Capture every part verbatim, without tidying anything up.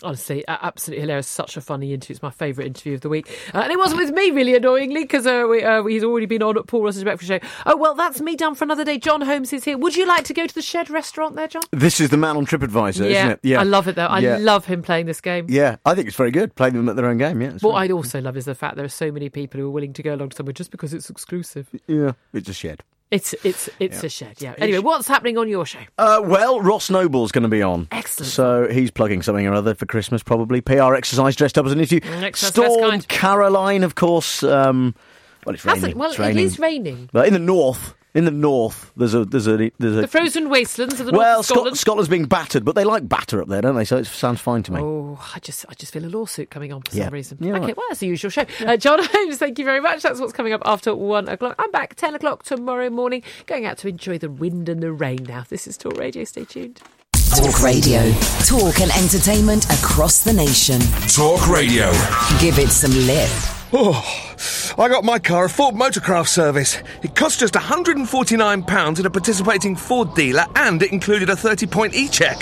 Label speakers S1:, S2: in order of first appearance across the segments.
S1: Honestly, absolutely hilarious. Such a funny interview. It's my favourite interview of the week. Uh, and it wasn't with me, really annoyingly, because uh, we, uh, he's already been on at Paul Ross's Breakfast Show. Oh, well, that's me done for another day. John Holmes is here. Would you like to go to the Shed restaurant there, John?
S2: This is the man on TripAdvisor,
S1: yeah,
S2: isn't it? Yeah,
S1: I love it, though. I
S2: yeah.
S1: love him playing this game.
S2: Yeah, I think it's very good, playing them at their own game, yeah.
S1: What I also love is the fact there are so many people who are willing to go along to somewhere just because it's exclusive.
S2: Yeah, it's a shed.
S1: It's it's it's yeah. a shed, yeah.
S2: It's
S1: Anyway, what's happening on your show?
S2: Uh, well, Ross Noble's going to be on.
S1: Excellent.
S2: So he's plugging something or other for Christmas, probably. P R exercise dressed up as an interview.
S1: Mm,
S2: Storm Caroline, of course. Um, well, it's raining.
S1: Hasn't, well,
S2: it's raining.
S1: It is raining.
S2: But in the north. In the north, there's a there's a there's a
S1: the frozen wastelands of the
S2: well,
S1: north of Scotland.
S2: Scot- Scotland's being battered, but they like batter up there, don't they? So it sounds fine to me.
S1: Oh, I just I just feel a lawsuit coming on for
S2: yeah.
S1: some reason.
S2: Yeah,
S1: okay,
S2: right.
S1: well, that's the usual show. Uh, John Holmes, thank you very much. That's what's coming up after one o'clock. I'm back ten o'clock tomorrow morning, going out to enjoy the wind and the rain now. This is Talk Radio. Stay tuned.
S3: Talk Radio. Talk and entertainment across the nation.
S4: Talk Radio.
S3: Give it some lip.
S4: Oh, I got my car a Ford Motorcraft service. It cost just one hundred forty-nine pounds at a participating Ford dealer, and it included a thirty-point e-check.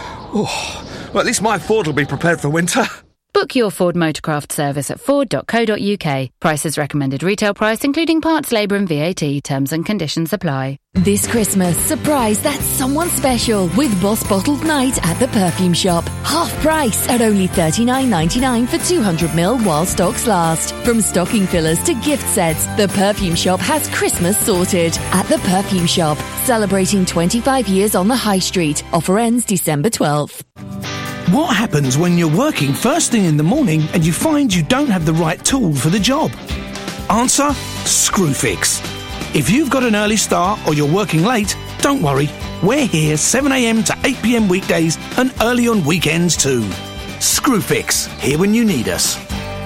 S4: Oh, well, at least my Ford will be prepared for winter.
S5: Book your Ford Motorcraft service at ford dot co dot uk. Prices recommended retail price, including parts, labour and V A T. Terms and conditions apply.
S6: This Christmas, surprise that's someone special with Boss Bottled Night at the Perfume Shop. Half price at only thirty-nine ninety-nine for two hundred milliliters while stocks last. From stocking fillers to gift sets, the Perfume Shop has Christmas sorted. At the Perfume Shop, celebrating twenty-five years on the High Street. Offer ends December twelfth.
S7: What happens when you're working first thing in the morning and you find you don't have the right tool for the job? Answer: Screwfix. If you've got an early start or you're working late, don't worry. We're here seven a.m. to eight p.m. weekdays and early on weekends too. Screwfix, here when you need us.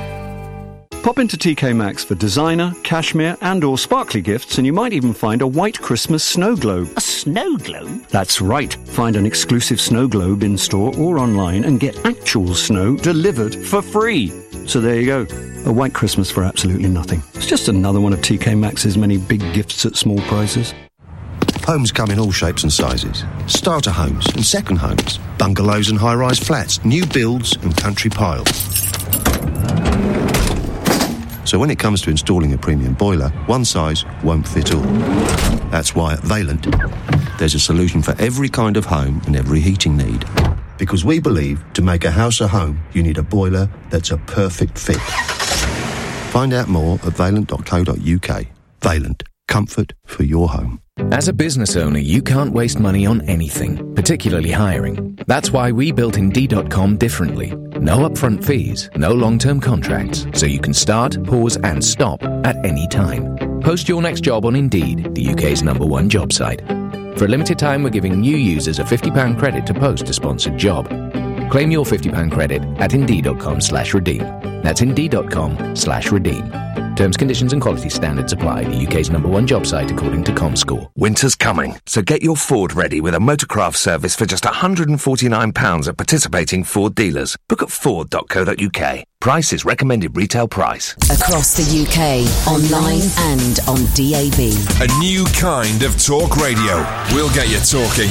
S8: Pop into T K Maxx for designer, cashmere and or sparkly gifts, and you might even find a white Christmas snow globe.
S9: A snow globe?
S8: That's right. Find an exclusive snow globe in store or online and get actual snow delivered for free. So there you go. A white Christmas for absolutely nothing. It's just another one of T K Maxx's many big gifts at small prices.
S10: Homes come in all shapes and sizes. Starter homes and second homes. Bungalows and high-rise flats. New builds and country piles. So when it comes to installing a premium boiler, one size won't fit all. That's why at Vaillant, there's a solution for every kind of home and every heating need. Because we believe to make a house a home, you need a boiler that's a perfect fit. Find out more at vaillant dot co dot uk. Vaillant. Comfort for your home.
S11: As a business owner, you can't waste money on anything, particularly hiring. That's why we built Indeed dot com differently. No upfront fees, no long-term contracts, so you can start, pause and stop at any time. Post your next job on Indeed, the U K's number one job site. For a limited time, we're giving new users a fifty pounds credit to post a sponsored job. Claim your fifty pounds credit at Indeed dot com slash redeem. That's Indeed dot com slash redeem. Terms, conditions and quality standards apply. The U K's number one job site according to ComScore.
S4: Winter's coming, so get your Ford ready with a Motorcraft service for just one hundred forty-nine pounds at participating Ford dealers. Book at ford dot co dot uk. Price is recommended retail price.
S3: Across the U K, online and on D A B.
S4: A new kind of talk radio. We'll get you talking.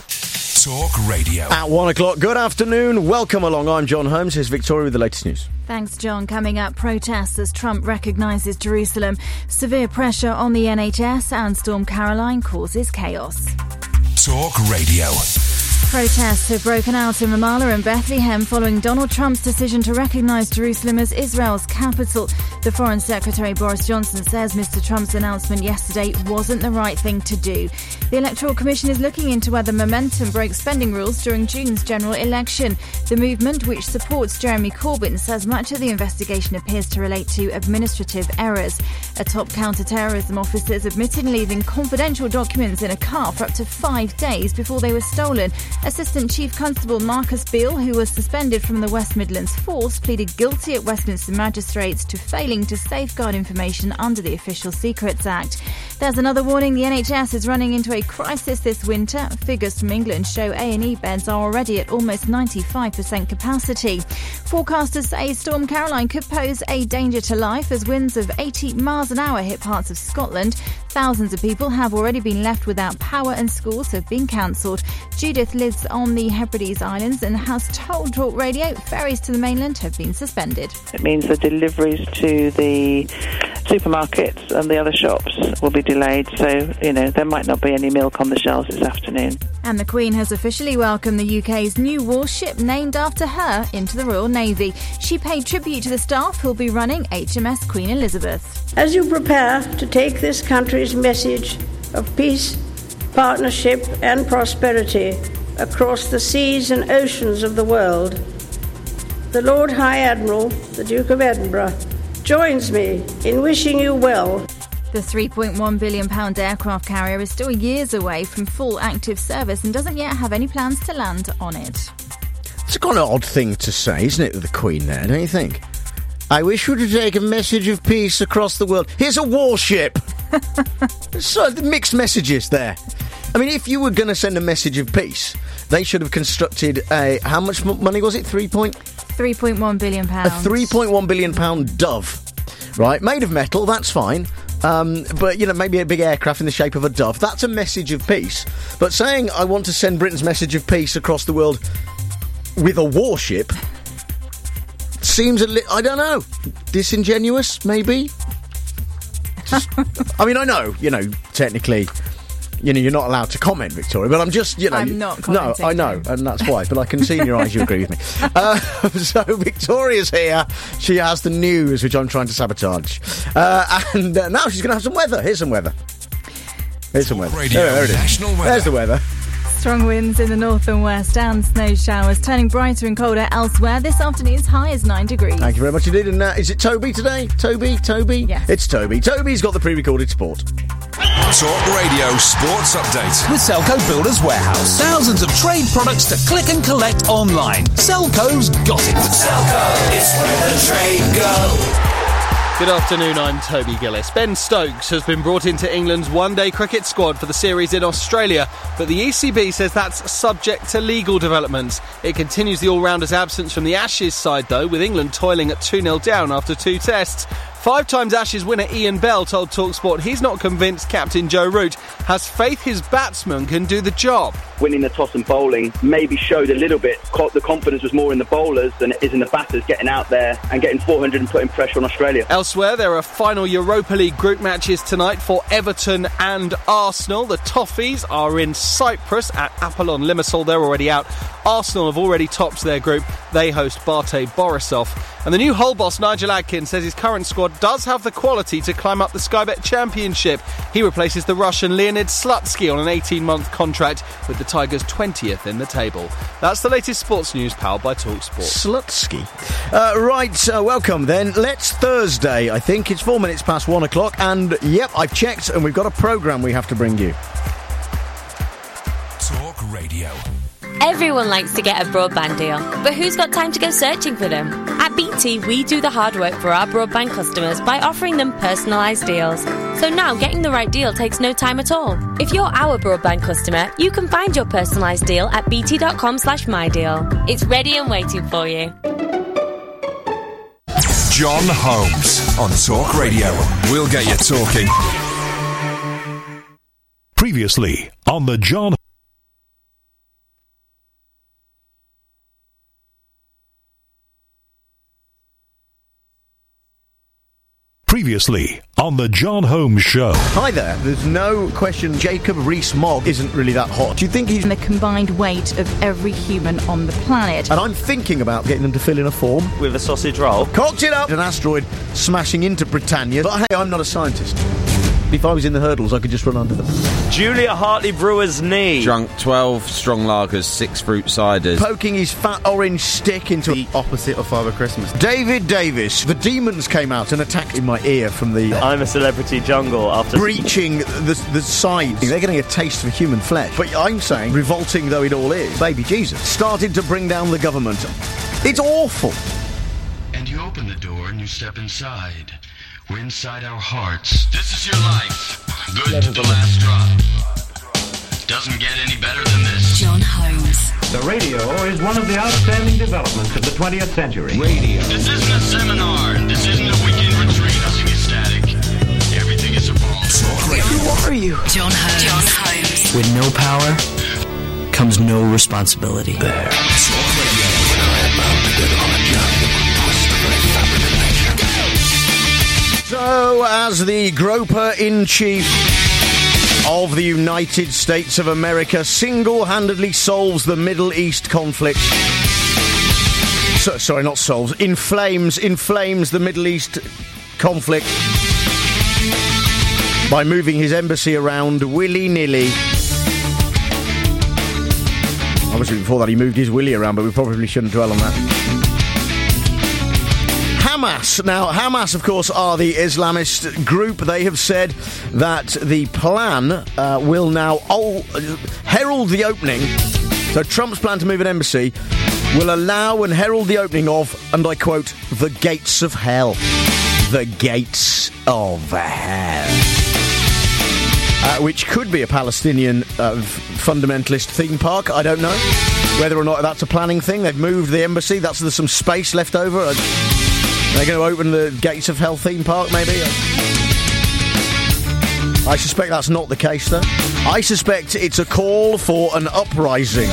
S4: Talk Radio.
S2: At one o'clock, good afternoon. Welcome along. I'm John Holmes. Here's Victoria with the latest news.
S12: Thanks, John. Coming up, protests as Trump recognises Jerusalem. Severe pressure on the N H S and Storm Caroline causes chaos.
S4: Talk Radio.
S12: Protests have broken out in Ramallah and Bethlehem following Donald Trump's decision to recognise Jerusalem as Israel's capital. The Foreign Secretary Boris Johnson says Mister Trump's announcement yesterday wasn't the right thing to do. The Electoral Commission is looking into whether Momentum broke spending rules during June's general election. The movement, which supports Jeremy Corbyn, says much of the investigation appears to relate to administrative errors. A top counter-terrorism officer has admitted leaving confidential documents in a car for up to five days before they were stolen. Assistant Chief Constable Marcus Beale, who was suspended from the West Midlands Force, pleaded guilty at Westminster Magistrates to failing to safeguard information under the Official Secrets Act. There's another warning. The N H S is running into a crisis this winter. Figures from England show A and E beds are already at almost ninety-five percent capacity. Forecasters say Storm Caroline could pose a danger to life as winds of eighty miles an hour hit parts of Scotland. Thousands of people have already been left without power and schools have been cancelled. Judith lives on the Hebrides Islands and has told Talk Radio ferries to the mainland have been suspended.
S9: It means the deliveries to the supermarkets and the other shops will be delayed, so, you know, there might not be any milk on the shelves this afternoon.
S12: And the Queen has officially welcomed the U K's new warship named after her into the Royal Navy. She paid tribute to the staff who'll be running H M S Queen Elizabeth.
S13: As you prepare to take this country's message of peace, partnership and prosperity across the seas and oceans of the world, the Lord High Admiral, the Duke of Edinburgh, joins me in wishing you well.
S12: The three point one billion pounds aircraft carrier is still years away from full active service and doesn't yet have any plans to land on it.
S2: It's a kind of odd thing to say, isn't it, with the Queen there, don't you think? I wish you to take a message of peace across the world. Here's a warship! So, mixed messages there. I mean, if you were going to send a message of peace, they should have constructed a... How much money was it? Three point...
S12: three point one billion pounds.
S2: A three point one billion pounds dove. Right, made of metal, that's fine. Um, but, you know, maybe a big aircraft in the shape of a dove. That's a message of peace. But saying I want to send Britain's message of peace across the world with a warship seems a little, I don't know, disingenuous, maybe? Just, I mean, I know, you know, technically, you know, you're not allowed to comment, Victoria, but I'm just, you know...
S12: I'm not commenting.
S2: No, I know, and that's why, but I can see in your eyes you agree with me. Uh, so, Victoria's here. She has the news, which I'm trying to sabotage. Uh, and uh, now she's going to have some weather. Here's some weather. Here's some weather.
S14: Radio,
S2: there, there it is.
S14: National weather.
S2: There's the weather.
S12: Strong winds in the north and west and snow showers, turning brighter and colder elsewhere. This afternoon's high is nine degrees.
S2: Thank you very much indeed. And uh, is it Toby today? Toby? Toby?
S12: Yes.
S2: It's Toby. Toby's got the pre-recorded sport.
S14: Talk Radio Sports Update.
S7: With Selco Builders Warehouse. Thousands of trade products to click and collect online. Selco's got it.
S15: Selco is where the trade go.
S16: Good afternoon, I'm Toby Gillis. Ben Stokes has been brought into England's one-day cricket squad for the series in Australia, but the E C B says that's subject to legal developments. It continues the all-rounder's absence from the Ashes side, though, with England toiling at two nil down after two tests. Five times Ashes winner Ian Bell told TalkSport he's not convinced captain Joe Root has faith his batsmen can do the job.
S17: Winning the toss and bowling maybe showed a little bit. The confidence was more in the bowlers than it is in the batters getting out there and getting four hundred and putting pressure on Australia.
S16: Elsewhere, there are final Europa League group matches tonight for Everton and Arsenal. The Toffees are in Cyprus at Apollon Limassol. They're already out. Arsenal have already topped their group. They host Bate Borisov. And the new Hull boss, Nigel Adkins, says his current squad does have the quality to climb up the Sky Bet Championship. He replaces the Russian Leonid Slutsky on an eighteen-month contract, with the Tigers twentieth in the table. That's the latest sports news powered by TalkSport.
S2: Slutsky. Uh, right, uh, welcome then. Let's Thursday, I think. It's four minutes past one o'clock, and yep, I've checked, and we've got a programme we have to bring you.
S14: Talk Radio.
S18: Everyone likes to get a broadband deal, but who's got time to go searching for them? At B T, we do the hard work for our broadband customers by offering them personalised deals. So now getting the right deal takes no time at all. If you're our broadband customer, you can find your personalised deal at bt.com slash mydeal. It's ready and waiting for you.
S14: John Holmes on Talk Radio. We'll get you talking.
S19: Previously on the John Previously on the John Holmes Show.
S2: Hi there. There's no question Jacob Rees-Mogg isn't really that hot. Do you think he's...
S12: the combined weight of every human on the planet.
S2: And I'm thinking about getting them to fill in a form.
S20: With a sausage roll.
S2: Cocked it up! An asteroid smashing into Britannia. But hey, I'm not a scientist. If I was in the hurdles, I could just run under them.
S20: Julia Hartley Brewer's knee.
S21: Drunk twelve strong lagers, six fruit ciders.
S2: Poking his fat orange stick into
S22: the opposite of Father Christmas.
S2: David Davis. The demons came out and attacked in my ear from the...
S20: I'm a Celebrity Jungle after...
S2: breaching the, the sides. They're getting a taste of human flesh. But I'm saying, revolting though it all is, baby Jesus started to bring down the government. It's awful.
S23: And you open the door and you step inside. We're inside our hearts. This is your life. Good to the last drop. Doesn't get any better than this.
S6: John Holmes.
S1: The radio is one of the outstanding developments of the twentieth century. Radio.
S23: This isn't a seminar. This isn't a weekend retreat. Nothing is static. Everything is evolved.
S5: Who are you?
S6: John Holmes. John Holmes.
S5: With no power comes no responsibility. There. Talk Radio. When I'm about to get on a journey, twist the very fabric of nature.
S2: So, as the groper-in-chief of the United States of America single-handedly solves the Middle East conflict. So, sorry, not solves. Inflames, inflames the Middle East conflict by moving his embassy around willy-nilly. Obviously, before that, he moved his willy around, but we probably shouldn't dwell on that. Hamas. Now, Hamas, of course, are the Islamist group. They have said that the plan uh, will now ol- herald the opening. So Trump's plan to move an embassy will allow and herald the opening of, and I quote, the gates of hell. The gates of hell. Uh, which could be a Palestinian uh, fundamentalist theme park. I don't know whether or not that's a planning thing. They've moved the embassy. That's there's some space left over. Uh, they're going to open the Gates of Hell theme park, maybe. I suspect that's not the case, though. I suspect it's a call for an uprising.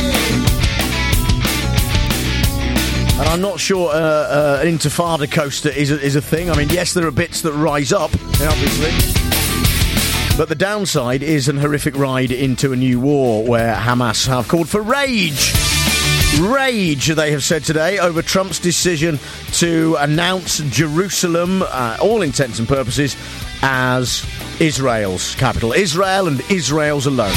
S2: And I'm not sure uh, uh, an intifada coaster is a, is a thing. I mean, yes, there are bits that rise up, obviously. But the downside is an horrific ride into a new war where Hamas have called for rage. Rage, they have said today, over Trump's decision to announce Jerusalem, uh, all intents and purposes, as Israel's capital. Israel and Israel's alone.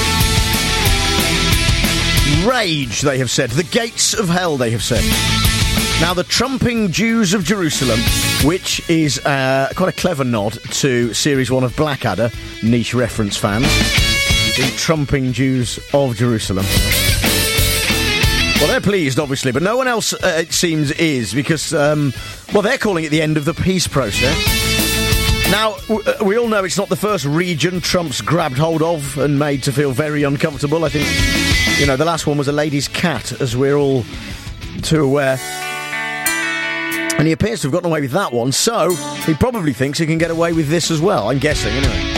S2: Rage, they have said. The gates of hell, they have said. Now, the Trumping Jews of Jerusalem, which is uh, quite a clever nod to Series one of Blackadder, niche reference fans. The Trumping Jews of Jerusalem. Well, they're pleased, obviously, but no one else, uh, it seems, is, because, um, well, they're calling it the end of the peace process. Now, w- we all know it's not the first region Trump's grabbed hold of and made to feel very uncomfortable. I think, you know, the last one was a lady's cat, as we're all too aware. And he appears to have gotten away with that one, so he probably thinks he can get away with this as well, I'm guessing, anyway.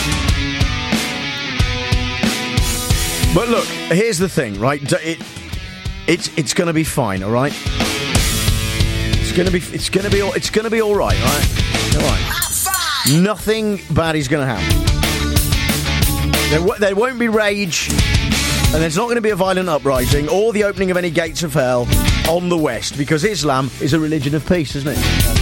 S2: But look, here's the thing, right? It, it's it's going to be fine, all right? It's going to be it's going to be it's going to be all right, all right? All right. Nothing bad is going to happen. There, w- there won't be rage, and there's not going to be a violent uprising or the opening of any gates of hell on the West, because Islam is a religion of peace, isn't it?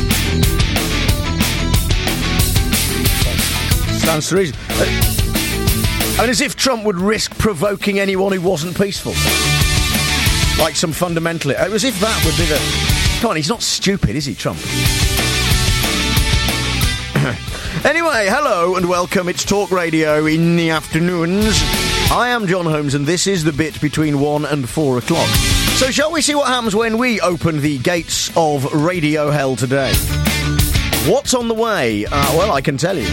S2: Stands to reason. I mean, as if Trump would risk provoking anyone who wasn't peaceful. Like some fundamentalist. As if that would be the... Come on, he's not stupid, is he, Trump? Anyway, hello and welcome. It's Talk Radio in the afternoons. I am John Holmes, and this is the bit between one and four o'clock. So shall we see what happens when we open the gates of Radio Hell today? What's on the way? Uh, well, I can tell you.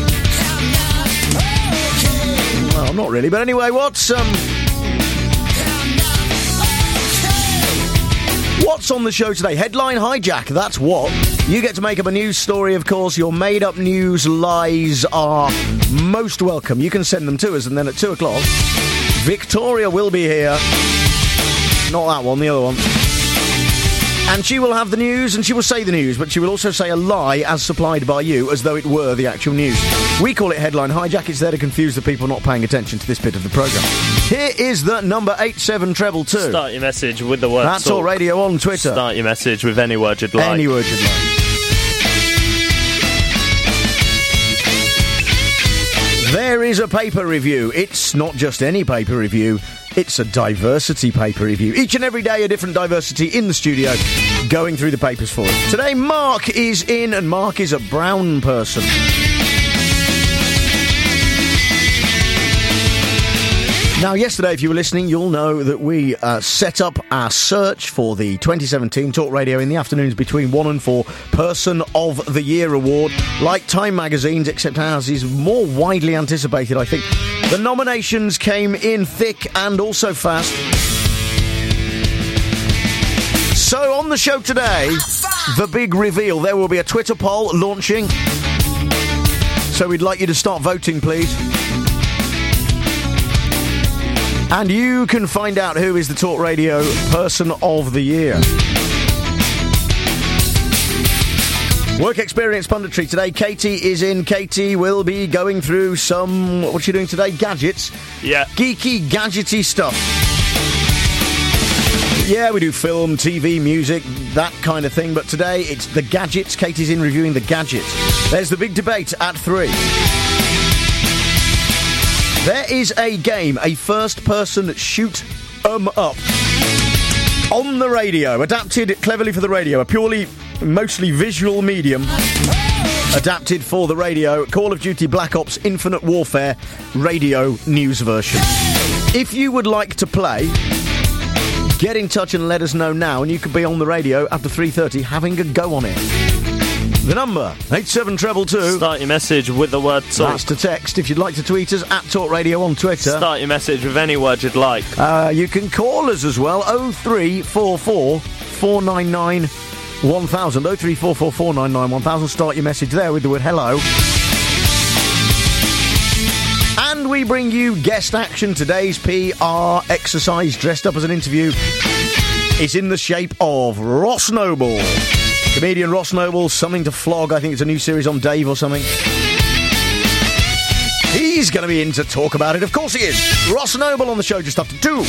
S2: Well, not really, but anyway, what's um, what's on the show today? Headline hijack, that's what. You get to make up a news story, of course. Your made-up news lies are most welcome. You can send them to us, and then at two o'clock, Victoria will be here. Not that one, the other one. And she will have the news, and she will say the news, but she will also say a lie as supplied by you, as though it were the actual news. We call it Headline Hijack. It's there to confuse the people not paying attention to this bit of the programme. Here is the number eight seven treble two.
S20: Start your message with the word
S2: That's
S20: talk.
S2: All Radio on Twitter.
S20: Start your message with any word you'd like.
S2: Any word you'd like. There is a paper review. It's not just any paper review. It's a diversity paper review. Each and every day a different diversity in the studio going through the papers for us. Today Mark is in, and Mark is a brown person. Now, yesterday, if you were listening, you'll know that we uh, set up our search for the twenty seventeen Talk Radio in the afternoons between one and four Person of the Year Award. Like Time magazine's, except ours is more widely anticipated, I think. The nominations came in thick and also fast. So on the show today, the big reveal. There will be a Twitter poll launching. So we'd like you to start voting, please. And you can find out who is the Talk Radio Person of the Year. Work experience punditry today. Katie is in. Katie will be going through some... What's she doing today? Gadgets?
S20: Yeah.
S2: Geeky, gadgety stuff. Yeah, we do film, T V, music, that kind of thing. But today, it's the gadgets. Katie's in reviewing the gadgets. There's the big debate at three. There is a game, a first-person shoot 'em up on the radio, adapted cleverly for the radio, a purely, mostly visual medium, adapted for the radio, Call of Duty Black Ops Infinite Warfare radio news version. If you would like to play, get in touch and let us know now, and you could be on the radio after three thirty having a go on it. The number, eight seven two two.
S20: Start your message with the word talk.
S2: That's to text. If you'd like to tweet us, at Talk Radio on Twitter.
S20: Start your message with any word you'd like.
S2: Uh, you can call us as well, oh three four four, four nine nine, one thousand. oh three four four, four nine nine, one thousand. Start your message there with the word hello. And we bring you guest action. Today's P R exercise, dressed up as an interview, is in the shape of Ross Noble. Comedian Ross Noble, Something to Flog. I think it's a new series on Dave or something. He's going to be in to talk about it. Of course he is. Ross Noble on the show just after two.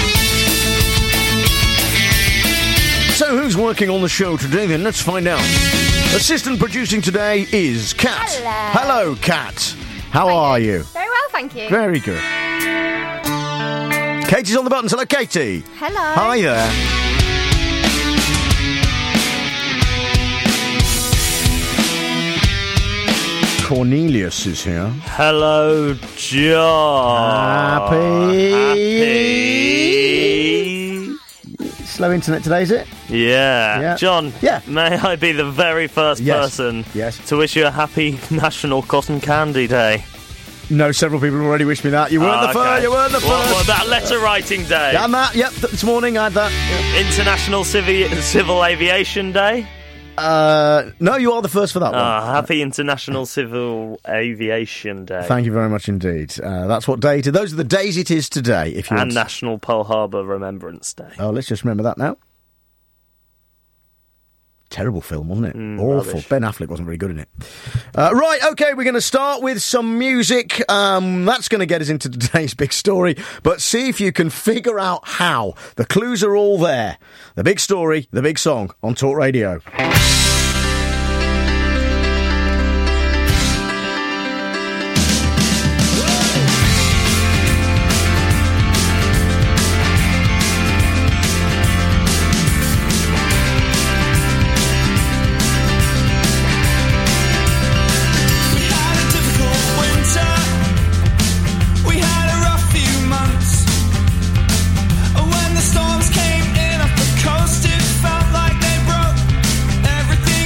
S2: So who's working on the show today then? Let's find out. Assistant producing today is Kat.
S8: Hello.
S2: Hello, Kat. How are you?
S8: Very well, thank you.
S2: Very good. Katie's on the buttons. Hello, Katie.
S8: Hello.
S2: Hi there. Cornelius is here.
S20: Hello, John.
S2: Happy.
S20: Happy.
S2: Slow internet today, is it?
S20: Yeah.
S2: Yeah.
S20: John,
S2: yeah.
S20: May I be the very first
S2: yes.
S20: person
S2: yes.
S20: to wish you a happy National Cotton Candy Day?
S2: No, several people have already wished me that. You weren't
S20: oh,
S2: the first.
S20: Okay.
S2: You weren't the first.
S20: What, what about letter writing day?
S2: Yeah, that. Yep, this morning I had that. Yep.
S20: International Civi- Civil Aviation Day?
S2: Uh, no, you are the first for that one.
S20: Uh, happy International Civil Aviation Day.
S2: Thank you very much indeed. Uh, that's what day it is. Those are the days it is today. If you
S20: and
S2: want.
S20: National Pearl Harbor Remembrance Day.
S2: Oh, let's just remember that now. Terrible film, wasn't it?
S20: Mm,
S2: Awful.
S20: rubbish.
S2: Ben Affleck wasn't very good in it. Uh, right, okay, we're going to start with some music. Um, that's going to get us into today's big story. But see if you can figure out how. The clues are all there. The big story, the big song on Talk Radio.
S15: When the storms came in off the coast, it felt like they broke everything.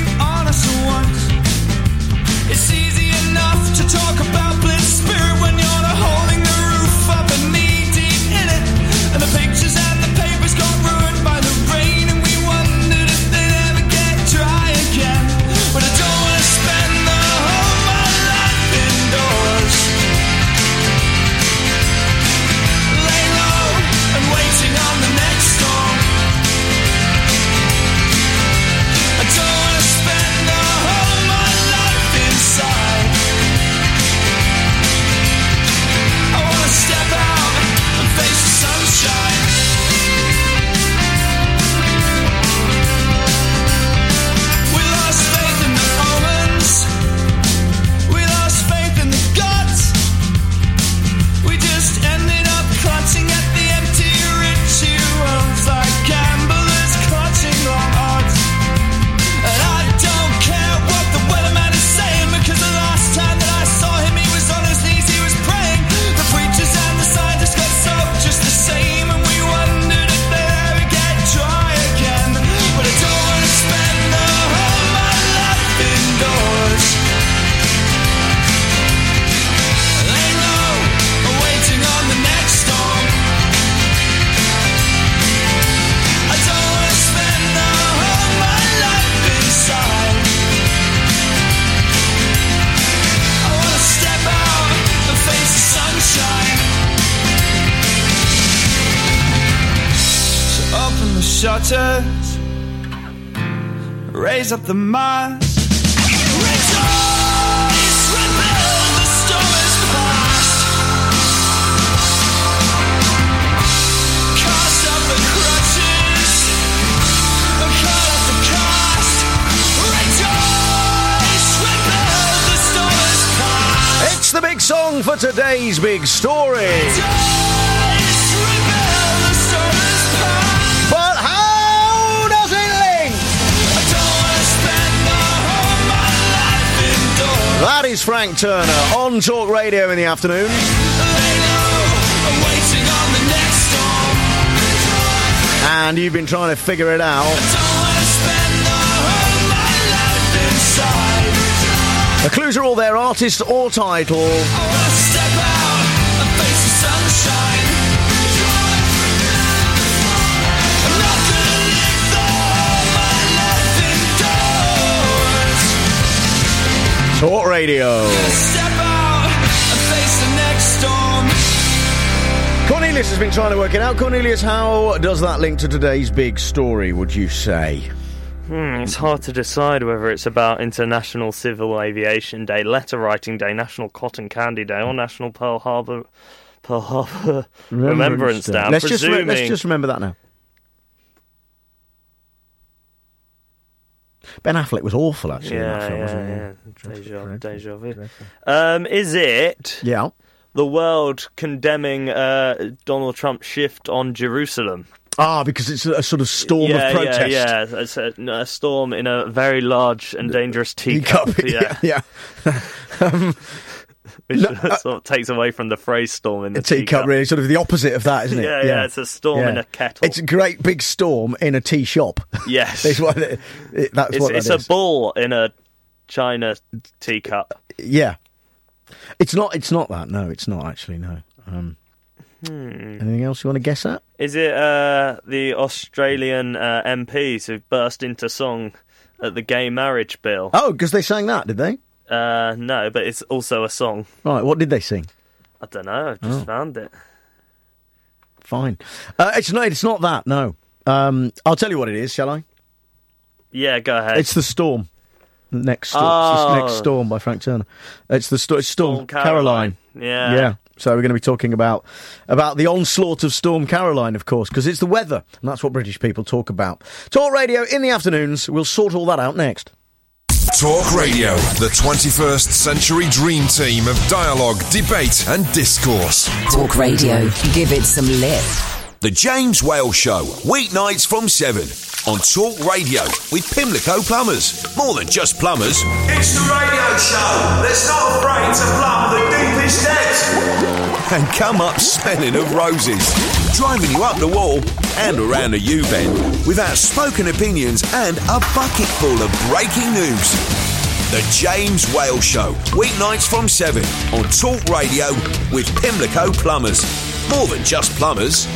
S8: waters, raise up the mast. Rejoice, rebel, the storm is past. Cast off the crutches, cut off the cast. Rejoice, rebel, the storm is past.
S2: It's the big song for today's big story.
S8: Rejoice, rebel, the storm is past.
S2: But how does it link?
S8: I don't wanna spend the whole my life indoors.
S2: That is Frank Turner on Talk Radio in the afternoon.
S8: Lay low, I'm waiting on the next storm.
S2: And you've been trying to figure it out.
S8: I don't wanna spend the whole my life inside.
S2: The clues are all there, artist or title.
S8: I wanna step out and face the sunshine. I'm not gonna live the whole my life indoors.
S2: Talk Radio.
S8: Step out and face the next storm.
S2: Cornelius has been trying to work it out. Cornelius, how does that link to today's big story, would you say?
S20: Hmm, it's hard to decide whether it's about International Civil Aviation Day, Letter Writing Day, National Cotton Candy Day, or National Pearl Harbor Pearl Harbor Remembrance Day. I'm
S2: Let's just, re-
S20: presuming...
S2: let's just remember that now. Ben Affleck was awful, actually, in that
S20: Yeah,
S2: film,
S20: yeah,
S2: wasn't he?
S20: yeah. Deja,
S2: Dreadful,
S20: deja vu.
S2: dreadful.
S20: Um, is it
S2: Yeah.
S20: the world condemning uh, Donald Trump's shift on Jerusalem?
S2: Ah, because it's a, a sort of storm
S20: yeah,
S2: of protest.
S20: Yeah, yeah, it's a, a storm in a very large and dangerous teacup.
S2: Teacup,
S20: yeah,
S2: yeah. um,
S20: Which
S2: no, uh,
S20: sort of takes away from the phrase storm in the
S2: a teacup,
S20: teacup.
S2: really, sort of the opposite of that, isn't it?
S20: Yeah, yeah, it's a storm in a kettle.
S2: It's a great big storm in a tea shop.
S20: Yes.
S2: That's what it, it, that's
S20: It's,
S2: what that
S20: it's
S2: is.
S20: a bull in a china teacup.
S2: Yeah. It's not, it's not that, no, it's not actually, no. Um,
S20: Hmm.
S2: anything else you want to guess at?
S20: Is it uh, the Australian uh, M Ps who burst into song at the gay marriage bill?
S2: Oh, because they sang that, did they?
S20: Uh, no, but it's also a song.
S2: Right, what did they sing?
S20: I don't know, I've just
S2: Oh.
S20: found it.
S2: Fine. Uh, it's not, it's not that, no. Um, I'll tell you what it is, shall I?
S20: Yeah, go ahead.
S2: It's The Storm. Next Storm.
S20: Oh.
S2: It's the Next Storm by Frank Turner. It's the sto- it's Storm,
S20: Storm Caroline. Yeah.
S2: Yeah. So we're going to be talking about about the onslaught of Storm Caroline, of course, because it's the weather, and that's what British people talk about. Talk Radio in the afternoons. We'll sort all that out next.
S14: Talk Radio, the twenty-first century dream team of dialogue, debate and discourse.
S3: Talk Radio. Give it some lip.
S10: The James Whale Show, weeknights from seven on Talk Radio with Pimlico Plumbers. More than just plumbers.
S15: It's the radio show that's not afraid to plumb the deepest depths.
S10: And come up smelling of roses, driving you up the wall and around the U-bend with outspoken opinions and a bucket full of breaking news. The James Whale Show, weeknights from seven on Talk Radio with Pimlico Plumbers. More than just plumbers.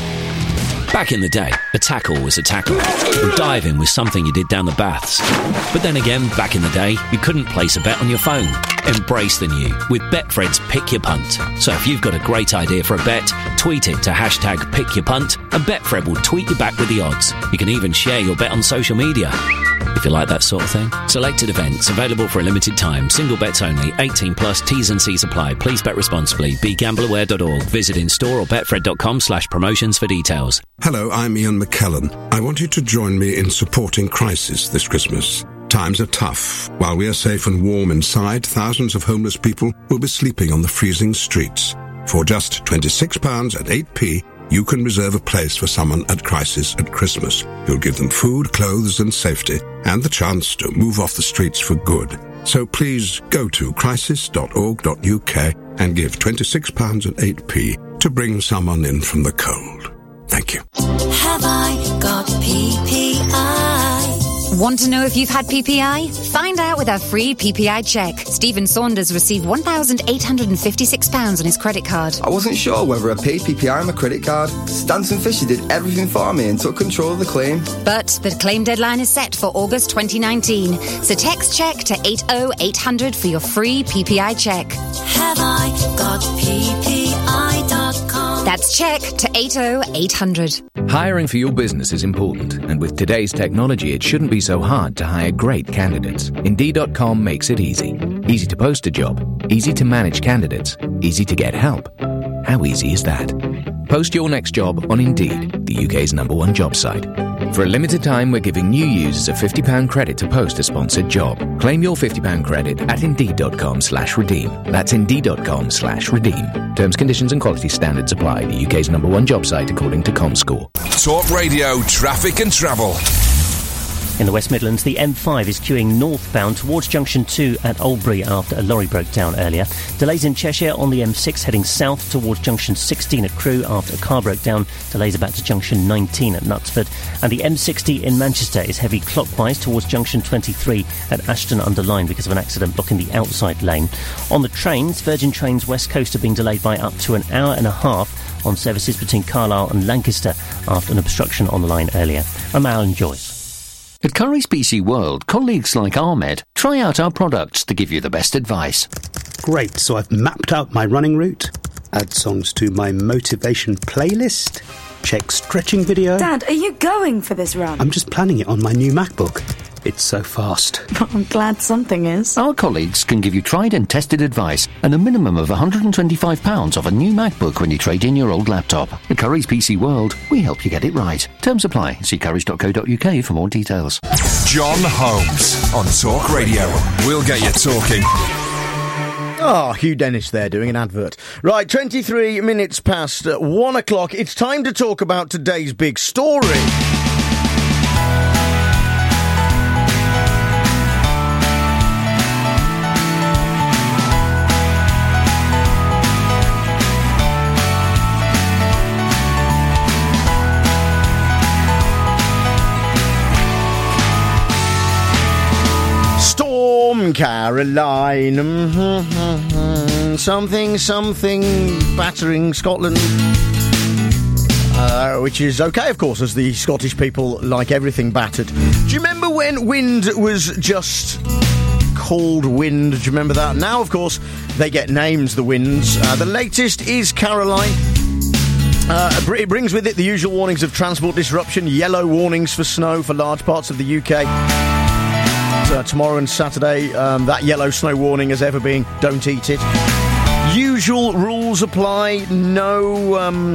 S22: Back in the day, a tackle was a tackle. And diving was something you did down the baths. But then again, back in the day, you couldn't place a bet on your phone. Embrace the new with Betfred's Pick Your Punt. So if you've got a great idea for a bet, tweet it to hashtag Pick Your Punt, and Betfred will tweet you back with the odds. You can even share your bet on social media. If you like that sort of thing. Selected events available for a limited time. Single bets only. eighteen plus. T's and C's apply. Please bet responsibly. be gamble aware dot org. Visit in-store or betfred dot com slash promotions for details.
S24: Hello, I'm Ian McKellen. I want you to join me in supporting Crisis this Christmas. Times are tough. While we are safe and warm inside, thousands of homeless people will be sleeping on the freezing streets. For just twenty-six pounds and eight p, you can reserve a place for someone at Crisis at Christmas. You'll give them food, clothes and safety, and the chance to move off the streets for good. So please go to crisis dot org dot U K and give twenty-six pounds and eight p to bring someone in from the cold. Thank you.
S25: Have I got P P I? Want to know if you've had P P I? Find out with our free P P I check. Stephen Saunders received one thousand eight hundred fifty-six pounds on his credit card.
S26: I wasn't sure whether I paid P P I on my credit card. Stanton Fisher did everything for me and took control of the claim.
S25: But the claim deadline is set for August twenty nineteen. So text check to eight oh eight hundred for your free P P I check. Have I got P P I dot com? That's check to eight oh eight hundred.
S4: Hiring for your business is important, and with today's technology, it shouldn't be so hard to hire great candidates. Indeed dot com makes it easy. Easy to post a job, easy to manage candidates, easy to get help. How easy is that? Post your next job on Indeed, the U K's number one job site. For a limited time, we're giving new users a fifty pounds credit to post a sponsored job. Claim your fifty pounds credit at Indeed.com slash redeem. That's Indeed.com slash redeem. Terms, conditions and quality standards apply. The U K's number one job site according to ComScore.
S14: Talk Radio, traffic and travel.
S7: In the West Midlands, the M five is queuing northbound towards Junction two at Oldbury after a lorry broke down earlier. Delays in Cheshire on the M six heading south towards Junction sixteen at Crewe after a car broke down. Delays are back to Junction nineteen at Knutsford. And the M sixty in Manchester is heavy clockwise towards Junction twenty-three at Ashton under Lyne because of an accident blocking the outside lane. On the trains, Virgin Trains West Coast are being delayed by up to an hour and a half on services between Carlisle and Lancaster after an obstruction on the line earlier. I'm Alan Joyce.
S22: At Curry's P C World, colleagues like Ahmed try out our products to give you the best advice.
S9: Great, so I've mapped out my running route, add songs to my motivation playlist, check stretching video.
S11: Dad, are you going for this run?
S9: I'm just planning it on my new MacBook. It's so fast.
S11: I'm glad something is.
S22: Our colleagues can give you tried and tested advice and a minimum of one hundred twenty-five pounds off a new MacBook when you trade in your old laptop. At Curry's P C World, we help you get it right. Terms apply. See currys dot co dot uk for more details.
S14: John Holmes on Talk Radio. We'll get you talking.
S2: Oh, Hugh Dennis there doing an advert. Right, twenty-three minutes past uh, one o'clock. It's time to talk about today's big story. Storm Caroline, mm-hmm, something, something, battering Scotland, uh, which is okay, of course, as the Scottish people like everything battered. Do you remember when wind was just called wind? Do you remember that? Now, of course, they get names, the winds. Uh, the latest is Caroline. Uh, it brings with it the usual warnings of transport disruption, yellow warnings for snow for large parts of the U K. Uh, tomorrow and Saturday, um, that yellow snow warning as ever being don't eat it. Usual rules apply. No um,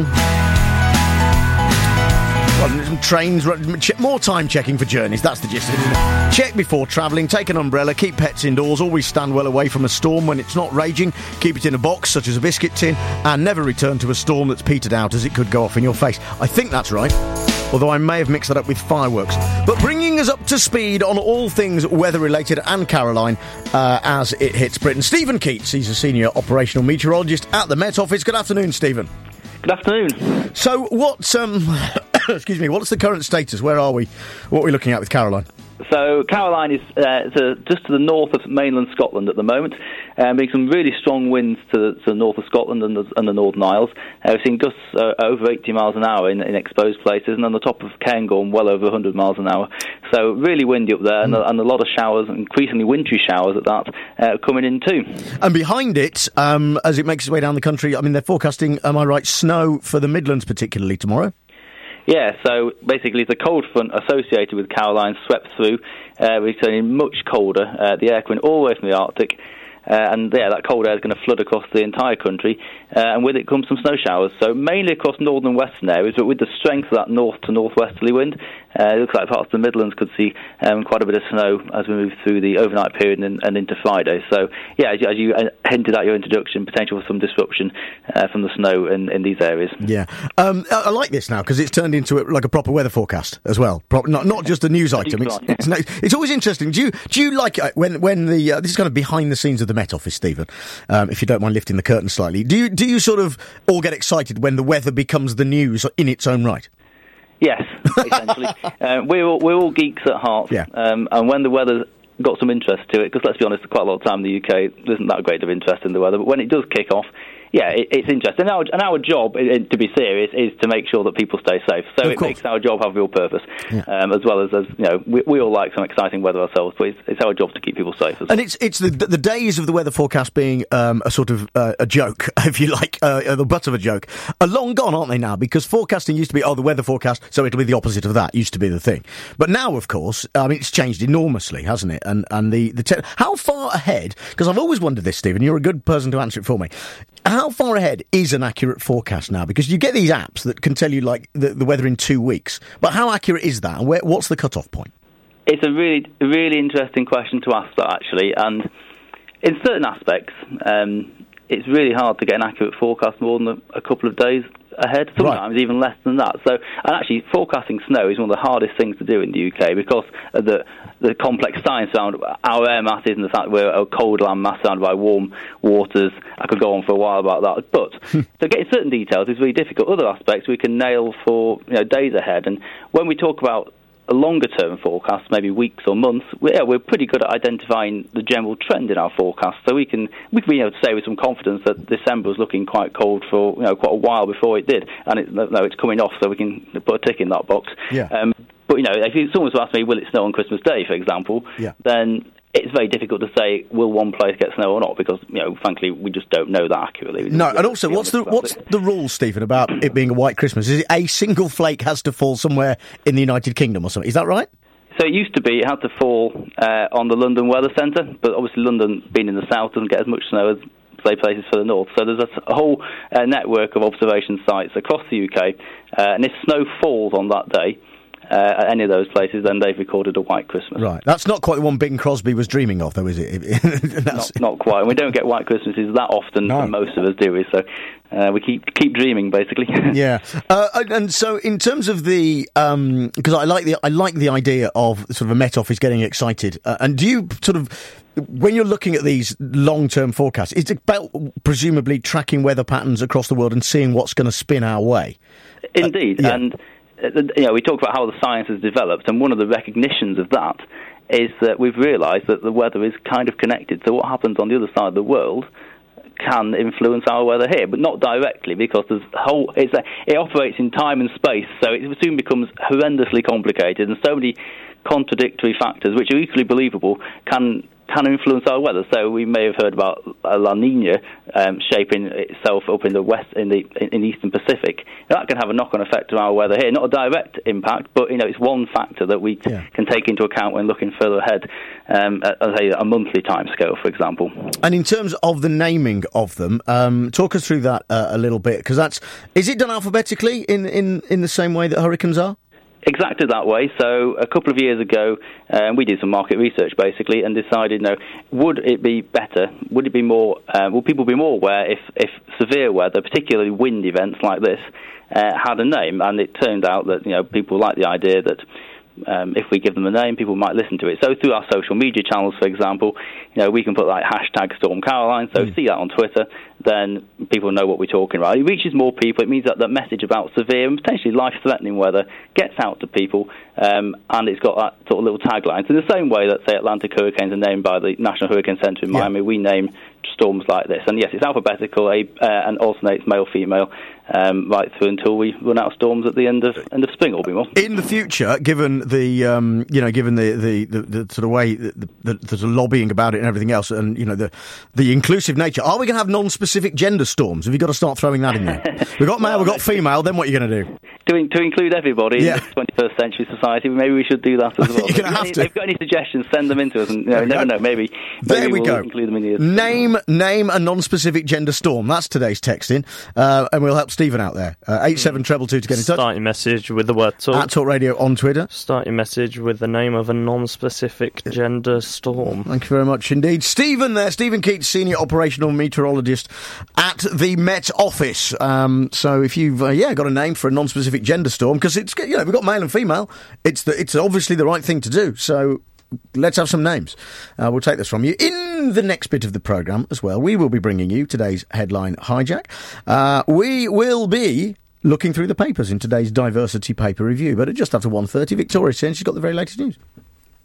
S2: well, trains, more time checking for journeys. That's the gist of it, isn't it? Check before travelling, take an umbrella, keep pets indoors, always stand well away from a storm when it's not raging, keep it in a box such as a biscuit tin, and never return to a storm that's petered out as it could go off in your face. I think that's right, although I may have mixed that up with fireworks. But bringing us up to speed on all things weather-related and Caroline uh, as it hits Britain, Stephen Keats. He's a senior operational meteorologist at the Met Office. Good afternoon, Stephen.
S13: Good afternoon.
S2: So what's, um, excuse me, what's the current status? Where are we? What are we looking at with Caroline?
S13: So Caroline is uh, to, just to the north of mainland Scotland at the moment, um, being some really strong winds to the, to the north of Scotland and the, and the Northern Isles. Uh, we're seeing gusts uh, over eighty miles an hour in, in exposed places, and on the top of Cairngorm, well over one hundred miles an hour. So really windy up there, mm. and, a, and a lot of showers, increasingly wintry showers at that, uh, coming in too.
S2: And behind it, um, as it makes its way down the country, I mean, they're forecasting, am I right, snow for the Midlands particularly tomorrow?
S13: Yeah, so basically the cold front associated with Caroline swept through, uh, returning much colder, uh, the air coming all the way from the Arctic, uh, and yeah, that cold air is going to flood across the entire country, uh, and with it comes some snow showers, so mainly across northern and western areas, but with the strength of that north to northwesterly wind, uh, it looks like parts of the Midlands could see um, quite a bit of snow as we move through the overnight period and, and into Friday. So yeah, as you, as you hinted at your introduction, potential for some disruption uh, from the snow in, in these areas.
S2: Yeah, um, I, I like this now because it's turned into a, like a proper weather forecast as well. Pro- not not just a news item. It's, it's, no, it's always interesting. Do you do you like uh, when when the uh, this is kind of behind the scenes of the Met Office, Stephen? Um, if you don't mind lifting the curtain slightly, do you do you sort of all get excited when the weather becomes the news in its own right?
S13: Yes, essentially. uh, we're all, we're all geeks at heart,
S2: yeah.
S13: um, and when the weather's got some interest to it, because let's be honest, quite a lot of time in the U K there isn't that great of interest in the weather, but when it does kick off, yeah, it, it's interesting. And our, and our job, to be serious, is to make sure that people stay safe. So
S2: of
S13: it
S2: course.
S13: makes our job have real purpose,
S2: Yeah.
S13: um, as well as, as you know, we, we all like some exciting weather ourselves, but it's, it's our job to keep people safe. As well.
S2: And it's it's the the days of the weather forecast being um, a sort of uh, a joke, if you like, uh, the butt of a joke, are long gone, aren't they now? Because forecasting used to be, oh, the weather forecast, so it'll be the opposite of that, used to be the thing. But now, of course, I mean, it's changed enormously, hasn't it? And and the, the te- how far ahead, because I've always wondered this, Stephen, you're a good person to answer it for me. How far ahead is an accurate forecast now? Because you get these apps that can tell you, like, the, the weather in two weeks. But how accurate is that? And where, what's the cut-off point?
S13: It's a really, really interesting question to ask that, actually. And in certain aspects, um, it's really hard to get an accurate forecast more than a, a couple of days ahead, sometimes right. even less than that. So, and actually, forecasting snow is one of the hardest things to do in the U K because of the the complex science around our air masses and the fact we're a cold land mass surrounded by warm waters. I could go on for a while about that, but so getting certain details is really difficult. Other aspects we can nail for you know days ahead. And when we talk about a longer-term forecast, maybe weeks or months, we're, yeah, we're pretty good at identifying the general trend in our forecast. So we can we can be able to say with some confidence that December was looking quite cold for you know quite a while before it did, and it's, no, it's coming off, so we can put a tick in that box.
S2: Yeah.
S13: Um, but you know, if someone was to ask me, will it snow on Christmas Day, for example,
S2: yeah.
S13: then it's very difficult to say will one place get snow or not because you know, frankly, we just don't know that accurately.
S2: No, and also, what's the what's the rule, Stephen, about it being a white Christmas? Is it a single flake has to fall somewhere in the United Kingdom or something? Is that right?
S13: So it used to be it had to fall uh, on the London Weather Centre, but obviously London, being in the south, doesn't get as much snow as, say, places for the north. So there's a, a whole uh, network of observation sites across the U K, uh, and if snow falls on that day, Uh, at any of those places, then they've recorded a white Christmas.
S2: Right. That's not quite the one Bing Crosby was dreaming of, though, is it?
S13: not, not quite. We don't get white Christmases that often,
S2: no.
S13: most of us, do we? So uh, we keep keep dreaming, basically.
S2: Yeah. Uh, and so, in terms of the, because um, I like the I like the idea of sort of a Met Office getting excited. Uh, and do you sort of, when you're looking at these long-term forecasts, it's about presumably tracking weather patterns across the world and seeing what's going to spin our way.
S13: Indeed,
S2: uh, yeah.
S13: and. You know, we talk about how the science has developed, and one of the recognitions of that is that we've realised that the weather is kind of connected. So what happens on the other side of the world can influence our weather here, but not directly because there's whole. It's a, it operates in time and space, so it soon becomes horrendously complicated, and so many contradictory factors, which are equally believable, can. can influence our weather. So we may have heard about a La Nina um, shaping itself up in the west, in the in the eastern Pacific. Now, that can have a knock-on effect on our weather here. Not a direct impact, but you know it's one factor that we
S2: yeah.
S13: can take into account when looking further ahead, um, at, at a, a monthly timescale, for example.
S2: And in terms of the naming of them, um, talk us through that uh, a little bit, because that's is it done alphabetically in, in, in the same way that hurricanes are?
S13: Exactly that way. So a couple of years ago, um, we did some market research basically and decided, no, would it be better? Would it be more? Uh, would people be more aware if, if severe weather, particularly wind events like this, uh, had a name? And it turned out that you know people like the idea that. Um, if we give them a name, people might listen to it. So through our social media channels, for example, you know, we can put like hashtag Storm Caroline. So mm. see that on Twitter, then people know what we're talking about. It reaches more people. It means that that message about severe and potentially life-threatening weather gets out to people, um, and it's got that sort of little tagline. So in the same way that, say, Atlantic hurricanes are named by the National Hurricane Center in yeah. Miami, we name storms like this. And yes, it's alphabetical uh, and alternates male-female um, right through until we run out of storms at the end of end of spring. Or be more
S2: in the future, given the um, you know, given the the, the, the sort of way the, the, the sort of lobbying about it and everything else, and you know the the inclusive nature. Are we going to have non-specific gender storms? Have you got to start throwing that in there? We've got male, well, we've got female. Then what are you going to do?
S13: To, to include everybody yeah. in the twenty-first century society, maybe we should do that as well.
S2: You're going to have
S13: to.
S2: to.
S13: If you've got any suggestions, send them in to us. And you know, never know, maybe, maybe
S2: there we
S13: we'll
S2: go.
S13: include them in the
S2: Name, name a non-specific gender storm. That's today's texting, uh, and we'll help Stephen out there. Uh, eight seven treble two to get in touch.
S20: Start your message with the word talk.
S2: At Talk Radio on Twitter.
S20: Start your message with the name of a non-specific gender storm.
S2: Thank you very much indeed. Stephen there, Stephen Keats, Senior Operational Meteorologist at the Met Office. Um, so if you've, uh, yeah, got a name for a non-specific gender storm, because it's, you know, we've got male and female, it's the, it's obviously the right thing to do, so let's have some names. Uh, we'll take this from you. In the next bit of the programme as well, we will be bringing you today's Headline Hijack. Uh, we will be looking through the papers in today's Diversity Paper Review, but at just after one thirty, Victoria's saying she's got the very latest news.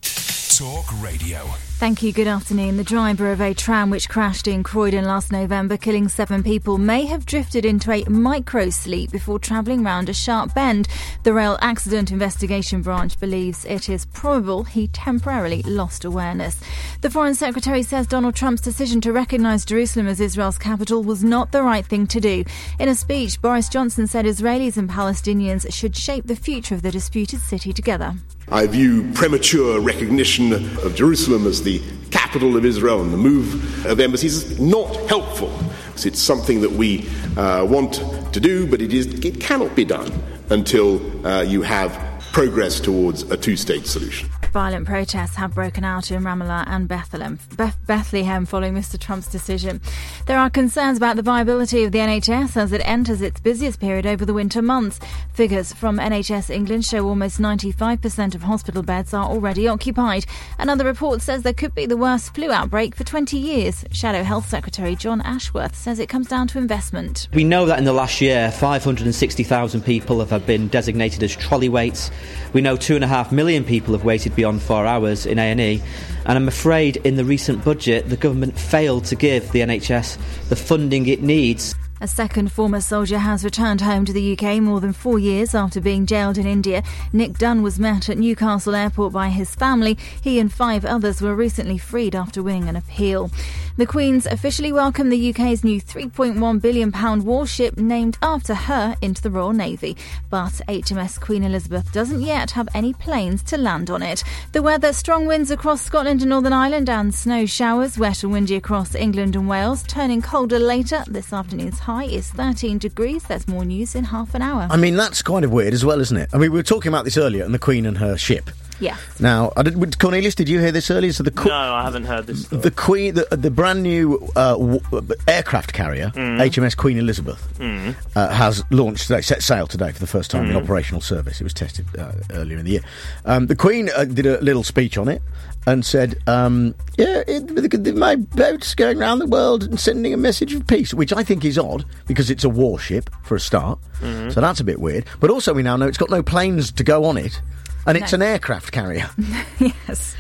S14: Talk Radio.
S12: Thank you. Good afternoon. The driver of a tram which crashed in Croydon last November, killing seven people, may have drifted into a micro-sleep before travelling round a sharp bend. The Rail Accident Investigation Branch believes it is probable he temporarily lost awareness. The Foreign Secretary says Donald Trump's decision to recognise Jerusalem as Israel's capital was not the right thing to do. In a speech, Boris Johnson said Israelis and Palestinians should shape the future of the disputed city together.
S16: I view premature recognition of Jerusalem as the capital of Israel and the move of embassies as not helpful. It's something that we uh, want to do, but it is it cannot be done until uh, you have progress towards a two-state solution.
S12: Violent protests have broken out in Ramallah and Bethlehem, Beth- Bethlehem following Mister Trump's decision. There are concerns about the viability of the N H S as it enters its busiest period over the winter months. Figures from N H S England show almost ninety-five percent of hospital beds are already occupied. Another report says there could be the worst flu outbreak for twenty years. Shadow Health Secretary John Ashworth says it comes down to investment.
S17: We know that in the last year, five hundred sixty thousand people have been designated as trolley waits. We know two and a half million people have waited beyond four hours in A and E, and I'm afraid in the recent budget the government failed to give the N H S the funding it needs.
S12: A second former soldier has returned home to the U K more than four years after being jailed in India. Nick Dunn was met at Newcastle Airport by his family. He and five others were recently freed after winning an appeal. The Queen's officially welcomed the U K's new three point one billion pounds warship named after her into the Royal Navy. But H M S Queen Elizabeth doesn't yet have any planes to land on it. The weather: strong winds across Scotland and Northern Ireland and snow showers, wet and windy across England and Wales, turning colder later. This afternoon's high is thirteen degrees. There's more news in half an hour.
S2: I mean, that's kind of weird as well, isn't it? I mean, we were talking about this earlier, and the Queen and her ship.
S12: Yeah.
S2: Now, I did, Cornelius, did you hear this earlier? So the
S20: no, I haven't heard this story.
S2: The Queen, the, the brand new uh, w- aircraft carrier,
S20: Mm.
S2: H M S Queen Elizabeth,
S20: Mm.
S2: uh, has launched today, set sail today for the first time
S20: Mm.
S2: in operational service. It was tested uh, earlier in the year. Um, the Queen uh, did a little speech on it and said, um, yeah, it, my boat's going around the world and sending a message of peace, which I think is odd, because it's a warship, for a start.
S20: Mhm.
S2: So that's a bit weird. But also we now know it's got no planes to go on it, and it's
S12: No.
S2: an aircraft carrier.
S12: Yes.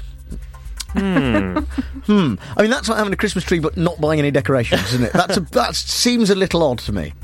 S2: Hmm. hmm. I mean, that's like having a Christmas tree but not buying any decorations, isn't it? That's a, that seems a little odd to me.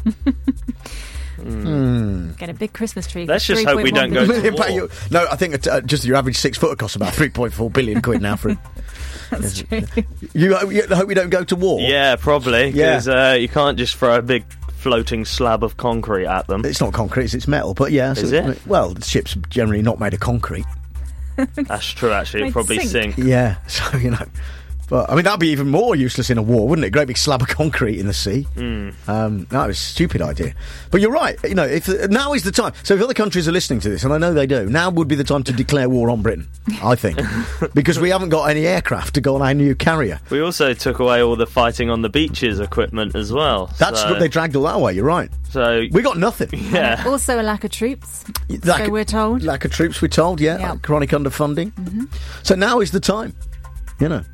S2: Hmm.
S12: Get a big Christmas tree.
S20: Let's
S12: for
S20: just hope we don't go
S12: billion.
S20: to
S2: In fact, you- no, I think uh, just your average six footer costs about three point four billion quid now for it.
S12: That's true.
S2: You, ho- you hope we don't go to war.
S20: Yeah, probably, because
S2: Yeah.
S20: uh, you can't just throw a big floating slab of concrete at them.
S2: It's not concrete; it's, it's metal. But yeah,
S20: Is
S2: so-
S20: it?
S2: Well, the ship's generally not made of concrete.
S20: That's true, actually. It'd
S12: They'd
S20: probably
S12: sink.
S20: sink.
S2: Yeah, so you know. But I mean, that'd be even more useless in a war, wouldn't it? Great big slab of concrete in the sea.
S20: Mm.
S2: Um, no, it was a stupid idea. But you're right. You know, if now is the time. So if other countries are listening to this, and I know they do, now would be the time to declare war on Britain. I think because we haven't got any aircraft to go on our new carrier.
S20: We also took away all the fighting on the beaches equipment as well.
S2: That's
S20: so,
S2: what they dragged all that away. You're right.
S20: So
S2: We got nothing.
S20: yeah.
S12: Also a lack of troops.
S2: Lack,
S12: so we're told.
S2: lack of troops. We're told. Yeah,
S12: Yeah.
S2: chronic underfunding.
S12: Mm-hmm.
S2: So now is the time. You know,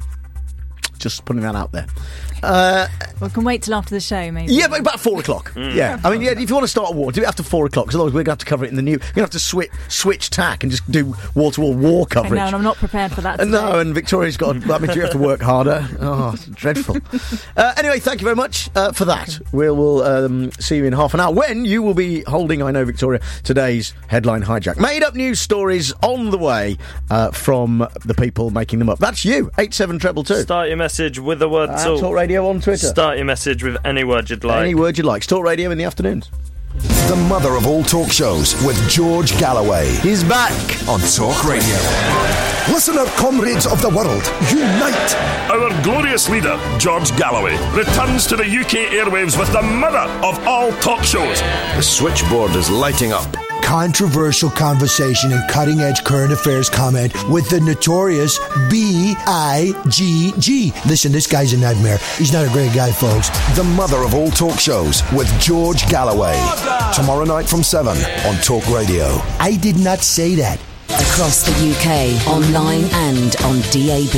S2: just putting that out there. Uh,
S12: We can wait till after the show, maybe.
S2: Yeah, but about four o'clock.
S20: Mm.
S2: Yeah, I mean, yeah, if you want to start a war, do it after four o'clock, because otherwise we're going to have to cover it in the new. You're going to have to switch switch tack and just do wall-to-wall war
S12: I
S2: coverage.
S12: know, and I'm not prepared for that
S2: Uh,
S12: today.
S2: no, and Victoria's got. I mean, you have to work harder. Oh, it's dreadful. Uh, anyway, thank you very much uh, for that. We will um, see you in half an hour when you will be holding, I know, Victoria, today's headline hijack. Made-up news stories on the way uh, from the people making them up. That's you. Eight seven treble two.
S20: Start your message with the word
S2: Uh,
S20: talk.
S2: Talk Radio on Twitter.
S20: Start your message with any word you'd like.
S2: Any word you like. Talk Radio in the afternoons.
S10: The mother of all talk shows with George Galloway.
S2: He's back
S14: on Talk Radio.
S10: Listen up, comrades of the world. Unite!
S18: Our glorious leader, George Galloway, returns to the U K airwaves with the mother of all talk shows.
S14: The switchboard is lighting up.
S19: Controversial conversation and cutting-edge current affairs comment with the notorious B I G G. Listen, this guy's a nightmare. He's not a great guy, folks.
S10: The mother of all talk shows with George Galloway. Tomorrow night from seven on Talk Radio.
S19: I did not say that.
S3: Across the U K, online and on D A B.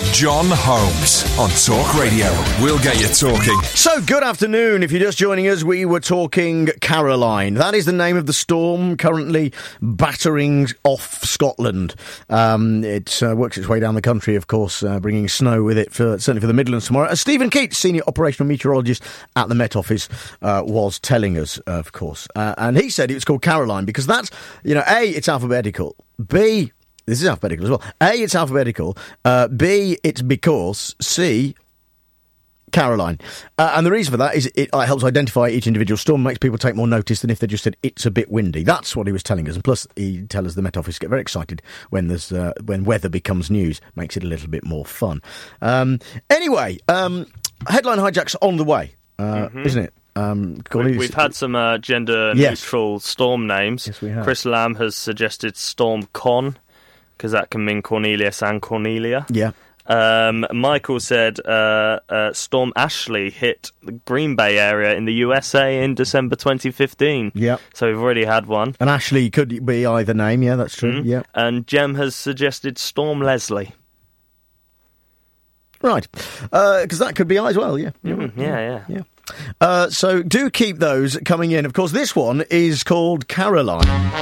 S14: John Holmes on Talk Radio. We'll get you talking.
S2: So, good afternoon. If you're just joining us, we were talking Caroline. That is the name of the storm currently battering off Scotland. Um, it uh, works its way down the country, of course, uh, bringing snow with it, for, certainly for the Midlands tomorrow. As Stephen Keats, Senior Operational Meteorologist at the Met Office, uh, was telling us, uh, of course. Uh, and he said it was called Caroline because that's, you know, A, it's alphabetical. B, this is alphabetical as well. A, it's alphabetical. Uh, B, it's because. C, Caroline. Uh, and the reason for that is it uh, helps identify each individual storm, makes people take more notice than if they just said it's a bit windy. That's what he was telling us. And plus, he tells us the Met Office get very excited when there's uh, when weather becomes news. Makes it a little bit more fun. Um, anyway, um, headline hijacks on the way, uh,
S20: mm-hmm.
S2: isn't it? Um,
S20: we, we've had some uh, gender-neutral
S2: yes.
S20: storm names.
S2: Yes, we have.
S20: Chris Lamb has suggested Storm Con, because that can mean Cornelius and Cornelia.
S2: Yeah.
S20: Um, Michael said uh, uh, Storm Ashley hit the Green Bay area in the U S A in December twenty fifteen.
S2: Yeah.
S20: So we've already had one.
S2: And Ashley could be either name, yeah, that's true.
S20: Mm-hmm.
S2: Yeah.
S20: And Jem has suggested Storm Leslie.
S2: Right. Because uh, that could be I as well, yeah.
S20: Mm, yeah, yeah.
S2: Yeah. Uh, so do keep those coming in. Of course, this one is called Caroline.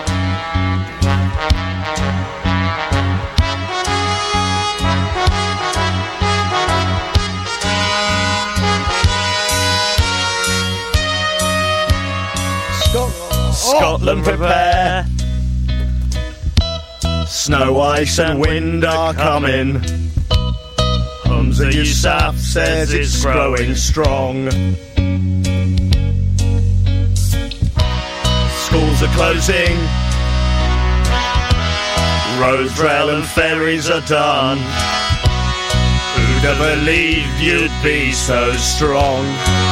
S20: Scotland, prepare.
S2: Snow, ice and wind are coming. Humza Yousaf says it's growing strong. Schools are closing. Roads, rail and ferries are done. Who'd have believed you'd be so strong?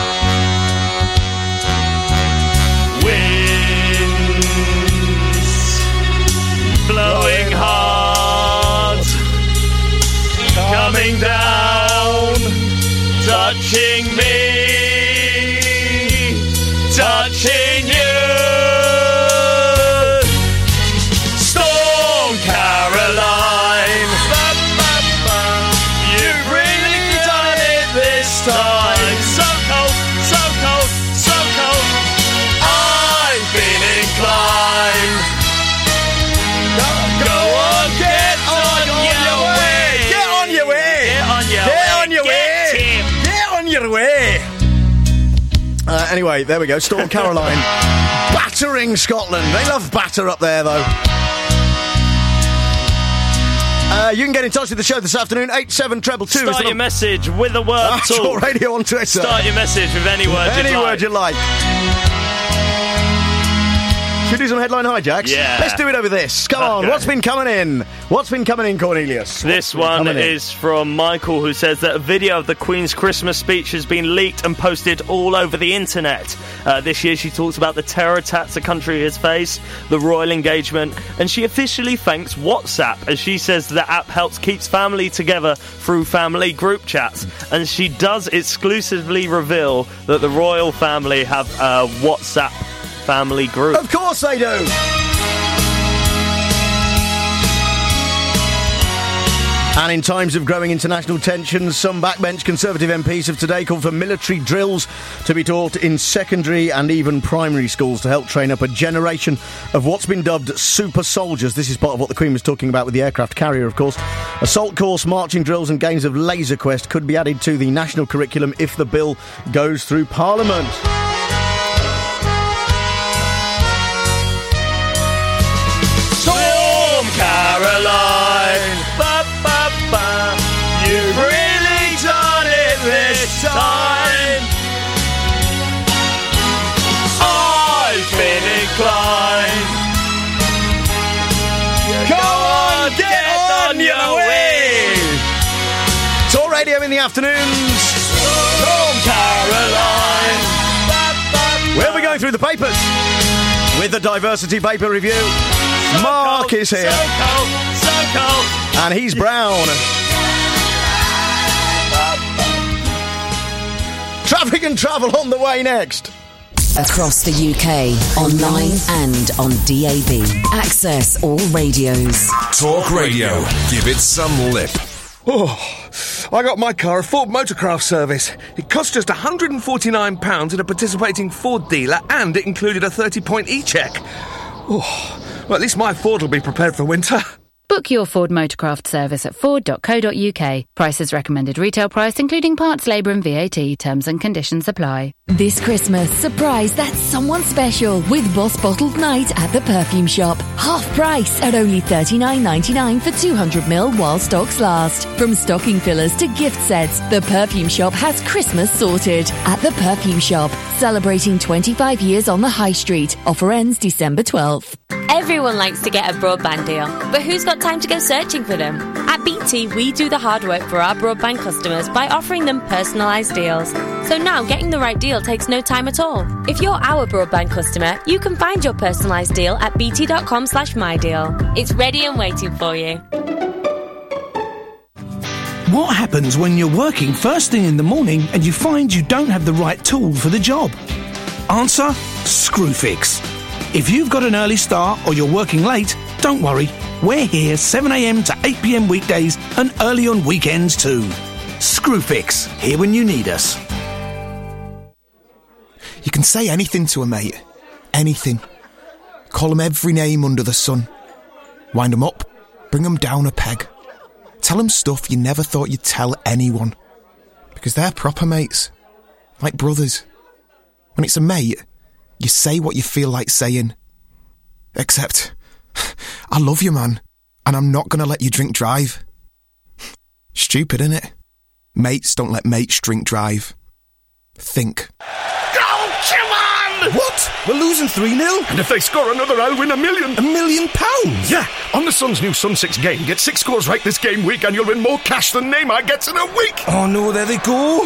S20: Blowing hard, coming down, touching me, touching you. Storm Caroline, you've really done it this time. So cold, so cold, so cold. I've been inclined.
S2: Uh, anyway, there we go. Storm Caroline battering Scotland. They love batter up there, though. Uh, you can get in touch with the show this afternoon. eight seven two two two.
S20: Start your message with a word.
S2: Uh, Talk Radio on Twitter.
S20: Start your message with any word
S2: any
S20: you like.
S2: word you like. Should we do some headline hijacks?
S20: Yeah.
S2: Let's do it over this. Come on,
S20: Okay.
S2: what's been coming in? What's been coming in, Cornelius?
S20: This one is from Michael, who says that a video of the Queen's Christmas speech has been leaked and posted all over the internet. Uh, this year she talks about the terror attacks the country has faced, the royal engagement, and she officially thanks WhatsApp, as she says the app helps keeps family together through family group chats. And she does exclusively reveal that the royal family have a WhatsApp family group.
S2: Of course they do! And in times of growing international tensions, some backbench Conservative M Ps have today called for military drills to be taught in secondary and even primary schools to help train up a generation of what's been dubbed super soldiers. This is part of what the Queen was talking about with the aircraft carrier, of course. Assault course, marching drills and games of Laser Quest could be added to the national curriculum if the bill goes through Parliament.
S20: Storm Caroline, ba, ba, ba. You've really done it this time. I've been inclined. Go on, get, get on your way.
S2: Talk Radio in the afternoons.
S20: Storm Caroline. Ba, ba, ba.
S2: We'll be going through the papers with the Diversity Paper Review.
S20: So
S2: Mark
S20: cold,
S2: is here.
S20: So cold, so cold.
S2: And he's brown. Traffic and travel on the way next.
S3: Across the U K, online and on D A B. Access all radios.
S14: Talk Radio. Give it some lip.
S2: Oh.
S1: I got my car a Ford Motorcraft service. It cost just one hundred forty-nine pounds at a participating Ford dealer, and it included a thirty-point e-check. Oh, well, at least my Ford will be prepared for winter.
S5: Book your Ford Motorcraft service at ford dot co dot uk. Prices recommended retail price, including parts, labour and V A T. Terms and conditions apply.
S6: This Christmas, surprise that's someone special with Boss Bottled Night at the Perfume Shop. Half price at only thirty-nine ninety-nine for two hundred milliliters while stocks last. From stocking fillers to gift sets, the Perfume Shop has Christmas sorted. At the Perfume Shop, celebrating twenty-five years on the High Street. Offer ends December twelfth.
S8: Everyone likes to get a broadband deal, but who's got time to go searching for them? At B T, we do the hard work for our broadband customers by offering them personalised deals. So now getting the right deal takes no time at all. If you're our broadband customer, you can find your personalised deal at bt.com slash mydeal. It's ready and waiting for you.
S21: What happens when you're working first thing in the morning and you find you don't have the right tool for the job? Answer: Screwfix. If you've got an early start or you're working late, don't worry. We're here seven a m to eight p m weekdays and early on weekends too. Screwfix, here when you need us.
S23: You can say anything to a mate. Anything. Call them every name under the sun. Wind them up. Bring them down a peg. Tell them stuff you never thought you'd tell anyone. Because they're proper mates. Like brothers. When it's a mate, you say what you feel like saying. Except, I love you, man, and I'm not going to let you drink drive. Stupid, innit? Mates don't let mates drink drive. Think.
S18: Oh, come on!
S23: What? We're losing three nil?
S18: And if they score another, I'll win a million.
S23: A million pounds?
S18: Yeah. On the Sun's new Sun six game, get six scores right this game week and you'll win more cash than Neymar gets in a week.
S23: Oh, no, there they go.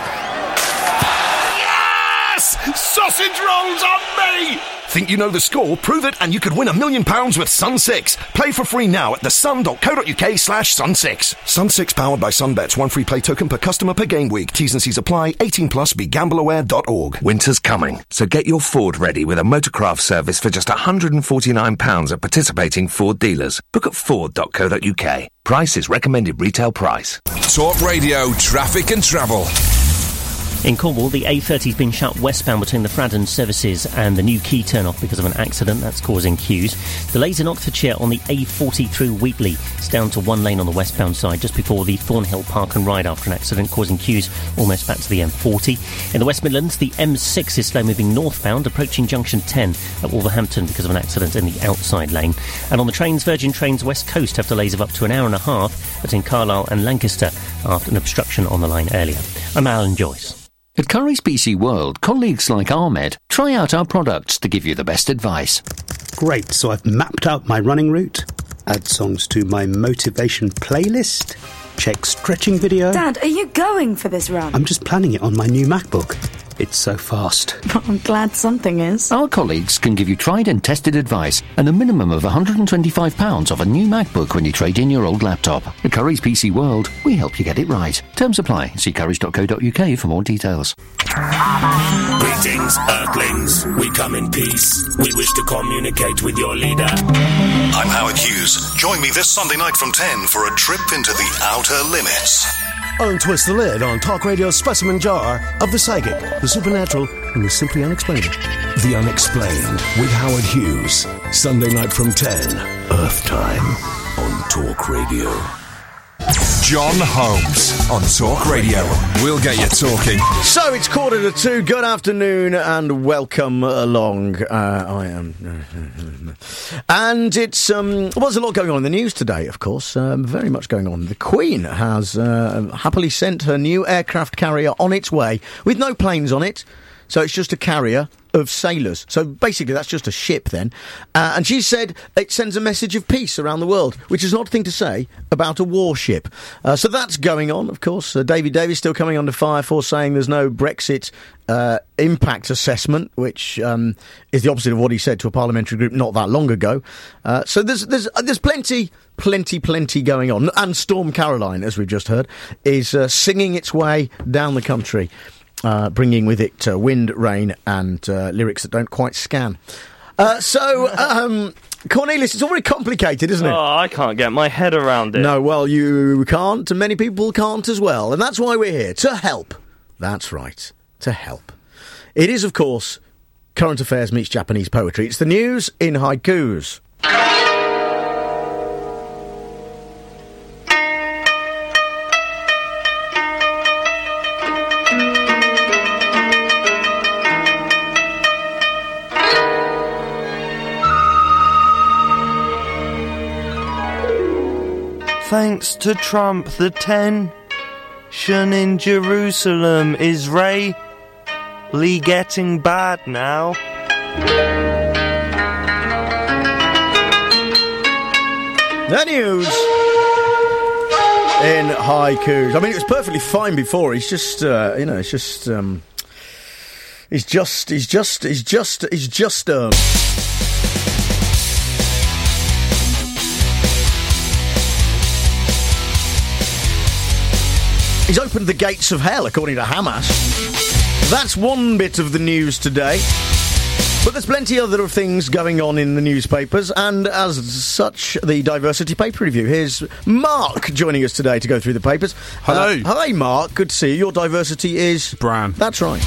S18: Yes! Sausage rolls on me! Think you know the score? Prove it and you could win a million pounds with Sun six. Play for free now at thesun.co.uk slash Sun six. Sun six powered by Sunbets. One free play token per customer per game week. T's and C's apply. eighteen plus. Be gamble aware dot org.
S10: Winter's coming, so get your Ford ready with a Motorcraft service for just one hundred forty-nine pounds at participating Ford dealers. Book at ford dot co dot uk. Price is recommended retail price.
S14: Talk Radio Traffic and Travel.
S7: In Cornwall, the A thirty has been shut westbound between the Fradden services and the New Quay turn-off because of an accident that's causing queues. Delays in Oxfordshire on the A forty through Wheatley. It's down to one lane on the westbound side just before the Thornhill Park and Ride after an accident causing queues almost back to the M forty. In the West Midlands, the M six is slow-moving northbound approaching junction ten at Wolverhampton because of an accident in the outside lane. And on the trains, Virgin Trains West Coast have delays of up to an hour and a half between Carlisle and Lancaster after an obstruction on the line earlier. I'm Alan Joyce.
S22: At Curry's P C World, colleagues like Ahmed try out our products to give you the best advice.
S9: Great, so I've mapped out my running route, add songs to my motivation playlist, check stretching video.
S11: Dad, are you going for this run?
S9: I'm just planning it on my new MacBook. It's so fast.
S11: I'm glad something is.
S22: Our colleagues can give you tried and tested advice and a minimum of one hundred twenty-five pounds off a new MacBook when you trade in your old laptop. At Curry's P C World, we help you get it right. Terms apply. See currys dot co dot uk for more details.
S27: Greetings, Earthlings. We come in peace. We wish to communicate with your leader.
S28: I'm Howard Hughes. Join me this Sunday night from ten for a trip into the outer limits.
S29: Untwist the lid on Talk Radio's specimen jar of the psychic, the supernatural, and the simply unexplained. The Unexplained with Howard Hughes. Sunday night from ten. Earth time on Talk Radio.
S14: John Holmes on Talk Radio. We'll get you talking.
S2: So it's quarter to two. Good afternoon and welcome along. Uh, I am, and it's um. Well, there's a lot going on in the news today. Of course, um, very much going on. The Queen has uh, happily sent her new aircraft carrier on its way with no planes on it. So it's just a carrier of sailors. So basically that's just a ship then. Uh, and she said it sends a message of peace around the world, which is an odd thing to say about a warship. Uh, so that's going on, of course. Uh, David Davis still coming under fire for saying there's no Brexit uh, impact assessment, which um, is the opposite of what he said to a parliamentary group not that long ago. Uh, so there's there's uh, there's plenty, plenty, plenty going on. And Storm Caroline, as we've just heard, is uh, singing its way down the country. Uh, bringing with it uh, wind, rain and uh, lyrics that don't quite scan. Uh, so, um, Cornelius, it's all very complicated, isn't it?
S20: Oh, I can't get my head around it.
S2: No, well, you can't, and many people can't as well. And that's why we're here, to help. That's right, to help. It is, of course, current affairs meets Japanese poetry. It's the news in haikus.
S20: Thanks to Trump, the tension in Jerusalem is really getting bad now.
S2: The news in haikus. I mean, it was perfectly fine before. He's just, uh, you know, it's just, um, he's just, he's just, he's just, he's just, um... He's opened the gates of hell, according to Hamas. That's one bit of the news today. But there's plenty other things going on in the newspapers, and as such, the Diversity Paper Review. Here's Mark joining us today to go through the papers.
S4: Hello.
S2: Uh, hi, Mark. Good to see you. Your diversity is...
S4: Brown.
S2: That's right.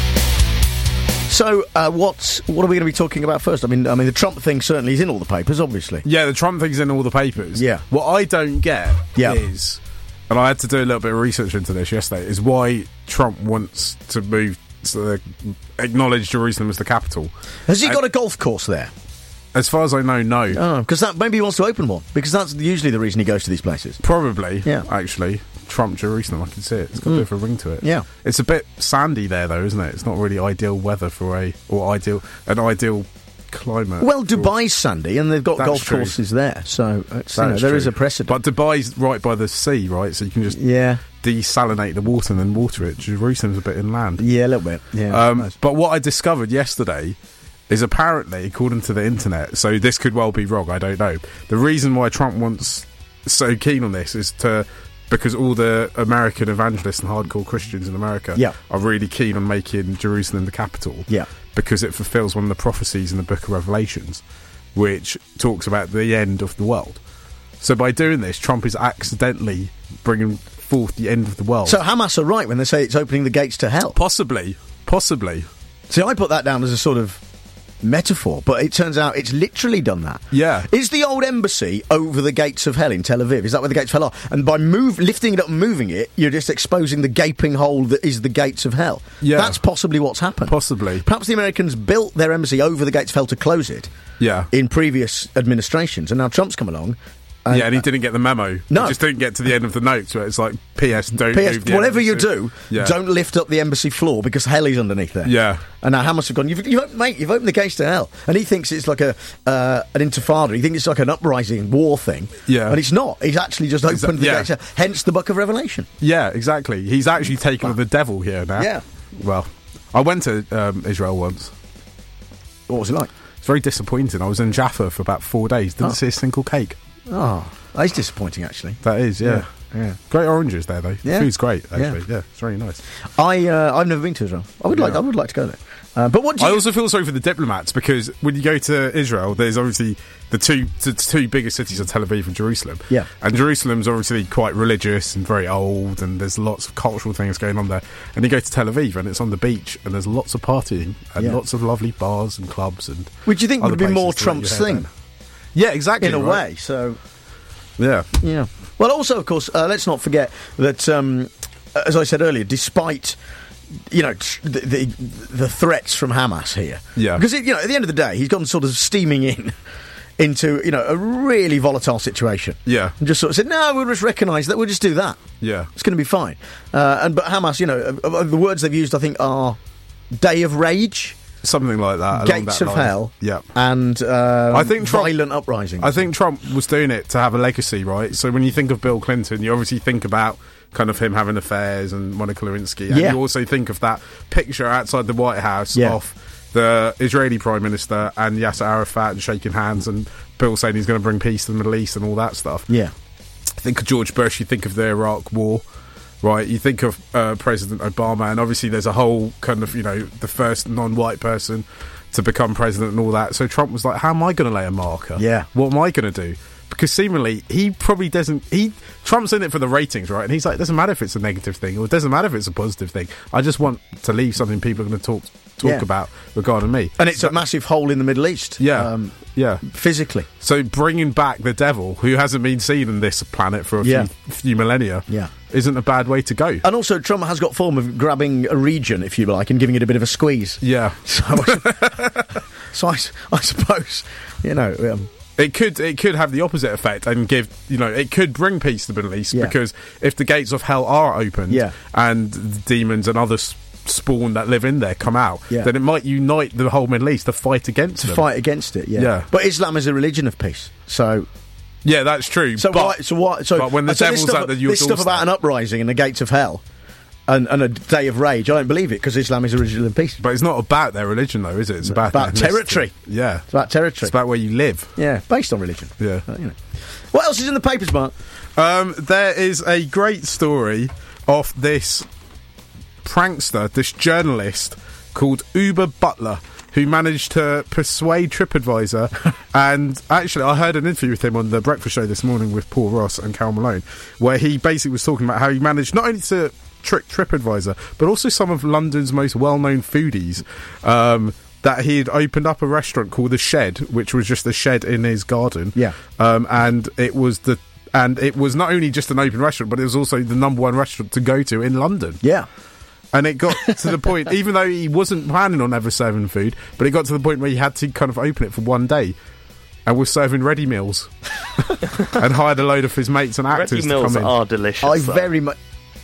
S2: So, uh, what what are we going to be talking about first? I mean, I mean, the Trump thing certainly is in all the papers, obviously.
S4: Yeah, the Trump thing's in all the papers.
S2: Yeah.
S4: What I don't get
S2: yeah.
S4: is... And I had to do a little bit of research into this yesterday, is why Trump wants to move to acknowledge Jerusalem as the capital.
S2: Has he
S4: and
S2: got a golf course there?
S4: As far as I know, no.
S2: Oh, because that maybe he wants to open one, because that's usually the reason he goes to these places.
S4: Probably,
S2: yeah.
S4: Actually, Trump Jerusalem, I can see it. It's got
S2: Mm.
S4: a bit of a ring to it.
S2: Yeah.
S4: It's a bit sandy there, though, isn't it? It's not really ideal weather for a, or ideal, an ideal climate.
S2: Well, Dubai's sandy, and they've got
S4: That's
S2: golf
S4: true.
S2: courses there, so it's, you know,
S4: That's
S2: there
S4: true.
S2: is a precedent.
S4: But Dubai's right by the sea, right? So you can just
S2: yeah.
S4: desalinate the water and then water it. Jerusalem's a bit inland.
S2: Yeah, a little bit. Yeah.
S4: Um, but what I discovered yesterday is apparently, according to the internet, so this could well be wrong, I don't know. The reason why Trump wants so keen on this is to because all the American evangelists and hardcore Christians in America
S2: yeah.
S4: are really keen on making Jerusalem the capital.
S2: Yeah.
S4: Because it fulfills one of the prophecies in the book of Revelations, which talks about the end of the world. So by doing this, Trump is accidentally bringing forth the end of the world.
S2: So Hamas are right when they say it's opening the gates to hell?
S4: Possibly. Possibly.
S2: See, I put that down as a sort of metaphor, but it turns out it's literally done that.
S4: Yeah.
S2: Is the old embassy over the gates of hell in Tel Aviv? Is that where the gates of hell are? And by move, lifting it up and moving it, you're just exposing the gaping hole that is the gates of hell.
S4: Yeah.
S2: That's possibly what's happened.
S4: Possibly.
S2: Perhaps the Americans built their embassy over the gates of hell to close it.
S4: Yeah.
S2: In previous administrations, and now Trump's come along.
S4: And, yeah, and he didn't get the memo.
S2: No.
S4: He just didn't get to the end of the notes where it's like, P S, don't
S2: P S,
S4: move the
S2: whatever you
S4: embassy.
S2: do,
S4: Yeah.
S2: don't lift up the embassy floor because hell is underneath there.
S4: Yeah.
S2: And now Hamas have gone, you've, you've, mate, you've opened the gates to hell. And he thinks it's like a uh, an intifada. He thinks it's like an uprising, war thing.
S4: Yeah.
S2: And it's not. He's actually just opened
S4: Exa-
S2: the
S4: yeah.
S2: gates to hell. Hence the Book of Revelation.
S4: Yeah, exactly. He's actually taken on the devil here now.
S2: Yeah.
S4: Well, I went to um, Israel once.
S2: What was it like?
S4: It's very disappointing. I was in Jaffa for about four days. Didn't
S2: Oh.
S4: see a single cake.
S2: Oh, that's disappointing, actually.
S4: That is, yeah.
S2: Yeah. yeah.
S4: Great oranges there, though.
S2: Yeah.
S4: Food's great, actually.
S2: Yeah.
S4: Yeah, it's very nice.
S2: I, uh, I've never been to Israel. I would,
S4: Yeah.
S2: like, I would like to go there. Uh, but what do you...
S4: I also feel sorry for the diplomats because when you go to Israel, there's obviously the two the two biggest cities are Tel Aviv and Jerusalem.
S2: Yeah.
S4: And Jerusalem's obviously quite religious and very old, and there's lots of cultural things going on there. And you go to Tel Aviv, and it's on the beach, and there's lots of partying and
S2: Yeah.
S4: lots of lovely bars and clubs and.
S2: Which you think
S4: other
S2: would be more
S4: places to let
S2: Trump's
S4: your hair
S2: thing?
S4: down. Yeah, exactly.
S2: In a
S4: right.
S2: way, so...
S4: Yeah.
S2: Yeah. Well, also, of course, uh, let's not forget that, um, as I said earlier, despite, you know, tr- the, the the threats from Hamas here,
S4: Yeah.
S2: because it, you know, at the end of the day, he's gone sort of steaming in into you know a really volatile situation.
S4: Yeah.
S2: And just sort of said, no, we'll just recognise that, we'll just do that.
S4: Yeah.
S2: It's going to be fine. Uh, and but Hamas, you know, uh, uh, the words they've used, I think, are day of rage.
S4: Something like that. along
S2: Gates
S4: that
S2: of
S4: line.
S2: hell.
S4: Yeah.
S2: And um,
S4: I think Trump-
S2: violent uprisings.
S4: I think Trump was doing it to have a legacy, right? So when you think of Bill Clinton, you obviously think about kind of him having affairs and Monica Lewinsky. And
S2: Yeah.
S4: you also think of that picture outside the White House
S2: Yeah.
S4: of the Israeli Prime Minister and Yasser Arafat and shaking hands and Bill saying he's going to bring peace to the Middle East and all that stuff.
S2: Yeah.
S4: Think of George Bush, you think of the Iraq War, right? You think of uh, President Obama, and obviously there's a whole kind of, you know, the first non-white person to become president and all that. So Trump was like, how am I going to lay a marker?
S2: Yeah.
S4: What am I going to do? Because seemingly he probably doesn't. He Trump's in it for the ratings, right? And he's like, it doesn't matter if it's a negative thing or it doesn't matter if it's a positive thing. I just want to leave something people are going to talk talk
S2: Yeah.
S4: about regarding me.
S2: And it's a massive hole in the Middle East.
S4: Yeah,
S2: um,
S4: yeah.
S2: Physically.
S4: So bringing back the devil, who hasn't been seen in this planet for a
S2: Yeah.
S4: few, few millennia,
S2: Yeah.
S4: isn't a bad way to go.
S2: And also, Trump has got form of grabbing a region, if you like, and giving it a bit of a squeeze.
S4: Yeah.
S2: So, so I, I suppose, you know. Um,
S4: It could it could have the opposite effect and give, you know, it could bring peace to the Middle East
S2: Yeah.
S4: because if the gates of hell are opened
S2: Yeah.
S4: and the demons and other s- spawn that live in there come out,
S2: Yeah.
S4: then it might unite the whole Middle East to fight against
S2: to
S4: them.
S2: fight against it, yeah.
S4: Yeah.
S2: But Islam is a religion of peace, so...
S4: Yeah, that's true.
S2: So
S4: but,
S2: why? So what? So,
S4: but when the
S2: so this
S4: devil's
S2: stuff,
S4: at the your
S2: this stuff about an uprising and the gates of hell and, and a day of rage, I don't believe it because Islam is a religion of peace.
S4: But it's not about their religion, though, is it? It's about,
S2: about
S4: their ethnicity.
S2: territory.
S4: Yeah,
S2: It's about territory.
S4: it's about where you live.
S2: Yeah, based on religion.
S4: Yeah.
S2: Uh, you know. What else is in the papers, Mark?
S4: Um, there is a great story of this prankster, this journalist called Uber Butler, who managed to persuade TripAdvisor. And actually, I heard an interview with him on the Breakfast Show this morning with Paul Ross and Carol Malone, where he basically was talking about how he managed not only to trick TripAdvisor, but also some of London's most well-known foodies. Um, that he had opened up a restaurant called The Shed, which was just a shed in his garden.
S2: Yeah.
S4: Um, and it was the and it was not only just an open restaurant, but it was also the number one restaurant to go to in London.
S2: Yeah.
S4: And it got to the point, even though he wasn't planning on ever serving food, but it got to the point where he had to kind of open it for one day and was serving ready meals and hired a load of his mates and actors
S20: Ready
S4: to
S20: meals
S4: come in.
S20: are delicious.
S2: I
S20: though.
S2: very much...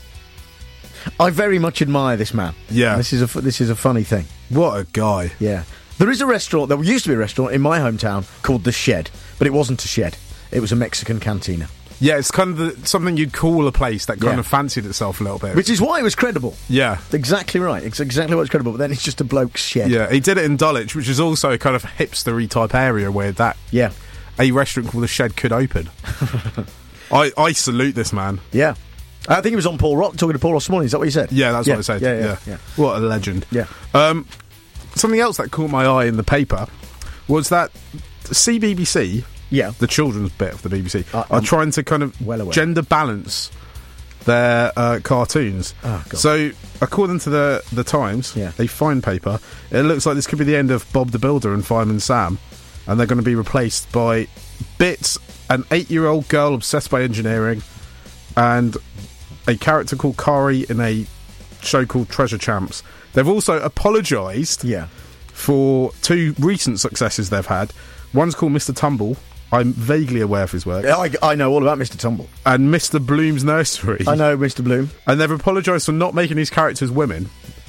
S2: I very much admire this man.
S4: Yeah.
S2: This is a, fu- this is a funny thing.
S4: What a guy.
S2: Yeah. There is a restaurant, there used to be a restaurant in my hometown called The Shed, but it wasn't a shed. It was a Mexican cantina.
S4: Yeah, it's kind of the, something you'd call a place that kind
S2: Yeah.
S4: of fancied itself a little bit.
S2: Which is why it was credible.
S4: Yeah.
S2: Exactly right. It's exactly what's credible, but then it's just a bloke's shed.
S4: Yeah, he did it in Dulwich, which is also a kind of hipstery type area where that
S2: Yeah.
S4: a restaurant called The Shed could open. I, I salute this man.
S2: Yeah. I think he was on Paul Ross, talking to Paul Ross this morning. Is that what he said?
S4: Yeah, that's
S2: yeah.
S4: what I said.
S2: Yeah, yeah,
S4: yeah.
S2: yeah.
S4: What a legend.
S2: Yeah.
S4: Um, something else that caught my eye in the paper was that C B B C,
S2: Yeah.
S4: the children's bit of the B B C,
S2: Uh,
S4: are
S2: I'm
S4: trying to kind of
S2: well aware.
S4: gender balance their uh, cartoons.
S2: Oh, God.
S4: So, according to the the Times,
S2: Yeah.
S4: a fine paper, it looks like this could be the end of Bob the Builder and Fireman Sam, and they're going to be replaced by Bits, an eight-year-old girl obsessed by engineering, and a character called Kari in a show called Treasure Champs. They've also apologised
S2: Yeah.
S4: for two recent successes they've had. One's called Mister Tumble. I'm vaguely aware of his work.
S2: I, I know all about Mister Tumble.
S4: And Mister Bloom's Nursery.
S2: I know Mister Bloom.
S4: And they've apologised for not making these characters women.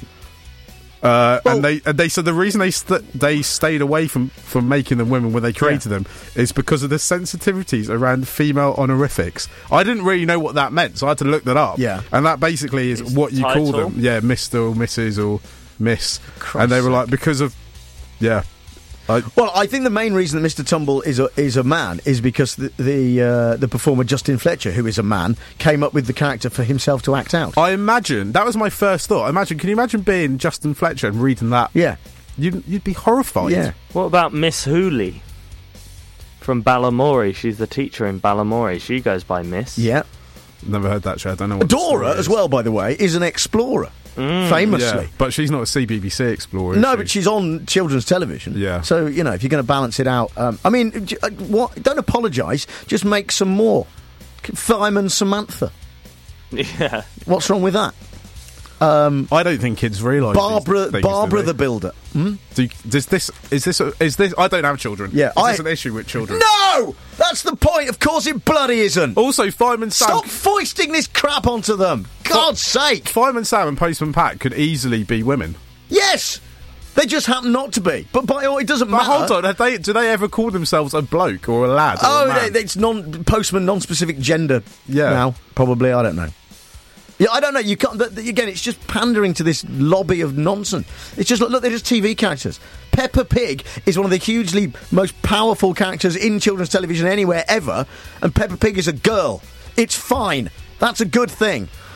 S4: Uh,
S2: Well-
S4: and they and they said the reason they st- they stayed away from, from making them women when they created them is because of the sensitivities around female honorifics. I didn't really know what that meant, so I had to look that up.
S2: Yeah.
S4: And that basically is what you call
S20: title?
S4: them. Yeah, Mister or Missus or Miss. And they were like, because of... Yeah. I,
S2: Well, I think the main reason that Mister Tumble is a, is a man is because the the, uh, the performer Justin Fletcher, who is a man, came up with the character for himself to act out.
S4: I imagine, that was my first thought. I imagine, can you imagine being Justin Fletcher and reading that?
S2: Yeah.
S4: You'd, you'd be horrified.
S2: Yeah.
S20: What about Miss Hooley from Ballamori? She's the teacher in Ballamori. She goes by Miss.
S2: Yeah.
S4: Never heard that show. I don't know what the
S2: Dora,
S4: story
S2: as
S4: is.
S2: well, by the way, is an explorer, famously.
S4: Yeah, but she's not a C B B C explorer. is
S2: No,
S4: she?
S2: but she's on children's television.
S4: Yeah.
S2: So, you know, if you're going to balance it out... Um, I mean, j- uh, what? Don't apologise. Just make some more. Fireman Samantha.
S20: Yeah.
S2: What's wrong with that? Um,
S4: I don't think kids realise.
S2: Barbara,
S4: these things,
S2: Barbara
S4: do
S2: the
S4: they?
S2: Builder. Hmm?
S4: Do, does this is this a, is this? I don't have children.
S2: Yeah,
S4: is
S2: I-
S4: this an issue with children?
S2: No! That's the point. Of course it bloody isn't.
S4: Also, Fireman Sam.
S2: Stop foisting this crap onto them. God's sake.
S4: Fireman Sam and Postman Pat could easily be women.
S2: Yes! They just happen not to be. But by all, it doesn't
S4: But
S2: matter.
S4: hold on, have they, do they ever call themselves a bloke or a lad? or a
S2: Oh,
S4: man?
S2: they, it's non postman, non-specific gender.
S4: Yeah.
S2: Now, probably. I don't know. Yeah, I don't know. You can't. th- th- Again, it's just pandering to this lobby of nonsense. It's just look, look, they're just T V characters. Peppa Pig is one of the hugely most powerful characters in children's television anywhere ever, and Peppa Pig is a girl. It's fine. That's a good thing.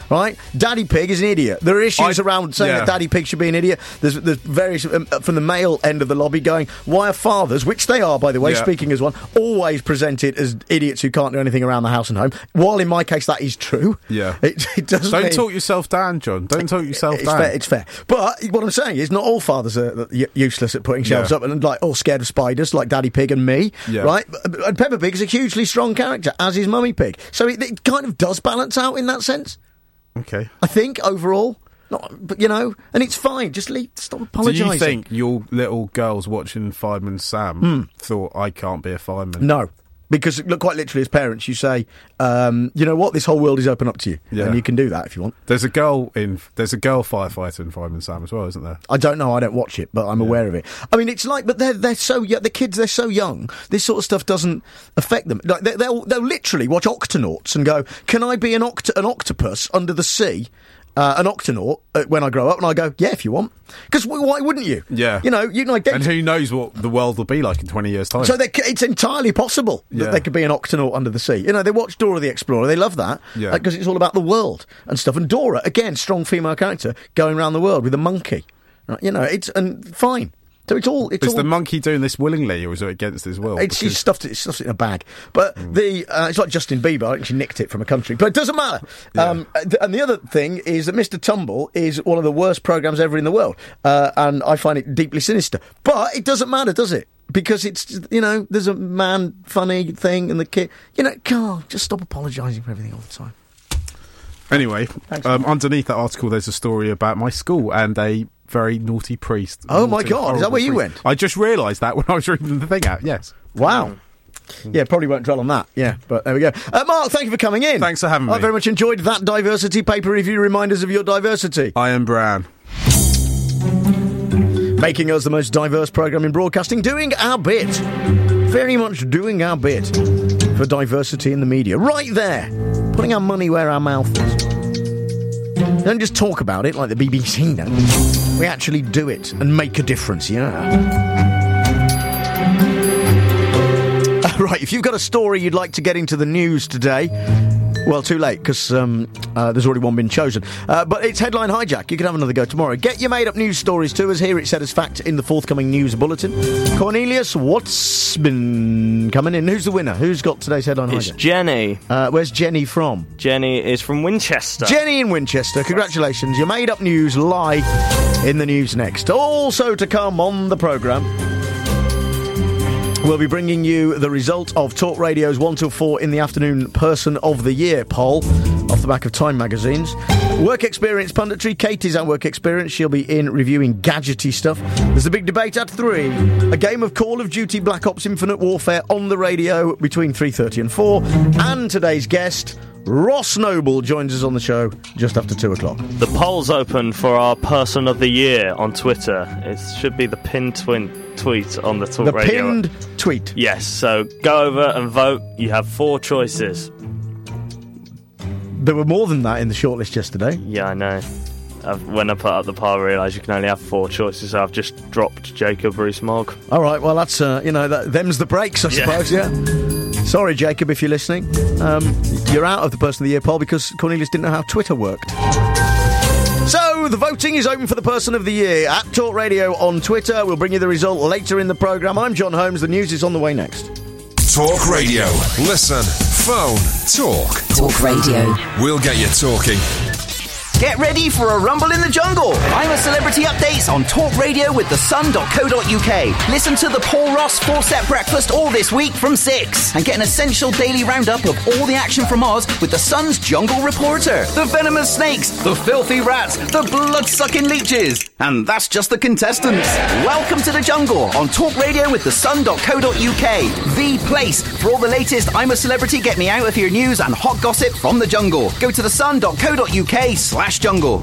S2: right? Daddy Pig is an idiot. There are issues
S4: I-
S2: around saying
S4: yeah.
S2: that Daddy Pig should be an idiot. There's, there's various um, from the male end of the lobby going, why are fathers, which they are, by the way,
S4: Yeah.
S2: speaking as one, always presented as idiots who can't do anything around the house and home? While in my case that is true.
S4: Yeah.
S2: It, it doesn't
S4: Don't
S2: mean-
S4: talk yourself down, John. Don't talk yourself
S2: it's
S4: down.
S2: fair, it's fair. But what I'm saying is not all fathers are y- useless at putting shelves
S4: Yeah.
S2: up and like all scared of spiders like Daddy Pig and me,
S4: Yeah.
S2: right? And Peppa Pig is a hugely strong character, as is Mummy Pig. So it, it kind of does balance out in that sense,
S4: Okay.
S2: I think, overall. Not, but, you know, and it's fine. Just leave, stop
S4: Do
S2: apologising.
S4: you think your little girls watching Fireman Sam
S2: Hmm.
S4: thought, I can't be a fireman?
S2: No. Because, look, quite literally, as parents, you say, um, you know what, this whole world is open up to you.
S4: Yeah.
S2: And you can do that if you want.
S4: There's a girl in. There's a girl firefighter in Fireman Sam as well, isn't there?
S2: I don't know, I don't watch it, but I'm aware of it. I mean, it's like, but they're, they're so young, the kids, they're so young, this sort of stuff doesn't affect them. Like, they, they'll, they'll literally watch Octonauts and go, can I be an, oct- an octopus under the sea? Uh, an octonaut uh, when I grow up, and I go, yeah, if you want, because w- why wouldn't you?
S4: Yeah.
S2: You know, you know,
S4: And who knows what the world will be like in twenty years' time?
S2: so they c- it's entirely possible
S4: Yeah.
S2: that they could be an octonaut under the sea. You know, they watch Dora the Explorer, they love that,
S4: Yeah.
S2: because it's all about the world and stuff. And Dora, again, strong female character, going around the world with a monkey. Right? You know, it's and fine. So it's all. It's
S4: is
S2: all.
S4: the monkey doing this willingly, or is it against his will?
S2: It's she's stuffed it, stuffed it in a bag. But the uh, it's like Justin Bieber. I think she nicked it from a country, but it doesn't matter. Um, th- and the other thing is that Mister Tumble is one of the worst programs ever in the world, uh, and I find it deeply sinister. But it doesn't matter, does it? Because it's, you know, there's a man funny thing, and the kid, you know, God, just stop apologising for everything all the time.
S4: Anyway, um, underneath that article, there's a story about my school and a very naughty priest.
S2: Oh, my
S4: Naughty,
S2: God, is that
S4: horrible
S2: where you
S4: priest.
S2: went?
S4: I just realised that when I was reading the thing out, yes.
S2: Wow. Yeah, probably won't dwell on that. Yeah, but there we go. Uh, Mark, thank you for coming in.
S4: Thanks for having me.
S2: I very much enjoyed that diversity paper review. Reminders of your diversity.
S4: I am Brown.
S2: Making us the most diverse programme in broadcasting, doing our bit. Very much doing our bit for diversity in the media. Right there. Putting our money where our mouth is. Don't just talk about it like the B B C does. We actually do it and make a difference, yeah. Right, if you've got a story you'd like to get into the news today, well, too late, because um, uh, there's already one been chosen. Uh, but it's Headline Hijack. You can have another go tomorrow. Get your made-up news stories to us. Here it said as fact in the forthcoming news bulletin. Cornelius, what's been coming in? Who's the winner? Who's got today's Headline
S20: It's
S2: Hijack?
S20: Jenny.
S2: Uh, where's Jenny from?
S20: Jenny is from Winchester.
S2: Jenny in Winchester, congratulations. Your made-up news live in the news next. Also to come on the programme, we'll be bringing you the result of Talk Radio's one till four in the afternoon Person of the Year poll off the back of Time magazine's. Work experience punditry. Katie's at Work Experience. She'll be in reviewing gadgety stuff. There's a big debate at three. A game of Call of Duty Black Ops Infinite Warfare on the radio between three thirty and four. And today's guest, Ross Noble, joins us on the show just after two o'clock.
S20: The poll's open for our Person of the Year on Twitter. It should be the pinned twin tweet on the Talk
S2: The
S20: Radio.
S2: pinned tweet.
S20: Yes, so go over and vote. You have four choices.
S2: There were more than that in the shortlist yesterday.
S20: Yeah, I know. I've, when I put up the poll, I realised you can only have four choices, so I've just dropped Jacob Rees-Mogg.
S2: All right, well, that's, uh, you know, that, them's the breaks, I
S20: Yeah.
S2: suppose, yeah. Sorry, Jacob, if you're listening. Um, you're out of the Person of the Year poll because Cornelius didn't know how Twitter worked. So, the voting is open for the Person of the Year at Talk Radio on Twitter. We'll bring you the result later in the programme. I'm John Holmes. The news is on the way next.
S14: Talk Radio. Listen, phone, talk.
S3: Talk Radio.
S14: We'll get you talking.
S12: Get ready for a rumble in the jungle. I'm a Celebrity Updates on Talk Radio with the sun dot co dot uk. Listen to the Paul Ross four-set breakfast all this week from six. And get an essential daily roundup of all the action from Oz with the Sun's Jungle Reporter. The venomous snakes, the filthy rats, the blood-sucking leeches. And that's just the contestants. Welcome to the jungle on Talk Radio with the sun dot co dot uk. The place for all the latest I'm a Celebrity, Get Me Out of Here news and hot gossip from the jungle. Go to the sun dot co dot uk slash jungle.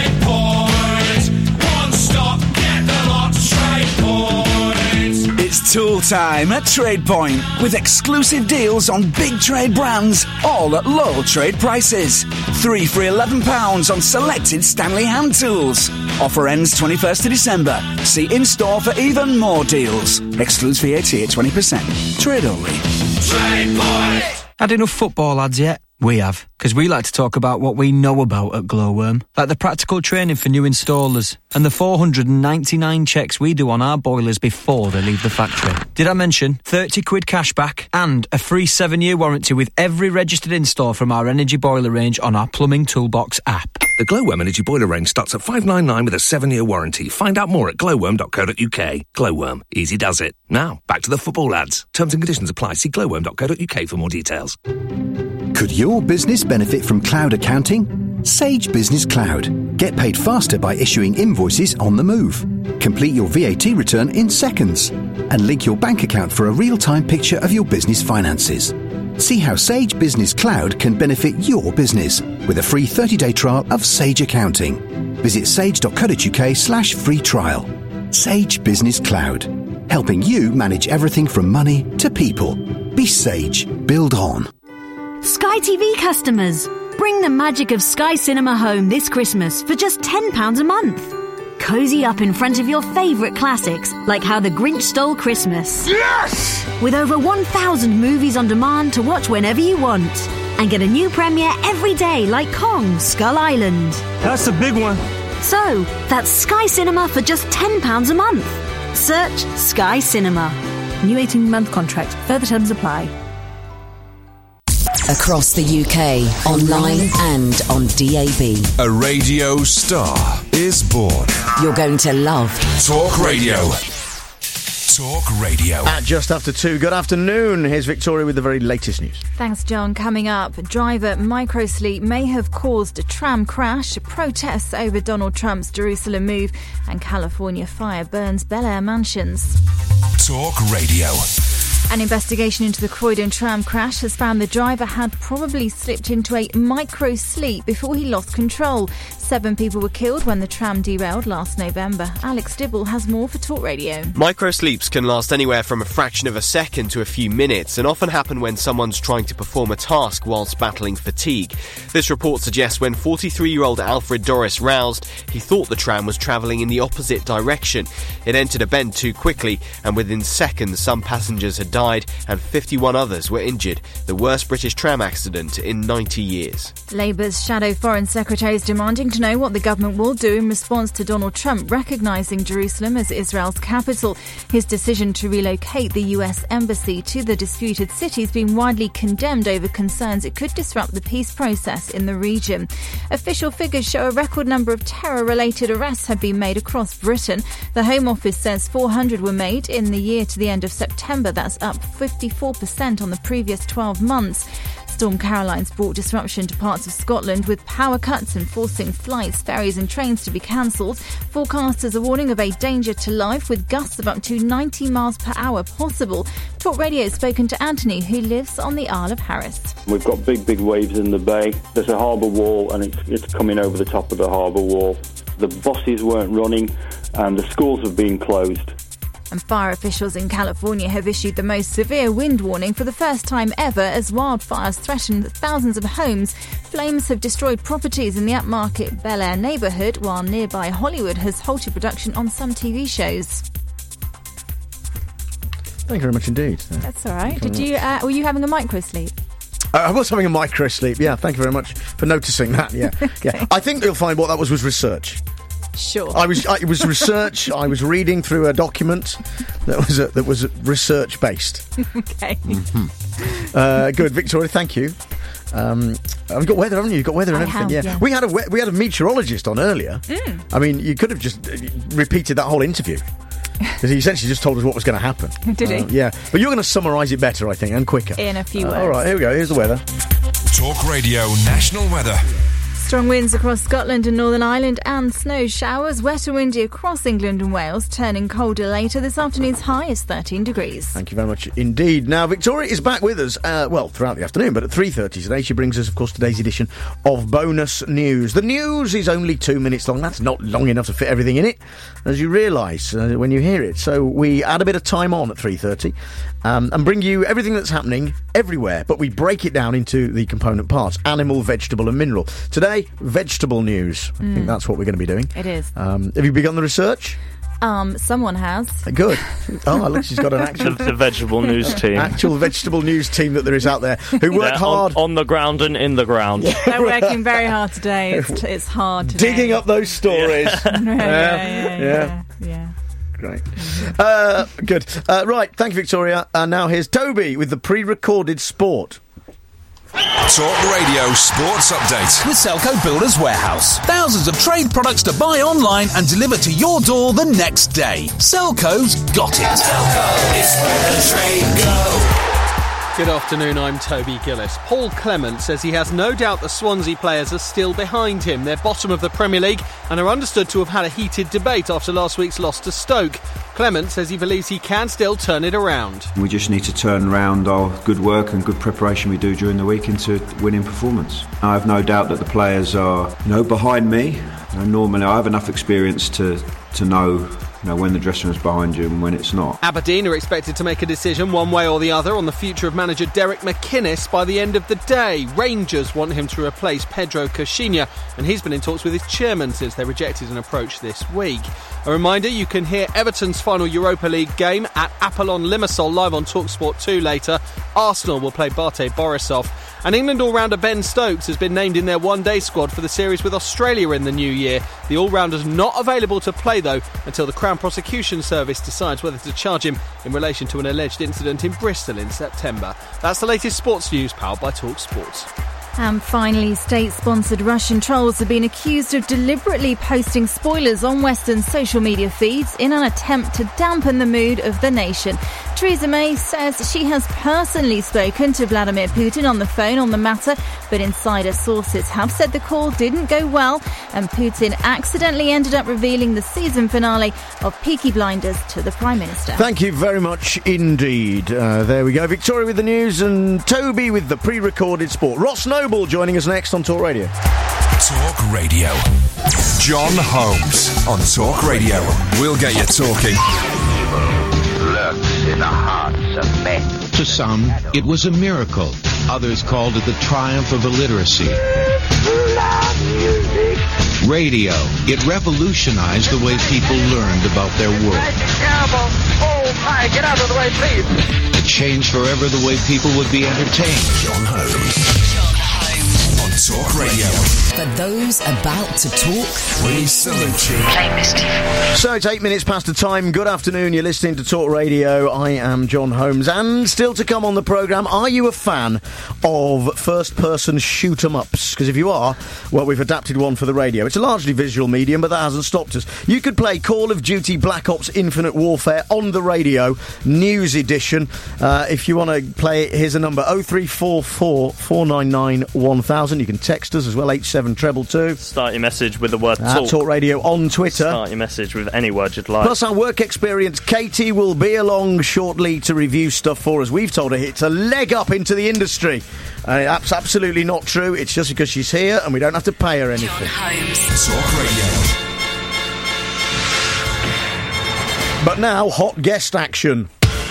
S14: It's
S1: tool time at TradePoint with exclusive deals on big trade brands, all at low trade prices. Three for eleven pounds on selected Stanley hand tools. Offer ends twenty-first of December. See in-store for even more deals. Excludes V A T at twenty percent. Trade only.
S13: TradePoint! Had enough football ads yet? We have, because we like to talk about what we know about at Glowworm, like the practical training for new installers and the four hundred ninety-nine checks we do on our boilers before they leave the factory. Did I mention thirty quid cash back and a free seven-year warranty with every registered install from our energy boiler range on our Plumbing Toolbox app?
S15: The Glowworm Energy Boiler range starts at five nine nine with a seven-year warranty. Find out more at glowworm dot co dot uk. Glowworm. Easy does it. Now, back to the football ads. Terms and conditions apply. See glowworm dot co dot uk for more details.
S16: Could your business benefit from cloud accounting? Sage Business Cloud. Get paid faster by issuing invoices on the move. Complete your V A T return in seconds. And link your bank account for a real-time picture of your business finances. See how Sage Business Cloud can benefit your business with a free thirty-day trial of Sage Accounting. Visit sage dot co dot uk slash free trial. Sage Business Cloud. Helping you manage everything from money to people. Be Sage. Build on.
S17: Sky T V customers, bring the magic of Sky Cinema home this Christmas for just ten pounds a month. Cozy up in front of your favourite classics, like How the Grinch Stole Christmas.
S18: Yes!
S17: With over one thousand movies on demand to watch whenever you want. And get a new premiere every day, like Kong, Skull Island.
S13: That's a big one.
S17: So, that's Sky Cinema for just ten pounds a month. Search Sky Cinema.
S11: New eighteen-month contract. Further terms apply.
S3: Across the U K, online and on D A B.
S14: A radio star is born.
S3: You're going to love
S14: Talk Radio. Talk Radio.
S2: At just after two, good afternoon. Here's Victoria with the very latest news.
S19: Thanks, John. Coming up, driver microsleep may have caused a tram crash, protests over Donald Trump's Jerusalem move, and California fire burns Bel Air mansions.
S14: Talk Radio.
S19: An investigation into the Croydon tram crash has found the driver had probably slipped into a micro-sleep before he lost control. Seven people were killed when the tram derailed last November. Alex Dibble has more for Talk Radio.
S24: Micro-sleeps can last anywhere from a fraction of a second to a few minutes and often happen when someone's trying to perform a task whilst battling fatigue. This report suggests when forty-three-year-old Alfred Doris roused, he thought the tram was travelling in the opposite direction. It entered a bend too quickly, and within seconds some passengers had died and fifty-one others were injured. The worst British tram accident in ninety years.
S19: Labour's shadow foreign secretary is demanding to know what the government will do in response to Donald Trump recognising Jerusalem as Israel's capital. His decision to relocate the U S embassy to the disputed city has been widely condemned over concerns it could disrupt the peace process in the region. Official figures show a record number of terror-related arrests have been made across Britain. The Home Office says four hundred were made in the year to the end of September. That's up fifty-four percent on the previous twelve months. Storm Caroline's brought disruption to parts of Scotland with power cuts and forcing flights, ferries and trains to be cancelled. Forecasters are warning of a danger to life with gusts of up to ninety miles per hour possible. Talk Radio has spoken to Anthony, who lives on the Isle of Harris.
S25: We've got big, big waves in the bay. There's a harbour wall and it's, it's coming over the top of the harbour wall. The buses weren't running and the schools have been closed.
S19: And fire officials in California have issued the most severe wind warning for the first time ever as wildfires threaten thousands of homes. Flames have destroyed properties in the upmarket Bel Air neighbourhood, while nearby Hollywood has halted production on some T V shows.
S2: Thank you very much indeed.
S19: That's all right. Did you? Uh, were you having a micro sleep?
S2: Uh, I was having a micro sleep. Yeah, thank you very much for noticing that. Yeah, okay. yeah. I think you'll find what that was was research.
S19: Sure.
S2: I was. I, it was research. I was reading through a document that was a, that was research based.
S19: Okay.
S2: Mm-hmm. Uh, good, Victoria. Thank you. Um, I've got weather, haven't you? You've got weather and
S19: I
S2: everything.
S19: have,
S2: yeah.
S19: yeah.
S2: We had a we- we had a meteorologist on earlier.
S19: Mm.
S2: I mean, you could have just uh, repeated that whole interview because he essentially just told us what was going to happen.
S19: Did he?
S2: Uh, yeah, but you're going to summarise it better, I think, and quicker
S19: In a few
S2: uh,
S19: words.
S2: All right, here we go. Here's the weather.
S14: Talk Radio National Weather.
S19: Strong winds across Scotland and Northern Ireland and snow showers. Wet and windy across England and Wales, turning colder later. This afternoon's high is thirteen degrees.
S2: Thank you very much indeed. Now, Victoria is back with us, uh, well, throughout the afternoon, but at three thirty today she brings us, of course, today's edition of Bonus News. The news is only two minutes long. That's not long enough to fit everything in it, as you realise uh, when you hear it. So we add a bit of time on at three thirty um, and bring you everything that's happening everywhere, but we break it down into the component parts: animal, vegetable and mineral. Today, vegetable news. I
S19: Mm.
S2: think that's what we're going to be doing.
S19: It is.
S2: Um, have you begun the research?
S19: Um, someone has.
S2: Good. Oh, look, she's got an actual...
S20: The, the vegetable news team.
S2: Actual vegetable news team that there is out there who work
S20: They're
S2: hard...
S20: On, on the ground and in the ground.
S19: They're working very hard today. It's, it's hard today.
S2: Digging up those stories.
S19: yeah, yeah, yeah, yeah, yeah.
S2: Great. Uh, good. Uh, right, thank you, Victoria. And now here's Toby with the pre-recorded sport.
S14: Talk Radio Sports Update.
S5: With Selco Builders Warehouse. Thousands of trade products to buy online and deliver to your door the next day. Selco's got it.
S27: Selco is where the trade go.
S6: Good afternoon, I'm Toby Gillis. Paul Clement says he has no doubt the Swansea players are still behind him. They're bottom of the Premier League and are understood to have had a heated debate after last week's loss to Stoke. Clement says he believes he can still turn it around.
S7: We just need to turn around our good work and good preparation we do during the week into winning performance. I have no doubt that the players are, you know, behind me. You know, normally I have enough experience to, to know You know, when the dressing room's behind you and when it's not.
S6: Aberdeen are expected to make a decision one way or the other on the future of manager Derek McInnes by the end of the day. Rangers want him to replace Pedro Caixinha, and he's been in talks with his chairman since they rejected an approach this week. A reminder, you can hear Everton's final Europa League game at Apollon Limassol live on TalkSport two later. Arsenal will play Bate Borisov. And England all-rounder Ben Stokes has been named in their one-day squad for the series with Australia in the new year. The all-rounder's not available to play, though, until the Crown Prosecution Service decides whether to charge him in relation to an alleged incident in Bristol in September. That's the latest sports news, powered by TalkSport.
S19: And finally, state-sponsored Russian trolls have been accused of deliberately posting spoilers on Western social media feeds in an attempt to dampen the mood of the nation. Theresa May says she has personally spoken to Vladimir Putin on the phone on the matter, but insider sources have said the call didn't go well and Putin accidentally ended up revealing the season finale of Peaky Blinders to the Prime Minister.
S2: Thank you very much indeed. Uh, there we go. Victoria with the news and Toby with the pre-recorded sport. Ross Noble joining us next on Talk Radio.
S14: Talk Radio. John Holmes on Talk Radio. We'll get you talking.
S8: Lurks in the hearts of men.
S9: To some, it was a miracle. Others called it the triumph of illiteracy. Radio. It revolutionized the way people learned about their world.
S8: Oh, my, get out of the way, please.
S9: It changed forever the way people would be entertained.
S14: John Holmes. On Talk Radio.
S3: For those about to talk,
S14: we salute you.
S3: Play Misty.
S2: So it's eight minutes past the time. Good afternoon. You're listening to Talk Radio. I am John Holmes. And still to come on the programme, are you a fan of first-person shoot-em-ups? Because if you are, well, we've adapted one for the radio. It's a largely visual medium, but that hasn't stopped us. You could play Call of Duty Black Ops Infinite Warfare on the radio, News Edition. Uh, if you want to play it, here's a number, oh three four four, four nine nine, one thousand. You can text us as well, eight seven treble two.
S20: Start your message with the word
S2: uh,
S20: talk.
S2: Talk Radio on Twitter.
S20: Start your message with any word you'd like.
S2: Plus our work experience, Katie will be along shortly to review stuff for us. We've told her it's a leg up into the industry. Uh, that's absolutely not true. It's just because she's here and we don't have to pay her anything.
S14: Talk Radio.
S2: But now, hot guest action.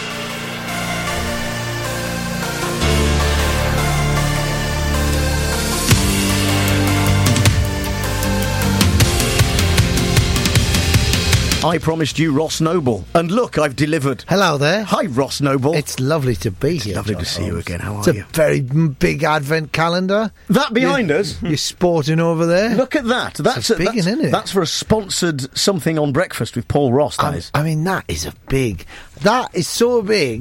S2: I promised you Ross Noble. And look, I've delivered.
S10: Hello there.
S2: Hi, Ross Noble.
S10: It's lovely to be
S2: it's
S10: here.
S2: Lovely
S10: John
S2: to see
S10: Holmes.
S2: you again. How
S10: it's
S2: are
S10: a
S2: you?
S10: very big advent calendar.
S2: That behind
S10: you're,
S2: us?
S10: You're sporting over there.
S2: Look at that. That's
S10: a big
S2: that's,
S10: one, isn't it?
S2: That's for a sponsored something on breakfast with Paul Ross, that
S10: I,
S2: is.
S10: I mean, that is a big... That is so big...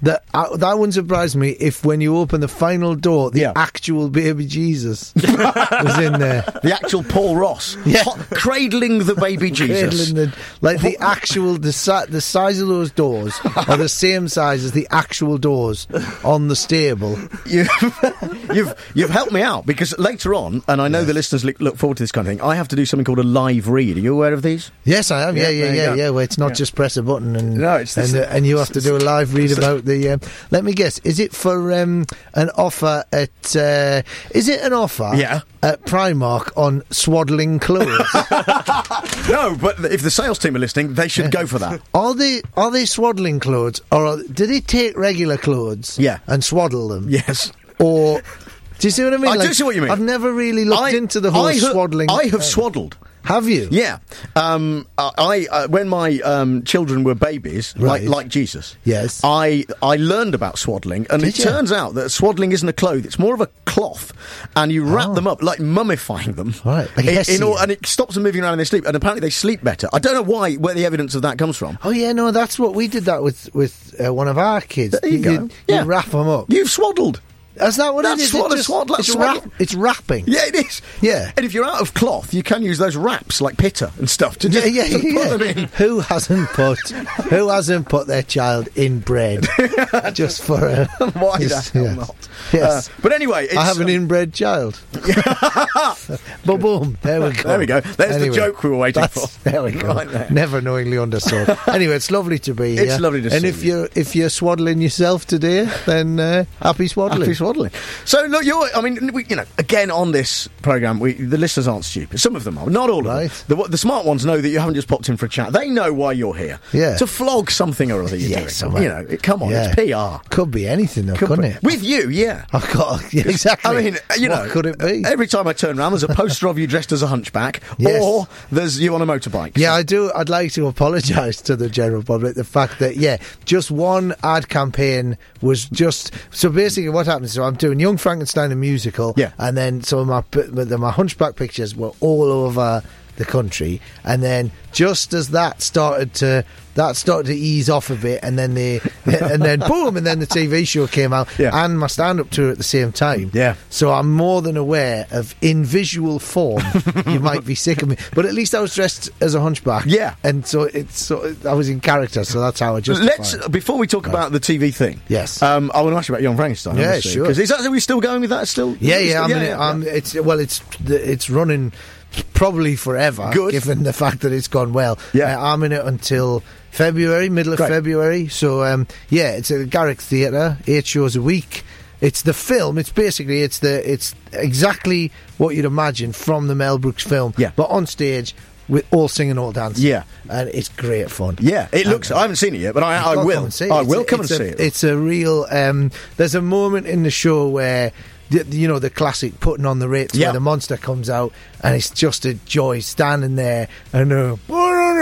S10: that uh, that wouldn't surprise me if when you open the final door, the
S2: Yeah.
S10: actual baby Jesus was in there.
S2: The actual Paul Ross.
S10: Yeah.
S2: Hot- cradling the baby Jesus.
S10: Cradling the- like the actual, the, si- the size of those doors are the same size as the actual doors on the stable.
S2: You, you've you've helped me out because later on, and I know the listeners look, look forward to this kind of thing, I have to do something called a live read. Are you aware of these?
S10: Yes, I am. Yeah,
S2: Yeah,
S10: yeah,
S2: there you
S10: yeah,
S2: go.
S10: yeah. Where it's not
S2: Yeah.
S10: just press a button and
S2: No, it's this-
S10: and, uh, and you have to do a live read about the. Um, let me guess. Is it for um, an offer at? Uh, is it an offer?
S2: Yeah.
S10: At Primark on swaddling clothes.
S2: No, but if the sales team are listening, they should go for that.
S10: Are they are they swaddling clothes, or are, do they take regular clothes?
S2: Yeah.
S10: And swaddle them?
S2: Yes.
S10: Or do you see what I mean?
S2: I do see what you mean.
S10: I've never really looked
S2: I-
S10: into the whole
S2: I ha-
S10: swaddling.
S2: I have
S10: uh,
S2: swaddled.
S10: Have you?
S2: Yeah, um, I uh, when my um, children were babies,
S10: Right.
S2: like like Jesus.
S10: Yes.
S2: I I learned about swaddling, and
S10: Did
S2: it
S10: you?
S2: turns out that swaddling isn't a cloth; it's more of a cloth, and you wrap them up like mummifying them.
S10: Oh. Right, like
S2: in, in
S10: Hessian.
S2: all, and it stops them moving around in their sleep, and apparently they sleep better. I don't know why, where the evidence of that comes from.
S10: Oh yeah, no, that's what we did that with with uh, one of our kids.
S2: There you go.
S10: You,
S2: Yeah.
S10: you wrap them up.
S2: You've swaddled.
S10: That's not what
S2: That's
S10: it is.
S2: what
S10: It
S2: a
S10: just-
S2: swaddle-
S10: It's,
S2: swaddle-
S10: wrap, it's wrapping.
S2: Yeah, it is.
S10: Yeah.
S2: And if you're out of cloth, you can use those wraps like pitta and stuff to just
S10: Yeah, yeah,
S2: to put
S10: yeah.
S2: them in.
S10: Who hasn't put Who hasn't put their child in bread just for a
S2: Why
S10: just-
S2: the hell
S10: yeah.
S2: not?
S10: Yes.
S2: Uh, but anyway, it's,
S10: I have an
S2: um,
S10: inbred child. Boom, boom. There we go.
S2: There we go. There's
S10: Anyway,
S2: the joke we were waiting
S10: that's-
S2: for.
S10: There we go.
S2: Right there.
S10: Never knowingly undersold. Anyway, it's lovely to be here.
S2: It's lovely to
S10: and
S2: see
S10: if
S2: you.
S10: you're if you're swaddling yourself today, then uh, happy swaddling.
S2: Happy swaddling. So look, you're. I mean, we, you know, again on this program, we, the listeners aren't stupid. Some of them are, not all of
S10: Right.
S2: them. The, the smart ones know that you haven't just popped in for a chat. They know why you're here.
S10: Yeah.
S2: To flog something or other. You're
S10: Yeah,
S2: doing.
S10: something.
S2: You know, it, come on,
S10: Yeah.
S2: it's P R.
S10: Could be anything, though,
S2: Could
S10: couldn't
S2: be-
S10: it?
S2: With you, yeah.
S10: I've got yeah, exactly.
S2: I mean, you
S10: What
S2: know,
S10: could it be?
S2: Every time I turn around, there's a poster of you dressed as a hunchback,
S10: Yes.
S2: or there's you on a motorbike.
S10: Yeah, I do. I'd like to apologise to the general public. The fact that, yeah, just one ad campaign was just. So basically, what happens? So I'm doing Young Frankenstein, a musical,
S2: Yeah.
S10: and then some of my pi- my hunchback pictures were all over the country, and then just as that started to that started to ease off a bit, and then they and then boom, and then the T V show came out,
S2: Yeah.
S10: and my stand-up tour at the same time.
S2: Yeah.
S10: So I'm more than aware of, in visual form, you might be sick of me, but at least I was dressed as a hunchback.
S2: Yeah.
S10: and so it's so I was in character, so that's how I justify
S2: Let's
S10: it.
S2: before we talk about the T V thing.
S10: Yes.
S2: um, I want to ask you about Young Frankenstein.
S10: Yeah, sure.
S2: Because is that are we still going with that? Still?
S10: Yeah, yeah. I
S2: Still-
S10: mean, um, it's well, it's it's running probably forever,
S2: Good.
S10: given the fact that it's gone well.
S2: Yeah.
S10: Uh, I'm in it until February, middle of
S2: Great.
S10: February. So um, yeah, it's at the Garrick Theatre, eight shows a week. It's the film. It's basically it's the it's exactly what you'd imagine from the Mel Brooks film.
S2: Yeah.
S10: but on stage with all singing, all dancing.
S2: Yeah.
S10: and it's great fun.
S2: Yeah, it looks. I haven't seen it yet, but I,
S10: You've
S2: I
S10: got to
S2: will.
S10: come and see it.
S2: I
S10: It's
S2: will
S10: a-
S2: come and
S10: it's
S2: see
S10: a-
S2: it.
S10: It's a real. Um, there's a moment in the show where. The, you know, the classic putting on the Ritz
S2: Yeah.
S10: where the monster comes out and it's just a joy standing there and uh, put on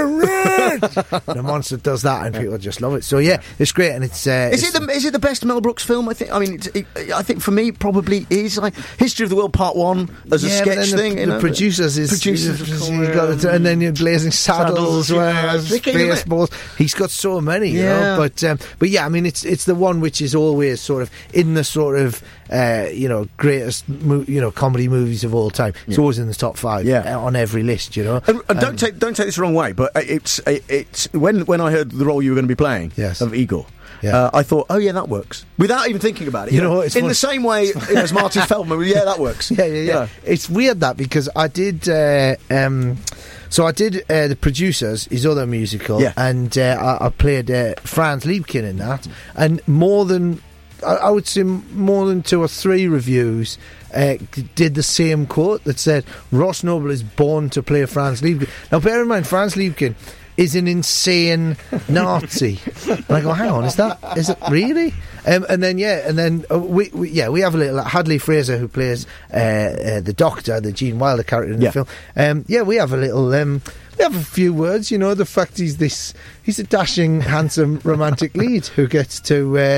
S10: the Ritz. The monster does that and people just love it. So yeah, it's great and it's. Uh,
S2: Is
S10: it's
S2: it the is it the best Mel Brooks film? I think. I mean, it's, it, I think for me, it probably is. Like History of the World Part One as a
S10: yeah, but
S2: sketch
S10: then
S2: thing.
S10: The,
S2: you
S10: the
S2: know,
S10: producers is
S2: producers,
S10: is-
S2: of course,
S10: you got the- and then you're Blazing Saddles,
S2: Saddles,
S10: where
S2: yeah, it's wicked, isn't it?
S10: Spaceballs. He's got so many, you
S2: Yeah.
S10: know. But um, but yeah, I mean, it's it's the one which is always sort of in the sort of uh, you know greatest mo- you know comedy movies of all time. It's
S2: Yeah.
S10: always in the top five,
S2: Yeah.
S10: uh, on every list, you know.
S2: And, and don't
S10: Um,
S2: take don't take this the wrong way, but it's it, it's when when I heard the role you were going to be playing
S10: Yes.
S2: of Igor.
S10: Yeah.
S2: Uh, I thought, oh yeah, that works. Without even thinking about it,
S10: You know what, it's
S2: in
S10: funny.
S2: the same way you know, as Martin Feldman. Yeah, that works.
S10: Yeah, yeah, yeah. It's weird that because I did. Uh, um, so I did uh, the producers, his other musical,
S2: Yeah.
S10: and uh, I, I played uh, Franz Liebkin in that, and more than I, I would say more than two or three reviews. Uh, g- did the same quote that said Ross Noble is born to play Franz Liebkin. Now, bear in mind, Franz Liebkin is an insane Nazi. And I go, hang on, is that is it really? Um, and then yeah, and then uh, we, we yeah we have a little like, Hadley Fraser who plays uh, uh, the Doctor, the Gene Wilder character in
S2: Yeah.
S10: the film. Um, yeah, we have a little. Um, we have a few words, you know. The fact he's this, he's a dashing, handsome, romantic lead who gets to. Uh,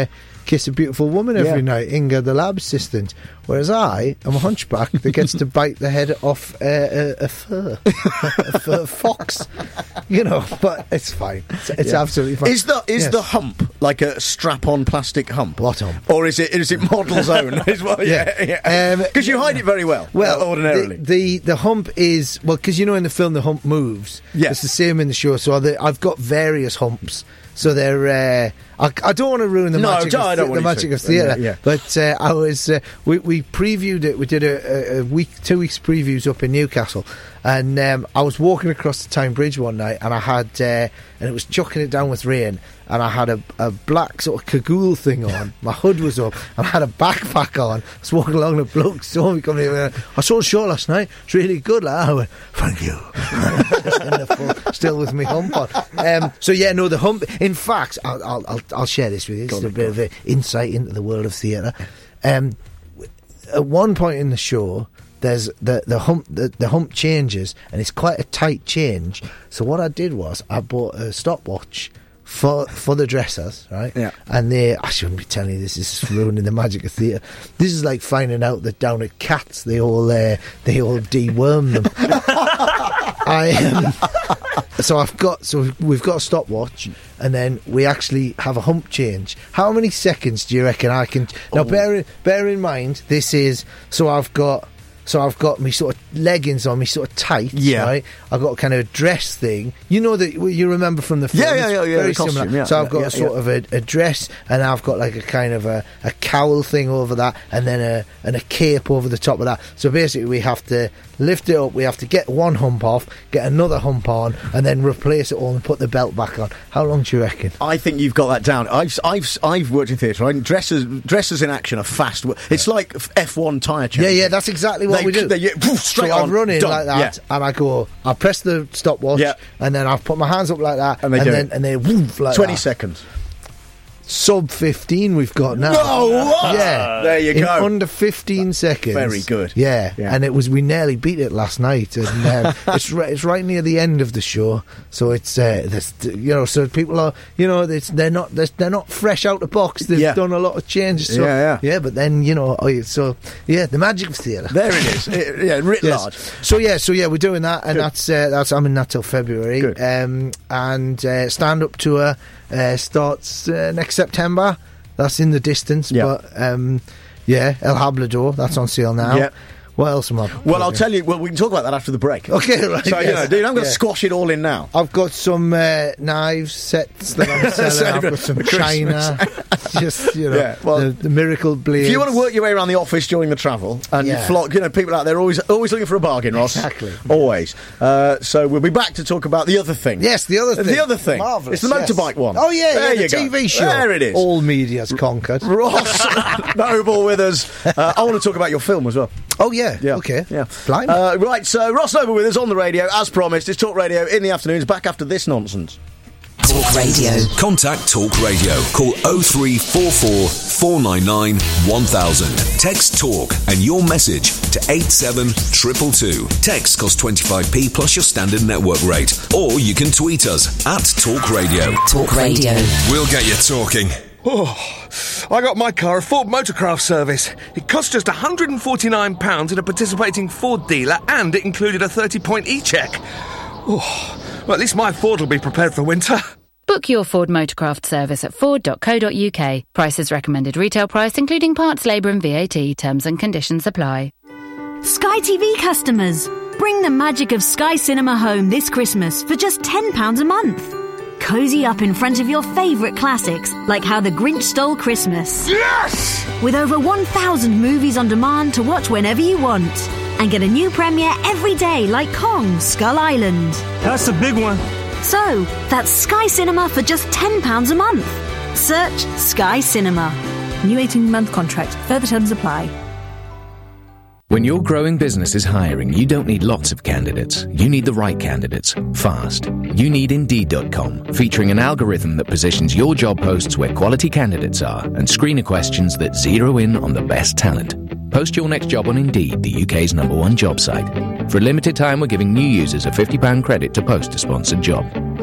S10: kiss a beautiful woman every
S2: Yeah.
S10: night, Inga, the lab assistant. Whereas I am a hunchback that gets to bite the head off uh, a, a fur, a fur fox. You know, but it's fine. It's, it's
S2: Yeah.
S10: absolutely fine.
S2: Is the is
S10: Yes.
S2: the hump like a strap-on plastic hump?
S10: What hump?
S2: Or is it is it model's own? As well? Yeah, yeah. Because you hide it very well.
S10: Well,
S2: uh, ordinarily.
S10: the, the the hump is well because you know in the film the hump moves.
S2: Yeah.
S10: It's the same in the show. So the, I've got various humps. So they're. Uh, I, I don't want to ruin the
S2: No,
S10: magic.
S2: I
S10: of
S2: don't
S10: the,
S2: want
S10: the
S2: you
S10: magic
S2: to.
S10: of theatre.
S2: Yeah, yeah.
S10: But uh, I was. Uh, we we previewed it. We did a, a, a week, two weeks previews up in Newcastle, and um, I was walking across the Tyne Bridge one night, and I had uh, and it was chucking it down with rain, and I had a, a black sort of cagoule thing on. My hood was up, and I had a backpack on. I was walking along, the bloke saw me coming in. and went, I saw the show last night. It's really good. Like, I went, thank you. In the full, still with me hump on. Um, so yeah, no, the hump. In fact, I'll I'll I'll, I'll share this with you. It's a bit of an insight into the world of theatre. Um, at one point in the show, there's the the hump the, the hump changes, and it's quite a tight change. So what I did was I bought a stopwatch for for the dressers, right?
S2: Yeah.
S10: And they, I shouldn't be telling you this, this is ruining the magic of theatre. This is like finding out that down at Cats they all uh, they all deworm them. I um, so I've got so we've got a stopwatch, and then we actually have a hump change. How many seconds do you reckon I can? Now, bear in, bear in mind, this is so I've got. So I've got me sort of leggings on, me sort of tights,
S2: Yeah.
S10: right? I've got kind of a dress thing. You know that you remember from the film.
S2: Yeah, yeah,
S10: It's
S2: yeah, yeah,
S10: very
S2: the costume,
S10: similar.
S2: yeah,
S10: so I've
S2: yeah,
S10: got
S2: yeah,
S10: a sort
S2: yeah.
S10: of a, a dress, and I've got like a kind of a, a cowl thing over that, and then a and a cape over the top of that. So basically, we have to lift it up. We have to get one hump off, get another hump on, and then replace it all and put the belt back on. How long do you reckon?
S2: I think you've got that down. I've I've I've worked in theatre. Right? Dressers dressers in action are fast. It's like F one tyre change.
S10: Yeah, yeah, that's exactly what
S2: They-
S10: we do.
S2: they- yeah, poof, straight
S10: so I
S2: on,
S10: run in
S2: done.
S10: like that,
S2: Yeah.
S10: and I go. I press the stopwatch,
S2: Yeah.
S10: and then I put my hands up like that,
S2: And they do
S10: then
S2: it.
S10: and they woof like
S2: Twenty
S10: that.
S2: seconds.
S10: Sub fifteen we've got now.
S2: No, what?
S10: Yeah,
S2: There you
S10: in
S2: go.
S10: under fifteen seconds.
S2: Very good.
S10: Yeah.
S2: Yeah.
S10: And it was we nearly beat it last night, and um, it's right, it's right near the end of the show, so it's uh, this, you know, so people are, you know, it's, they're not they're, they're not fresh out the box. They've
S2: Yeah.
S10: done a lot of changes. So,
S2: Yeah, yeah.
S10: yeah. But then you know, oh, yeah, so yeah, the magic of theatre.
S2: There it is. It- yeah, writ
S10: Yes.
S2: large.
S10: So yeah, so yeah, we're doing that, and
S2: Good.
S10: that's uh, that's I'm in that till February.
S2: Good.
S10: Um, and uh, stand up tour uh, starts uh, next September. That's in the distance,
S2: Yeah.
S10: but um, yeah, El Hablador, that's on sale now.
S2: Yeah.
S10: What else am I?
S2: Well, I'll tell you. Well, we can talk about that after the break.
S10: Okay, right.
S2: So you
S10: yes.
S2: know, dude, I'm going to
S10: Yeah.
S2: squash it all in now.
S10: I've got some uh, knives sets that I'm selling. I've got some
S2: For Christmas.
S10: china, just you know,
S2: Yeah, well,
S10: the, the miracle blades.
S2: If you want to work your way around the office during the travel, and
S10: Yeah.
S2: flock, you know, people out there are always always looking for a bargain, Ross.
S10: Exactly.
S2: Always. Uh, so we'll be back to talk about the other thing.
S10: Yes, the other thing.
S2: The other thing.
S10: Marvellous,
S2: It's the
S10: yes.
S2: motorbike one.
S10: Oh yeah,
S2: there
S10: yeah,
S2: you
S10: the
S2: go.
S10: T V show.
S2: There it is.
S10: All media's conquered.
S2: Ross Noble with us. Uh, I want to talk about your film as well.
S10: Oh yeah.
S2: Yeah.
S10: Okay.
S2: Yeah.
S10: Blimey.
S2: Uh, right, so Ross Noble with us on the radio, as promised. It's Talk Radio in the afternoons, back after this nonsense.
S3: Talk Radio.
S14: Contact Talk Radio. Call oh three four four, four nine nine, one thousand. Text Talk and your message to eight seven two two two. Text costs twenty-five p plus your standard network rate. Or you can tweet us at Talk Radio.
S3: Talk Radio.
S14: We'll get you talking.
S1: Oh, I got my car a Ford Motorcraft service. It cost just one hundred forty-nine pounds at a participating Ford dealer, and it included a thirty-point e-check. Oh, well, at least my Ford will be prepared for winter.
S4: Book your Ford Motorcraft service at ford dot co dot uk. Prices recommended retail price including parts, labour and V A T. Terms and conditions apply.
S17: Sky T V customers, bring the magic of Sky Cinema home this Christmas for just ten pounds a month. Cozy up in front of your favourite classics, like How the Grinch Stole Christmas.
S1: Yes!
S17: With over one thousand movies on demand to watch whenever you want. And get a new premiere every day, like Kong, Skull Island.
S1: That's a big one.
S17: So, that's Sky Cinema for just ten pounds a month. Search Sky Cinema.
S11: New eighteen-month contract. Further terms apply.
S12: When your growing business is hiring, you don't need lots of candidates. You need the right candidates, fast. You need Indeed dot com, featuring an algorithm that positions your job posts where quality candidates are and screener questions that zero in on the best talent. Post your next job on Indeed, the U K's number one job site. For a limited time, we're giving new users a fifty pounds credit to post a sponsored job.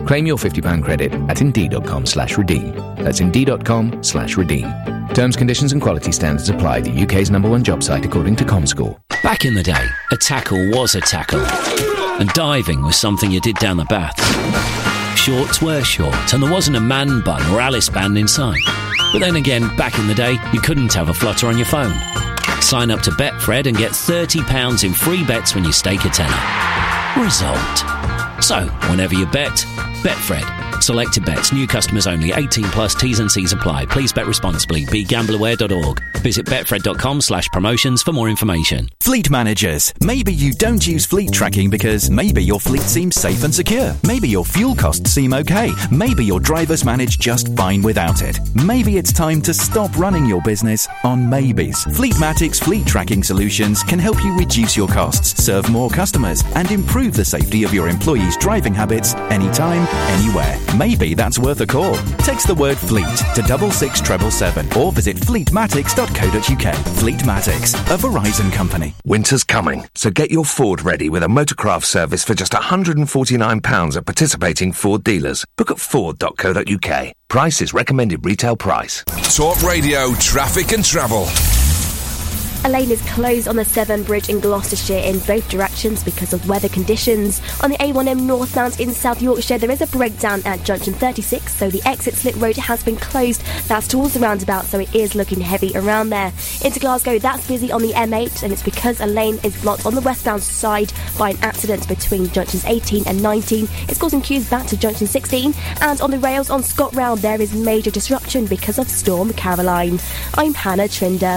S12: Claim your fifty pounds credit at indeed.com slash redeem. That's indeed.com slash redeem. Terms, conditions and quality standards apply. The U K's number one job site according to ComScore.
S15: Back in the day, a tackle was a tackle. And diving was something you did down the bath. Shorts were short, and there wasn't a man bun or Alice band in sight. But then again, back in the day, you couldn't have a flutter on your phone. Sign up to Betfred and get thirty pounds in free bets when you stake a tenner. Result. So, whenever you bet, Betfred. Selected bets, new customers only, eighteen plus, T's and C's apply. Please bet responsibly. be gamble aware dot org. Visit betfred.com slash promotions for more information.
S16: Fleet managers. Maybe you don't use fleet tracking because maybe your fleet seems safe and secure. Maybe your fuel costs seem okay. Maybe your drivers manage just fine without it. Maybe it's time to stop running your business on maybes. Fleetmatic's fleet tracking solutions can help you reduce your costs, serve more customers, and improve the safety of your employees' driving habits anytime, anywhere. Maybe that's worth a call. Text the word fleet to double six treble seven or visit fleetmatics dot co dot uk. Fleetmatics, a Verizon company.
S1: Winter's coming, so get your Ford ready with a Motorcraft service for just one hundred forty-nine pounds at participating Ford dealers. Book at ford dot co dot uk. Price is recommended retail price.
S14: Talk Radio Traffic and Travel.
S18: A lane is closed on the Severn Bridge in Gloucestershire in both directions because of weather conditions. On the A one M northbound in South Yorkshire, there is a breakdown at junction thirty-six, so the exit slip road has been closed. That's towards the roundabout, so it is looking heavy around there. Into Glasgow, that's busy on the M eight, and it's because a lane is blocked on the westbound side by an accident between junctions eighteen and nineteen. It's causing queues back to junction sixteen. And on the rails on ScotRail, there is major disruption because of Storm Caroline. I'm Hannah Trinder.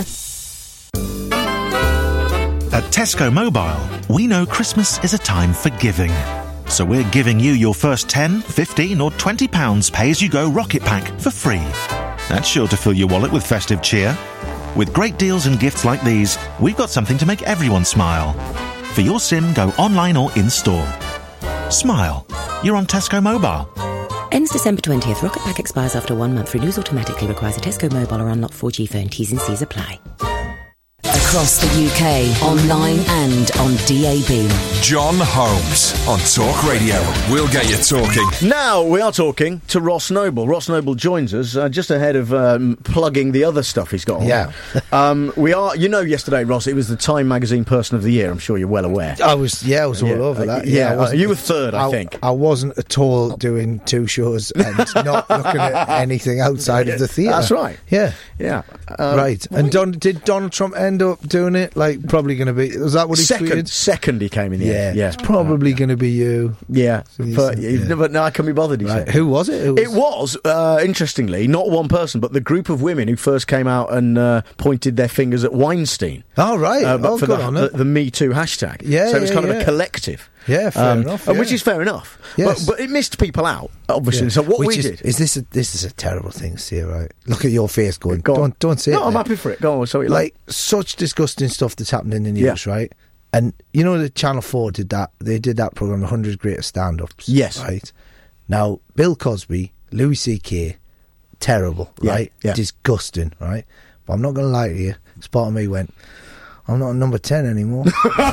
S21: At Tesco Mobile, we know Christmas is a time for giving. So we're giving you your first ten, fifteen or twenty pounds pay-as-you-go Rocket Pack for free. That's sure to fill your wallet with festive cheer. With great deals and gifts like these, we've got something to make everyone smile. For your SIM, go online or in-store. Smile. You're on Tesco Mobile.
S22: Ends December twentieth. Rocket Pack expires after one month. Renews automatically. Requires a Tesco Mobile or unlocked four G phone. T's and C's apply.
S3: Across the U K, online and on D A B.
S14: John Holmes on Talk Radio. We'll get you talking.
S2: Now we are talking to Ross Noble. Ross Noble joins us uh, just ahead of um, plugging the other stuff he's got on.
S10: Yeah.
S2: um, we are, you know, yesterday, Ross, it was the Time Magazine Person of the Year. I'm sure you're well aware.
S10: I was, yeah, I was all
S2: yeah,
S10: over that.
S2: Uh, yeah,
S10: yeah
S2: uh, you were third, I, I think.
S10: I wasn't at all doing two shows and not looking at anything outside of the theatre.
S2: That's right.
S10: Yeah.
S2: Yeah.
S10: Um, right. And Don, did Donald Trump end up doing it? Like, probably going to be... Was that what he
S2: second,
S10: tweeted?
S2: Second he came in the
S10: yeah.
S2: end. Yeah.
S10: It's probably uh, going to be you.
S2: Yeah. But, yeah. but no, I can't be bothered, he
S10: right.
S2: said.
S10: Who was it? Who was...
S2: It was, uh, interestingly, not one person, but the group of women who first came out and uh, pointed their fingers at Weinstein.
S10: Oh, right.
S2: Uh, but
S10: oh,
S2: for
S10: good
S2: the,
S10: on
S2: the,
S10: it.
S2: the Me Too hashtag.
S10: Yeah,
S2: So it was
S10: yeah,
S2: kind
S10: yeah.
S2: of a collective.
S10: Yeah, fair
S2: um,
S10: enough.
S2: Uh,
S10: Yeah.
S2: Which is fair enough.
S10: Yes.
S2: But, but it missed people out, obviously.
S10: Yeah.
S2: So what
S10: which
S2: we
S10: is,
S2: did...
S10: Is this a, this is a terrible thing to see, right? Look at your face going,
S2: Go
S10: don't, don't say
S2: no,
S10: it.
S2: No, I'm
S10: there.
S2: happy for it. Go on, sorry.
S10: Like, such disgusting stuff that's happened in the news,
S2: yeah.
S10: right? And you know that Channel four did that, they did that programme, one hundred Greatest Stand-Ups.
S2: Yes.
S10: Right? Now, Bill Cosby, Louis C K, terrible,
S2: yeah.
S10: right?
S2: Yeah.
S10: Disgusting, right? But I'm not going to lie to you, part of me went, I'm not number ten anymore.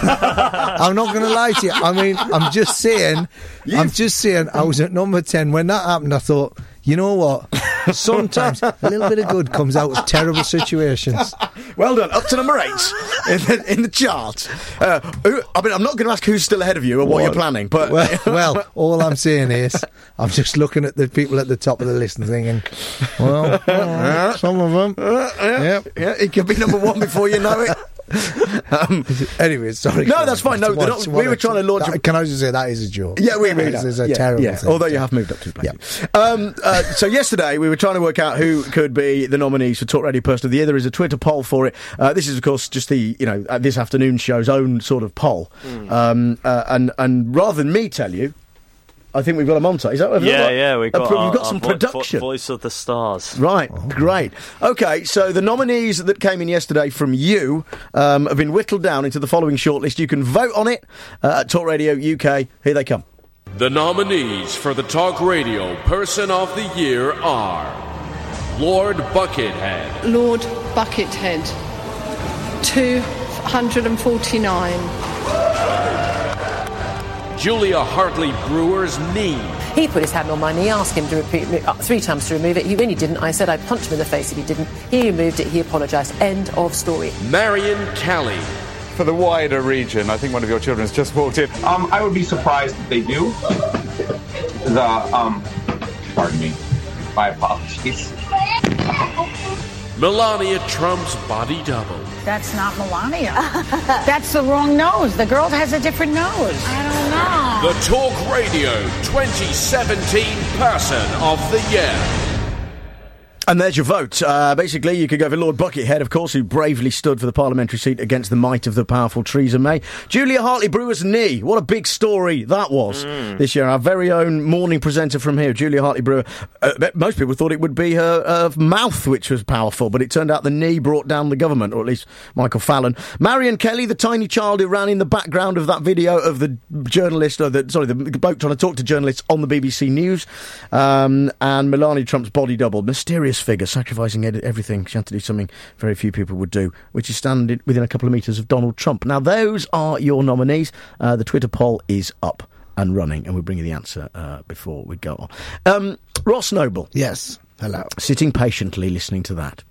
S10: I'm not going to lie to you. I mean, I'm just saying, You've... I'm just saying I was at number ten. When that happened, I thought, you know what? Sometimes a little bit of good comes out of terrible situations.
S2: Well done. Up to number eight in the, in the chart. Uh, who, I mean, I'm not going to ask who's still ahead of you or what, what you're planning, but...
S10: Well, well, all I'm saying is, I'm just looking at the people at the top of the list and thinking, well, uh, some of them.
S2: Uh, yeah,
S10: yep.
S2: yeah, it could be number one before you know it.
S10: um, anyway, sorry.
S2: No, that's fine. No,
S10: what,
S2: not, we were trying to launch.
S10: That, a, can I just say that is a joke?
S2: Yeah, we really
S10: This is a
S2: yeah,
S10: terrible
S2: yeah.
S10: thing.
S2: Although you have moved up to the place. Yeah. Um, uh, so yesterday we were trying to work out who could be the nominees for Talk Radio Person of the Year. There is a Twitter poll for it. Uh, this is, of course, just the you know uh, this afternoon show's own sort of poll. Mm. Um, uh, and and rather than me tell you. I think we've got a montage. Is that what
S20: yeah,
S2: got?
S20: yeah, we've got,
S2: uh,
S20: our,
S2: we've got some
S20: vo-
S2: production.
S20: Vo- voice of the stars.
S2: Right, oh. Great. Okay, so the nominees that came in yesterday from you um, have been whittled down into the following shortlist. You can vote on it uh, at Talk Radio U K. Here they come.
S23: The nominees for the Talk Radio Person of the Year are Lord Buckethead.
S26: Lord Buckethead, two hundred forty-nine.
S23: Julia Hartley Brewer's knee.
S5: He put his hand on my knee, asked him to repeat uh, three times to remove it. He really didn't. I said I'd punch him in the face if he didn't. He removed it. He apologised. End of story.
S23: Marion Kelly.
S6: For the wider region, I think one of your children has just walked in.
S7: Um, I would be surprised if they do. The, um, pardon me. My apologies.
S23: Melania Trump's body double.
S13: That's not Melania. That's the wrong nose. The girl has a different nose. I don't know.
S23: The Talk Radio twenty seventeen Person of the Year.
S2: And there's your vote. Uh, basically, you could go for Lord Buckethead, of course, who bravely stood for the parliamentary seat against the might of the powerful Theresa May. Julia Hartley-Brewer's knee. What a big story that was mm. this year. Our very own morning presenter from here, Julia Hartley-Brewer. Uh, most people thought it would be her uh, mouth which was powerful, but it turned out the knee brought down the government, or at least Michael Fallon. Marion Kelly, the tiny child who ran in the background of that video of the journalist, or the sorry, the bloke trying to talk to journalists on the B B C News. Um, and Melania Trump's body double. Mysterious figure, sacrificing ed- everything. She had to do something very few people would do, which is stand within a couple of metres of Donald Trump. Now, those are your nominees. Uh, the Twitter poll is up and running, and we'll bring you the answer uh, before we go on. Um, Ross Noble.
S10: Yes. Hello.
S2: Sitting patiently listening to that.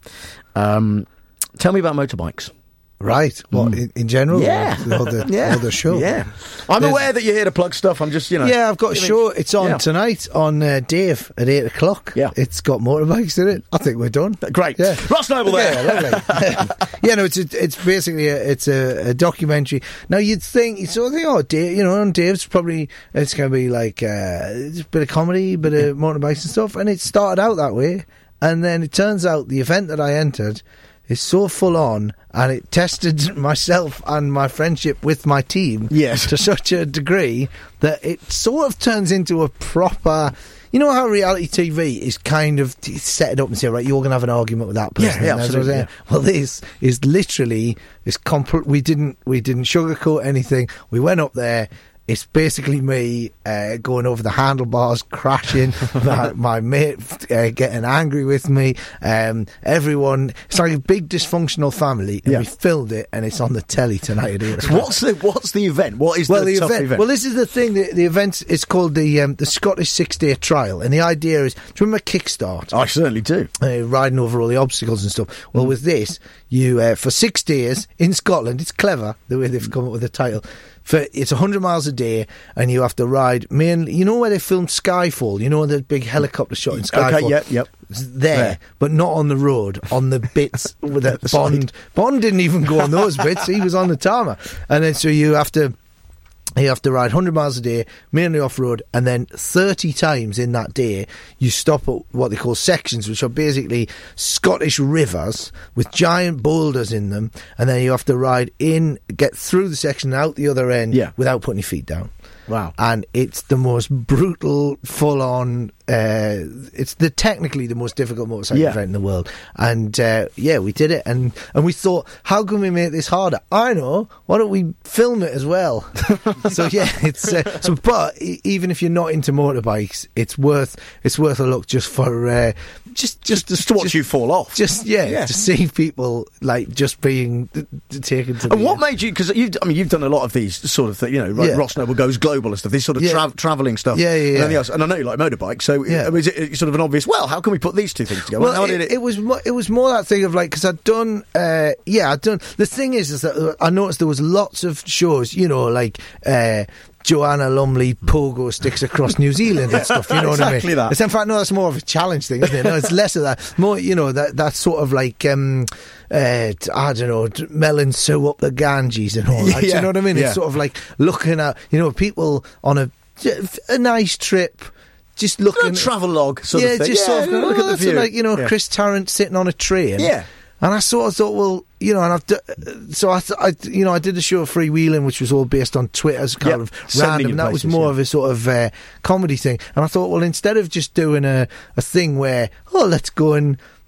S2: Um, tell me about motorbikes.
S10: Right. What, mm. in, in general?
S2: Yeah.
S10: Or, or, the,
S2: yeah.
S10: or the show?
S2: Yeah. I'm
S10: There's,
S2: aware that you're here to plug stuff. I'm just, you know.
S10: Yeah, I've got a show. It's on
S2: yeah.
S10: tonight on uh, Dave at eight o'clock.
S2: Yeah.
S10: It's got motorbikes in it. I think we're done.
S2: Great.
S10: Yeah.
S2: Ross Noble there.
S10: Yeah, lovely. yeah, no, it's a, it's basically a, it's a, a documentary. Now, you'd think, you sort of think, oh, Dave, you know, on Dave's probably, it's going to be like uh, a bit of comedy, a bit of motorbikes and stuff. And it started out that way. And then it turns out the event that I entered is so full on, and it tested myself and my friendship with my team
S2: yes.
S10: to such a degree that it sort of turns into a proper. You know how reality T V is kind of set it up and say, right, you're going to have an argument with that person.
S2: Yeah, yeah, absolutely, yeah.
S10: Well, this is literally this complete. We didn't we didn't sugarcoat anything. We went up there. It's basically me uh, going over the handlebars, crashing, my, my mate uh, getting angry with me, um, everyone. It's like a big dysfunctional family, and
S2: yeah.
S10: we filmed it, and it's on the telly tonight.
S2: So what's the What's the event? What is
S10: well,
S2: the,
S10: the
S2: tough
S10: event,
S2: event?
S10: Well, this is the thing. The, the event is called the um, the Scottish Six Day Trial, and the idea is, do you remember Kickstart?
S2: I certainly do.
S10: Uh, riding over all the obstacles and stuff. Well, mm. with this, you uh, for six days in Scotland. It's clever the way they've come up with the title. For it's one hundred miles a day, and you have to ride mainly. You know where they filmed Skyfall? You know the big helicopter shot in Skyfall?
S2: Okay, yep, yep.
S10: There,
S2: there,
S10: but not on the road, on the bits with the Bond. Bond didn't even go on those bits. He was on the tarmac. And then so you have to. You have to ride one hundred miles a day, mainly off-road, and then thirty times in that day you stop at what they call sections, which are basically Scottish rivers with giant boulders in them, and then you have to ride in, get through the section and out the other end
S2: yeah.
S10: without putting your feet down.
S2: Wow.
S10: And it's the most brutal, full-on, uh, it's the technically the most difficult motorcycle
S2: yeah.
S10: event in the world. And, uh, yeah, we did it, and, and we thought, how can we make this harder? I know, why don't we film it as well? So, yeah, it's, uh, so, but e- even if you're not into motorbikes, it's worth, it's worth a look just for, uh, just, just,
S2: just to watch
S10: just,
S2: you fall off.
S10: Just, yeah,
S2: yeah,
S10: to see people, like, just being d- d- taken to
S2: and
S10: the
S2: what
S10: end.
S2: made you, because you've, I mean, you've done a lot of these sort of things, you know, right,
S10: yeah.
S2: Ross Noble Goes Global and stuff, this sort of
S10: yeah.
S2: tra- travelling stuff.
S10: Yeah, yeah, yeah.
S2: And everything else. And I know you like motorbikes, so
S10: yeah.
S2: is it sort of an obvious, well, how can we put these two things together?
S10: Well,
S2: how
S10: it,
S2: did it...
S10: it was mo- it was more that thing of like, because I'd done, uh, yeah, I'd done, the thing is, is that I noticed there was lots of shows, you know, like, uh, Joanna Lumley pogo sticks across New Zealand and stuff, you know
S2: exactly
S10: what I mean?
S2: That.
S10: It's, in fact, no, that's more of a challenge thing, isn't it? No, it's less of that. More, you know, that that sort of like, um, uh, I don't know, melon sew up the Ganges and all that.
S2: Yeah.
S10: You know what I mean?
S2: Yeah.
S10: It's sort of like looking at, you know, people on a, a nice trip. Just looking
S2: a travelogue sort
S10: yeah,
S2: of thing.
S10: just
S2: yeah,
S10: sort of
S2: look
S10: oh,
S2: at the
S10: that's
S2: view.
S10: like, you know,
S2: yeah.
S10: Chris Tarrant sitting on a train.
S2: Yeah.
S10: And I sort of thought, well, you know, and I've d- so I, th- I, you know, I did a show of Freewheeling, which was all based on Twitter's kind
S2: yep.
S10: of
S2: Sending
S10: random. That
S2: places,
S10: was more
S2: yeah.
S10: of a sort of uh, comedy thing. And I thought, well, instead of just doing a, a thing where, oh, let's go and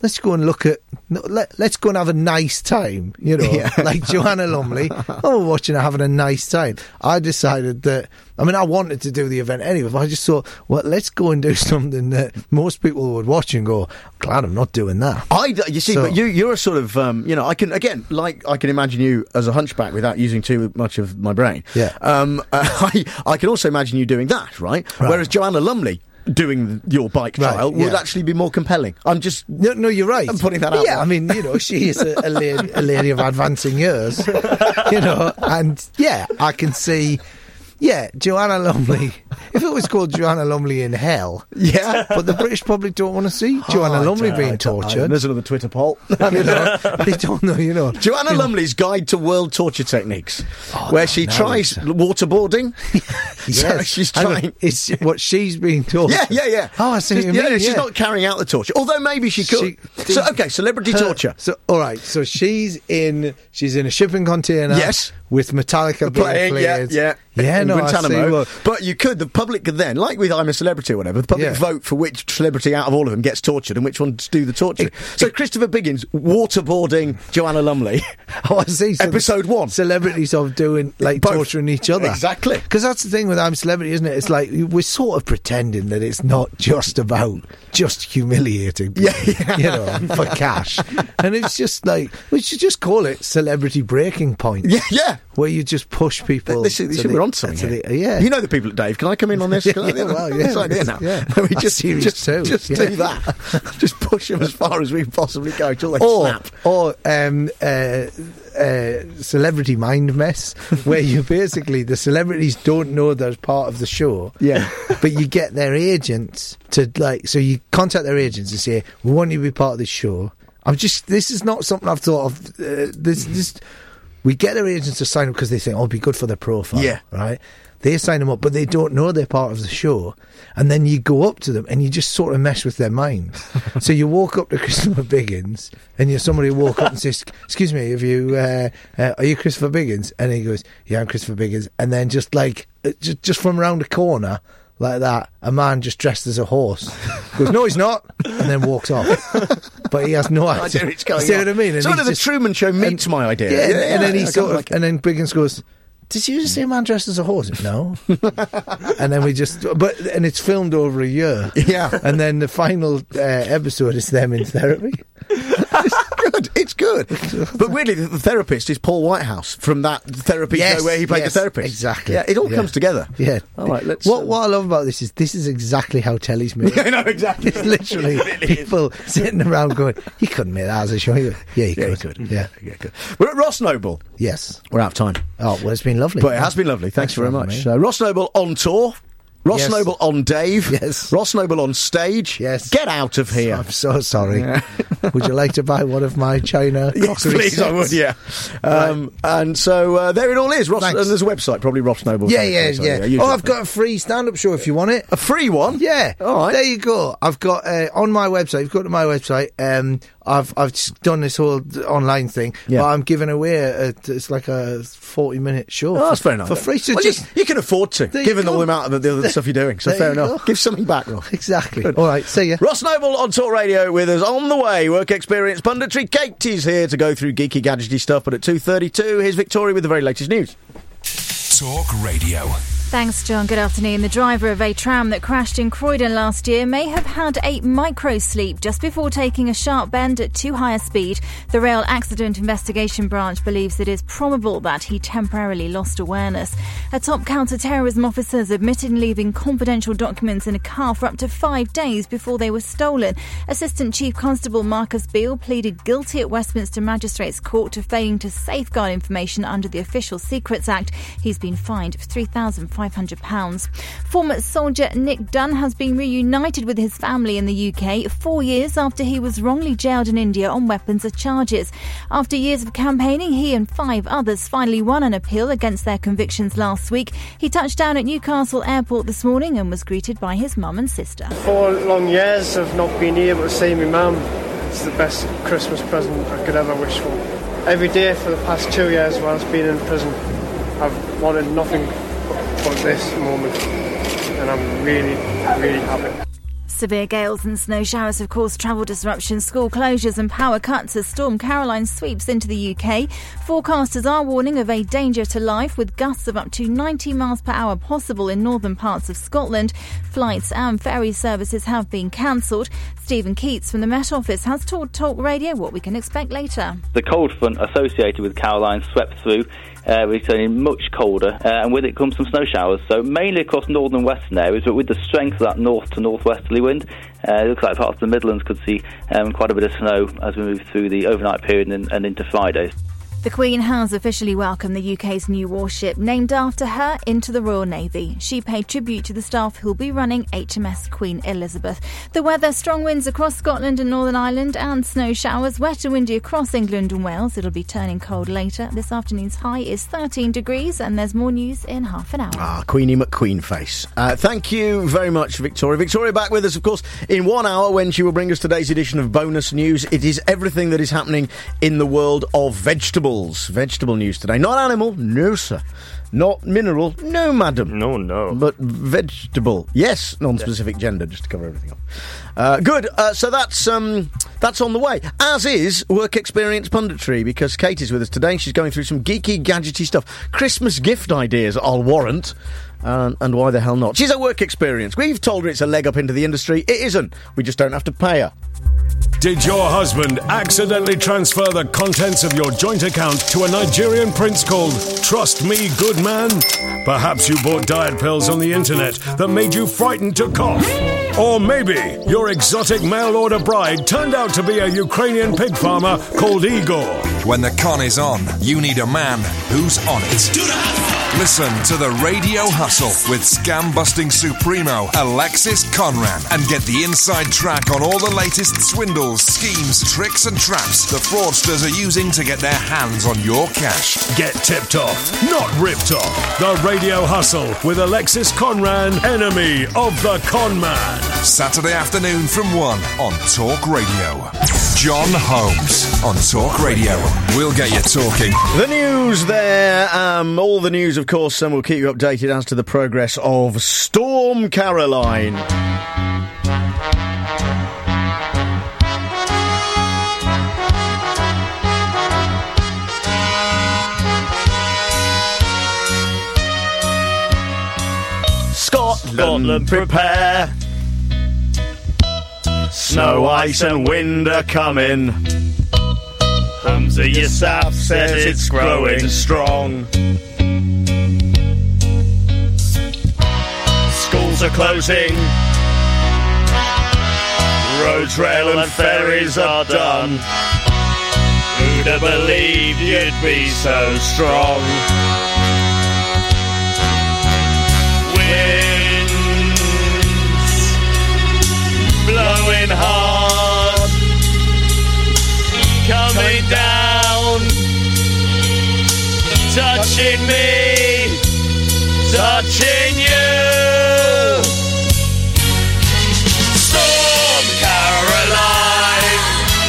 S10: let's go and look at, no, let, let's go and have a nice time, you know,
S2: Yeah.
S10: like Joanna Lumley. Oh, we're watching her having a nice time. I decided that, I mean, I wanted to do the event anyway, but I just thought, well, let's go and do something that most people would watch and go, glad I'm not doing that.
S2: I, d- you see,
S10: So-
S2: but you, you're a sort of, um, you know, I can, again, like, I can imagine you as a hunchback without using too much of my brain.
S10: Yeah.
S2: Um, uh, I, I can also imagine you doing that, right?
S10: Right.
S2: Whereas Joanna Lumley doing your bike
S10: Right,
S2: trial would
S10: yeah.
S2: actually be more compelling. I'm just...
S10: No, no, you're right.
S2: I'm putting that out
S10: Yeah,
S2: there.
S10: I mean, you know, she is a, a, lady, a lady of advancing years, you know, and yeah, I can see, yeah, Joanna Lumley. If it was called Joanna Lumley in Hell,
S2: yeah,
S10: but the British public don't want to see Joanna
S2: Oh, I
S10: Lumley
S2: don't-
S10: being
S2: I don't know.
S10: tortured.
S2: There's another Twitter poll.
S10: You know, they don't know, you know.
S2: Joanna
S10: You know.
S2: Lumley's Guide to World Torture Techniques, where she
S10: no,
S2: tries
S10: it's-
S2: waterboarding. So
S10: Yes.
S2: she's
S10: Hang on,
S2: trying...
S10: It's what she's being tortured.
S2: Yeah, yeah, yeah.
S10: Oh, I see
S2: She's-
S10: what you
S2: yeah,
S10: mean.
S2: she's
S10: yeah.
S2: not carrying out the torture. Although maybe she could.
S10: She-
S2: so, okay, celebrity
S10: Her-
S2: torture.
S10: So, all right. So she's in. She's in a shipping container.
S2: Yes.
S10: With Metallica being
S2: Playing, yeah,
S10: played.
S2: yeah.
S10: Yeah,
S2: in
S10: no, I see
S2: Guantanamo.
S10: what-
S2: But you could, the public could then, like with I'm a Celebrity or whatever, the public
S10: Yeah.
S2: vote for which celebrity out of all of them gets tortured and which ones do the torture. So Christopher Biggins waterboarding Joanna Lumley.
S10: Oh, I see. So
S2: Episode one.
S10: Celebrities of doing like
S2: Both.
S10: torturing each other.
S2: Exactly.
S10: Because that's the thing with I'm a Celebrity, isn't it? It's like we're sort of pretending that it's not just about just humiliating people,
S2: Yeah, yeah.
S10: you know, for cash. And it's just like we should just call it Celebrity Breaking Point.
S2: Yeah, yeah.
S10: Where you just push people.
S2: This is, this
S10: to
S2: is,
S10: the-
S2: we're on something
S10: to
S2: here.
S10: the- yeah.
S2: You know the people at Dave. Can I come in on this?
S10: Yeah,
S2: Can I-
S10: yeah, well,
S2: this
S10: yeah,
S2: idea now.
S10: yeah.
S2: we
S10: That's
S2: just
S10: series
S2: just,
S10: two,
S2: just
S10: yeah.
S2: do that. Just push them as far as we possibly go till they
S10: or,
S2: snap.
S10: or um, uh, uh, celebrity mind mess, where you basically the celebrities don't know they're part of the show.
S2: Yeah,
S10: but you get their agents to like. So you contact their agents and say, "We want you to be part of this show." I'm just. This is not something I've thought of. Uh, this this. We get their agents to sign up because they think, "Oh, it'll be good for their profile."
S2: Yeah.
S10: Right. They sign them up, but they don't know they're part of the show. And then you go up to them and you just sort of mess with their mind. So you walk up to Christopher Biggins and you somebody walk up and says, "Excuse me, have you, uh, uh, are you Christopher Biggins?" And he goes, "Yeah, I'm Christopher Biggins." And then just like, uh, just, just from around the corner, like that, a man just dressed as a horse goes, "No, he's not," and then walks off. But he has no idea.
S2: idea it's going
S10: See
S2: on.
S10: what I mean? And
S2: Sort
S10: he's
S2: of the
S10: just-
S2: Truman Show meets
S10: and-
S2: my idea.
S10: Yeah,
S2: Yeah,
S10: and then
S2: yeah,
S10: he
S2: I
S10: sort
S2: kinda
S10: of,
S2: like it.
S10: and then Biggins goes, "Did you just say a man dressed as a horse?" No. And then we just, but, and it's filmed over a year.
S2: Yeah.
S10: And then the final uh, episode is them in therapy.
S2: Good, it's good. But weirdly, the, the therapist is Paul Whitehouse from that therapy
S10: Yes,
S2: show where he played
S10: yes,
S2: the therapist.
S10: exactly.
S2: Yeah, it all
S10: Yeah.
S2: comes together.
S10: Yeah.
S2: All right, let's.
S10: What,
S2: um,
S10: what I love about this is this is exactly how telly's made.
S2: Yeah, I know, exactly.
S10: It's literally
S2: It really is.
S10: people sitting around going, "You couldn't make that as a show." You go, yeah, you
S2: Yeah, you
S10: could.
S2: could.
S10: Yeah.
S2: Yeah, good. We're at Ross Noble.
S10: Yes.
S2: We're out of time.
S10: Oh, well, it's been lovely.
S2: But it has been lovely. Thanks,
S10: Thanks
S2: very
S10: for
S2: much.
S10: having me.
S2: So, Ross Noble on tour. Ross
S10: Yes.
S2: Noble on Dave.
S10: Yes.
S2: Ross Noble on stage.
S10: Yes.
S2: Get out of here.
S10: I'm so sorry.
S2: Yeah.
S10: Would you like to buy one of my China
S2: Yes,
S10: crockery
S2: please, I
S10: sets?
S2: would, yeah. Um, and so uh, there it all is. Ross,
S10: Thanks.
S2: and there's a website, probably Ross Noble.
S10: Yeah, yeah, yeah.
S2: usually.
S10: Oh, I've got a free stand-up show if you want it.
S2: a free one.
S10: Yeah.
S2: All right.
S10: There you go. I've got uh, on my website. If you go to my website, um, I've I've just done this whole d- online thing.
S2: Yeah.
S10: But I'm giving away a, a, it's like a forty minute show.
S2: Oh, that's
S10: for,
S2: fair enough.
S10: for free. So
S2: Well,
S10: just
S2: you, you can afford to,
S10: There you
S2: given
S10: go.
S2: all the amount of the other stuff you're doing. So
S10: There
S2: fair
S10: you
S2: enough.
S10: go.
S2: Give something back, Ross.
S10: exactly.
S2: Good.
S10: All right. See ya.
S2: Ross Noble on Talk Radio with us on the way. Work experience punditry. Katie's here to go through geeky gadgety stuff. But at two thirty-two, here's Victoria with the very latest news.
S14: Talk Radio.
S4: Thanks, John. Good afternoon. The driver of a tram that crashed in Croydon last year may have had a micro-sleep just before taking a sharp bend at too high a speed. The Rail Accident Investigation Branch believes it is probable that he temporarily lost awareness. A top counter-terrorism officer has admitted leaving confidential documents in a car for up to five days before they were stolen. Assistant Chief Constable Marcus Beale pleaded guilty at Westminster Magistrates Court to failing to safeguard information under the Official Secrets Act. He's been fined three thousand five hundred pounds. Former soldier Nick Dunn has been reunited with his family in the U K four years after he was wrongly jailed in India on weapons charges. After years of campaigning, he and five others finally won an appeal against their convictions last week. He touched down at Newcastle Airport this morning and was greeted by his mum and sister.
S8: Four long years of not being able to see my mum. It's the best Christmas present I could ever wish for. Every day for the past two years whilst being in prison, I've wanted nothing but this moment, and I'm really, really happy.
S4: Severe gales and snow showers have caused travel disruptions, school closures and power cuts as Storm Caroline sweeps into the U K. Forecasters are warning of a danger to life, with gusts of up to ninety miles per hour possible in northern parts of Scotland. Flights and ferry services have been cancelled. Stephen Keats from the Met Office has told Talk Radio what we can expect later.
S9: The cold front associated with Caroline swept through, uh, returning much colder, uh, and with it comes some snow showers, so mainly across northern and western areas, but with the strength of that north to northwesterly wind, uh, it looks like parts of the Midlands could see um, quite a bit of snow as we move through the overnight period and, and into Friday.
S4: The Queen has officially welcomed the U K's new warship, named after her, into the Royal Navy. She paid tribute to the staff who'll be running H M S Queen Elizabeth. The weather: strong winds across Scotland and Northern Ireland and snow showers, wet and windy across England and Wales. It'll be turning cold later. This afternoon's high is thirteen degrees, and there's more news in half an hour.
S2: Ah, Queenie McQueen face. Uh, thank you very much, Victoria. Victoria back with us, of course, in one hour when she will bring us today's edition of Bonus News. It is everything that is happening in the world of vegetables. Vegetable news today. Not animal, no sir. Not mineral, no madam.
S20: No, no.
S2: But vegetable, yes. Non-specific gender, just to cover everything up. Uh, good. Uh, so that's um, that's on the way. As is work experience punditry, because Kate is with us today. She's going through some geeky, gadgety stuff. Christmas gift ideas, I'll warrant. Uh, and why the hell not? She's a work experience. We've told her it's a leg up into the industry. It isn't. We just don't have to pay her.
S11: Did your husband accidentally transfer the contents of your joint account to a Nigerian prince called Trust Me Good Man? Perhaps you bought diet pills on the internet that made you frightened to cough. Or maybe your exotic mail-order bride turned out to be a Ukrainian pig farmer called Igor.
S17: When the con is on, you need a man who's on it. Listen to the Radio Hustle with scam-busting supremo Alexis Conran and get the inside track on all the latest swindles, schemes, tricks and traps the fraudsters are using to get their hands on your cash.
S11: Get tipped off, not ripped off. The Radio Hustle with Alexis Conran, enemy of the con man.
S17: Saturday afternoon from one on Talk Radio. John Holmes on Talk Radio. We'll get you talking.
S2: The news there, um, all the news, of course, and we'll keep you updated as to the progress of Storm Caroline. Scotland, prepare. Snow, ice and wind are coming. Humza Yousaf says it's growing strong. Schools are closing. Roads, rail and ferries are done. Who'd have believed you'd be so strong? Blowing hard, coming down, touching me, touching you. Storm Caroline,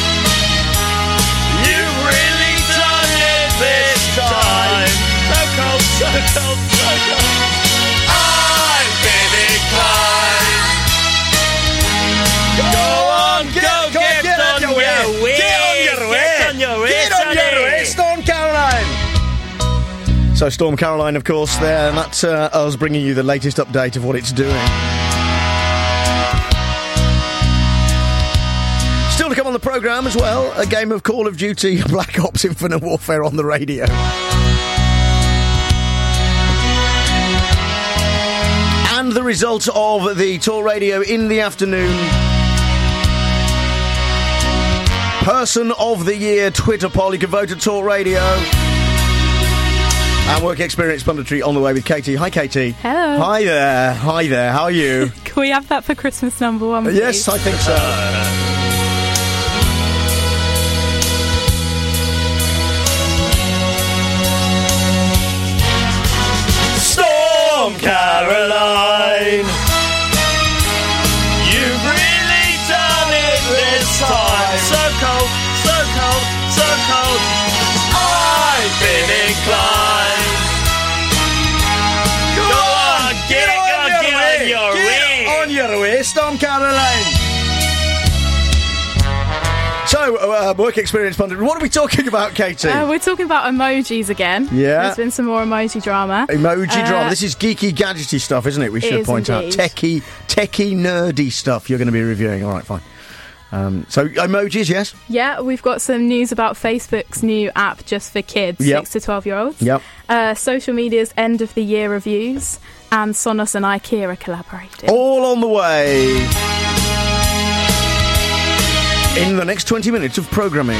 S2: you've really done it this time. So cold, so cold, so cold. I've been inclined. Go on, go, go get, get on, on your way. way. Get on your way. Get on your way, Get on your way, Storm Caroline. So Storm Caroline, of course, there, and that's uh, us bringing you the latest update of what it's doing. Still to come on the programme as well, a game of Call of Duty Black Ops Infinite Warfare on the radio. And the results of the Talk Radio in the afternoon Person of the Year Twitter poll. You can vote at Talk Radio. And work experience punditry on the way with Katie. Hi, Katie.
S19: Hello.
S2: Hi there. Hi there. How are you?
S19: Can we have that for Christmas number one, please?
S2: Yes, I think so. Storm Caroline, you've really done it this time. So cold, so cold, so cold. I've been inclined. Go on, get, get on, on, your, get way. on your get way. On your way, Storm Caroline. uh, work experience pundit. What are we talking about, Katie?
S19: Uh, we're talking about emojis again.
S2: Yeah.
S19: There's been some more emoji drama.
S2: Emoji
S19: Uh,
S2: drama. This is geeky, gadgety stuff, isn't it? We
S19: It
S2: should
S19: is
S2: point
S19: indeed.
S2: out. Techie, techie, nerdy stuff you're going to be reviewing. All right, fine. Um, so, emojis, yes?
S19: Yeah, we've got some news about Facebook's new app just for kids,
S2: Yep.
S19: six to twelve-year-olds.
S2: Yep.
S19: Uh, social media's end of the year reviews, and Sonos and IKEA are collaborating.
S2: All on the way. In the next twenty minutes of programming.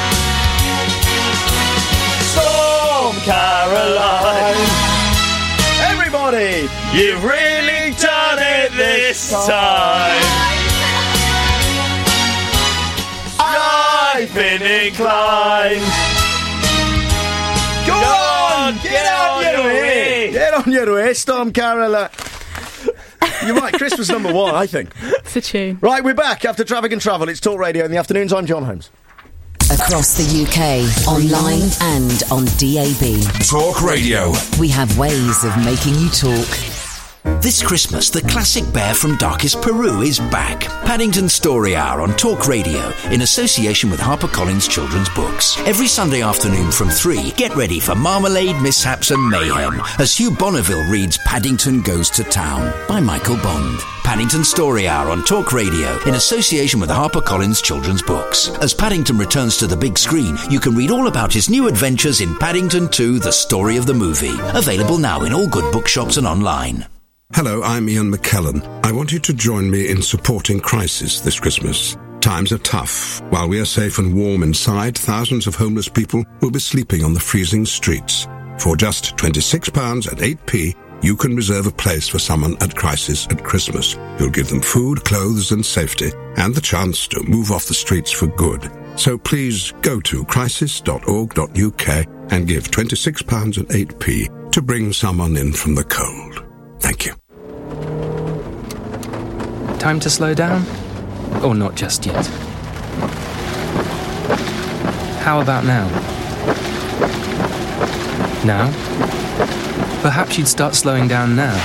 S20: Storm Caroline.
S2: Everybody,
S20: you've really done it this time. I've been inclined.
S2: Go on, get on your way. Get on your way, Storm Caroline. You're right, Christmas number one, I think.
S19: It's a tune.
S2: Right, we're back after Traffic and Travel. It's Talk Radio in the afternoons. I'm John Holmes.
S3: Across the U K, online and on D A B.
S17: Talk Radio.
S3: We have ways of making you talk.
S1: This Christmas, the classic bear from darkest Peru is back. Paddington Story Hour on Talk Radio in association with HarperCollins Children's Books. Every Sunday afternoon from three, get ready for marmalade, mishaps and mayhem as Hugh Bonneville reads Paddington Goes to Town by Michael Bond. Paddington Story Hour on Talk Radio in association with HarperCollins Children's Books. As Paddington returns to the big screen, you can read all about his new adventures in Paddington two, The Story of the Movie. Available now in all good bookshops and online.
S12: Hello, I'm Ian McKellen. I want you to join me in supporting Crisis this Christmas. Times are tough. While we are safe and warm inside, thousands of homeless people will be sleeping on the freezing streets. For just twenty-six pounds and eight p, you can reserve a place for someone at Crisis at Christmas. You'll give them food, clothes and safety, and the chance to move off the streets for good. So please go to crisis dot org dot U K and give twenty-six pounds and eight p to bring someone in from the cold. Thank you.
S15: Time to slow down? Or not just yet? How about now? Now? Perhaps you'd start slowing down now.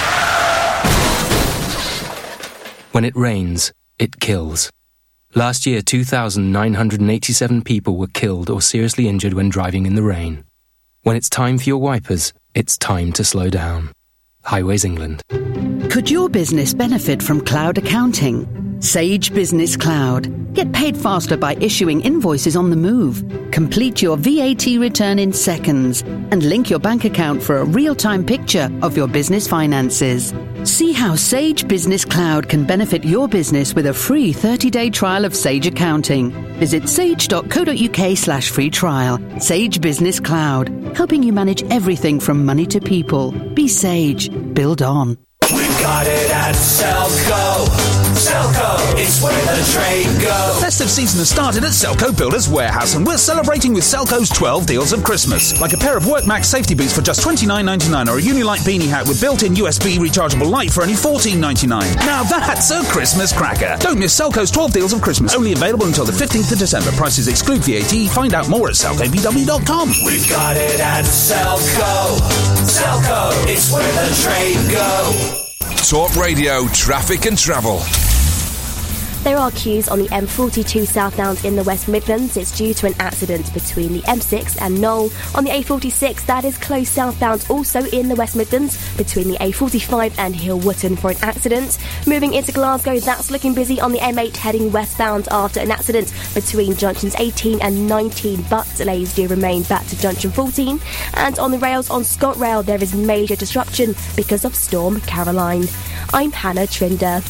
S15: When it rains, it kills. Last year, two thousand nine hundred eighty-seven people were killed or seriously injured when driving in the rain. When it's time for your wipers, it's time to slow down. Highways England.
S16: Could your business benefit from cloud accounting? Sage Business Cloud. Get paid faster by issuing invoices on the move. Complete your V A T return in seconds and link your bank account for a real-time picture of your business finances. See how Sage Business Cloud can benefit your business with a free thirty-day trial of Sage Accounting. Visit sage dot co dot U K slash free trial. Sage Business Cloud, helping you manage everything from money to people. Be Sage. Build on.
S24: We've got it at Selco. Selco, it's where the trade goes.
S25: Festive season has started at Selco Builders Warehouse, and we're celebrating with Selco's twelve deals of Christmas. Like a pair of WorkMax safety boots for just twenty-nine ninety-nine, or a Unilight beanie hat with built-in U S B rechargeable light for only fourteen ninety-nine. Now that's a Christmas cracker. Don't miss Selco's twelve deals of Christmas. Only available until the fifteenth of December. Prices exclude V A T. Find out more at selco b w dot com.
S24: We've got it at Selco. Selco, it's where the trade goes.
S17: Talk Radio, traffic and travel.
S18: There are queues on the M forty-two southbound in the West Midlands. It's due to an accident between the M six and Knoll. On the A forty-six, that is closed southbound also in the West Midlands between the A forty-five and Hill Wootton for an accident. Moving into Glasgow, that's looking busy on the M eight heading westbound after an accident between junctions eighteen and nineteen, but delays do remain back to junction fourteen. And on the rails on ScotRail, there is major disruption because of Storm Caroline. I'm Hannah Trinder.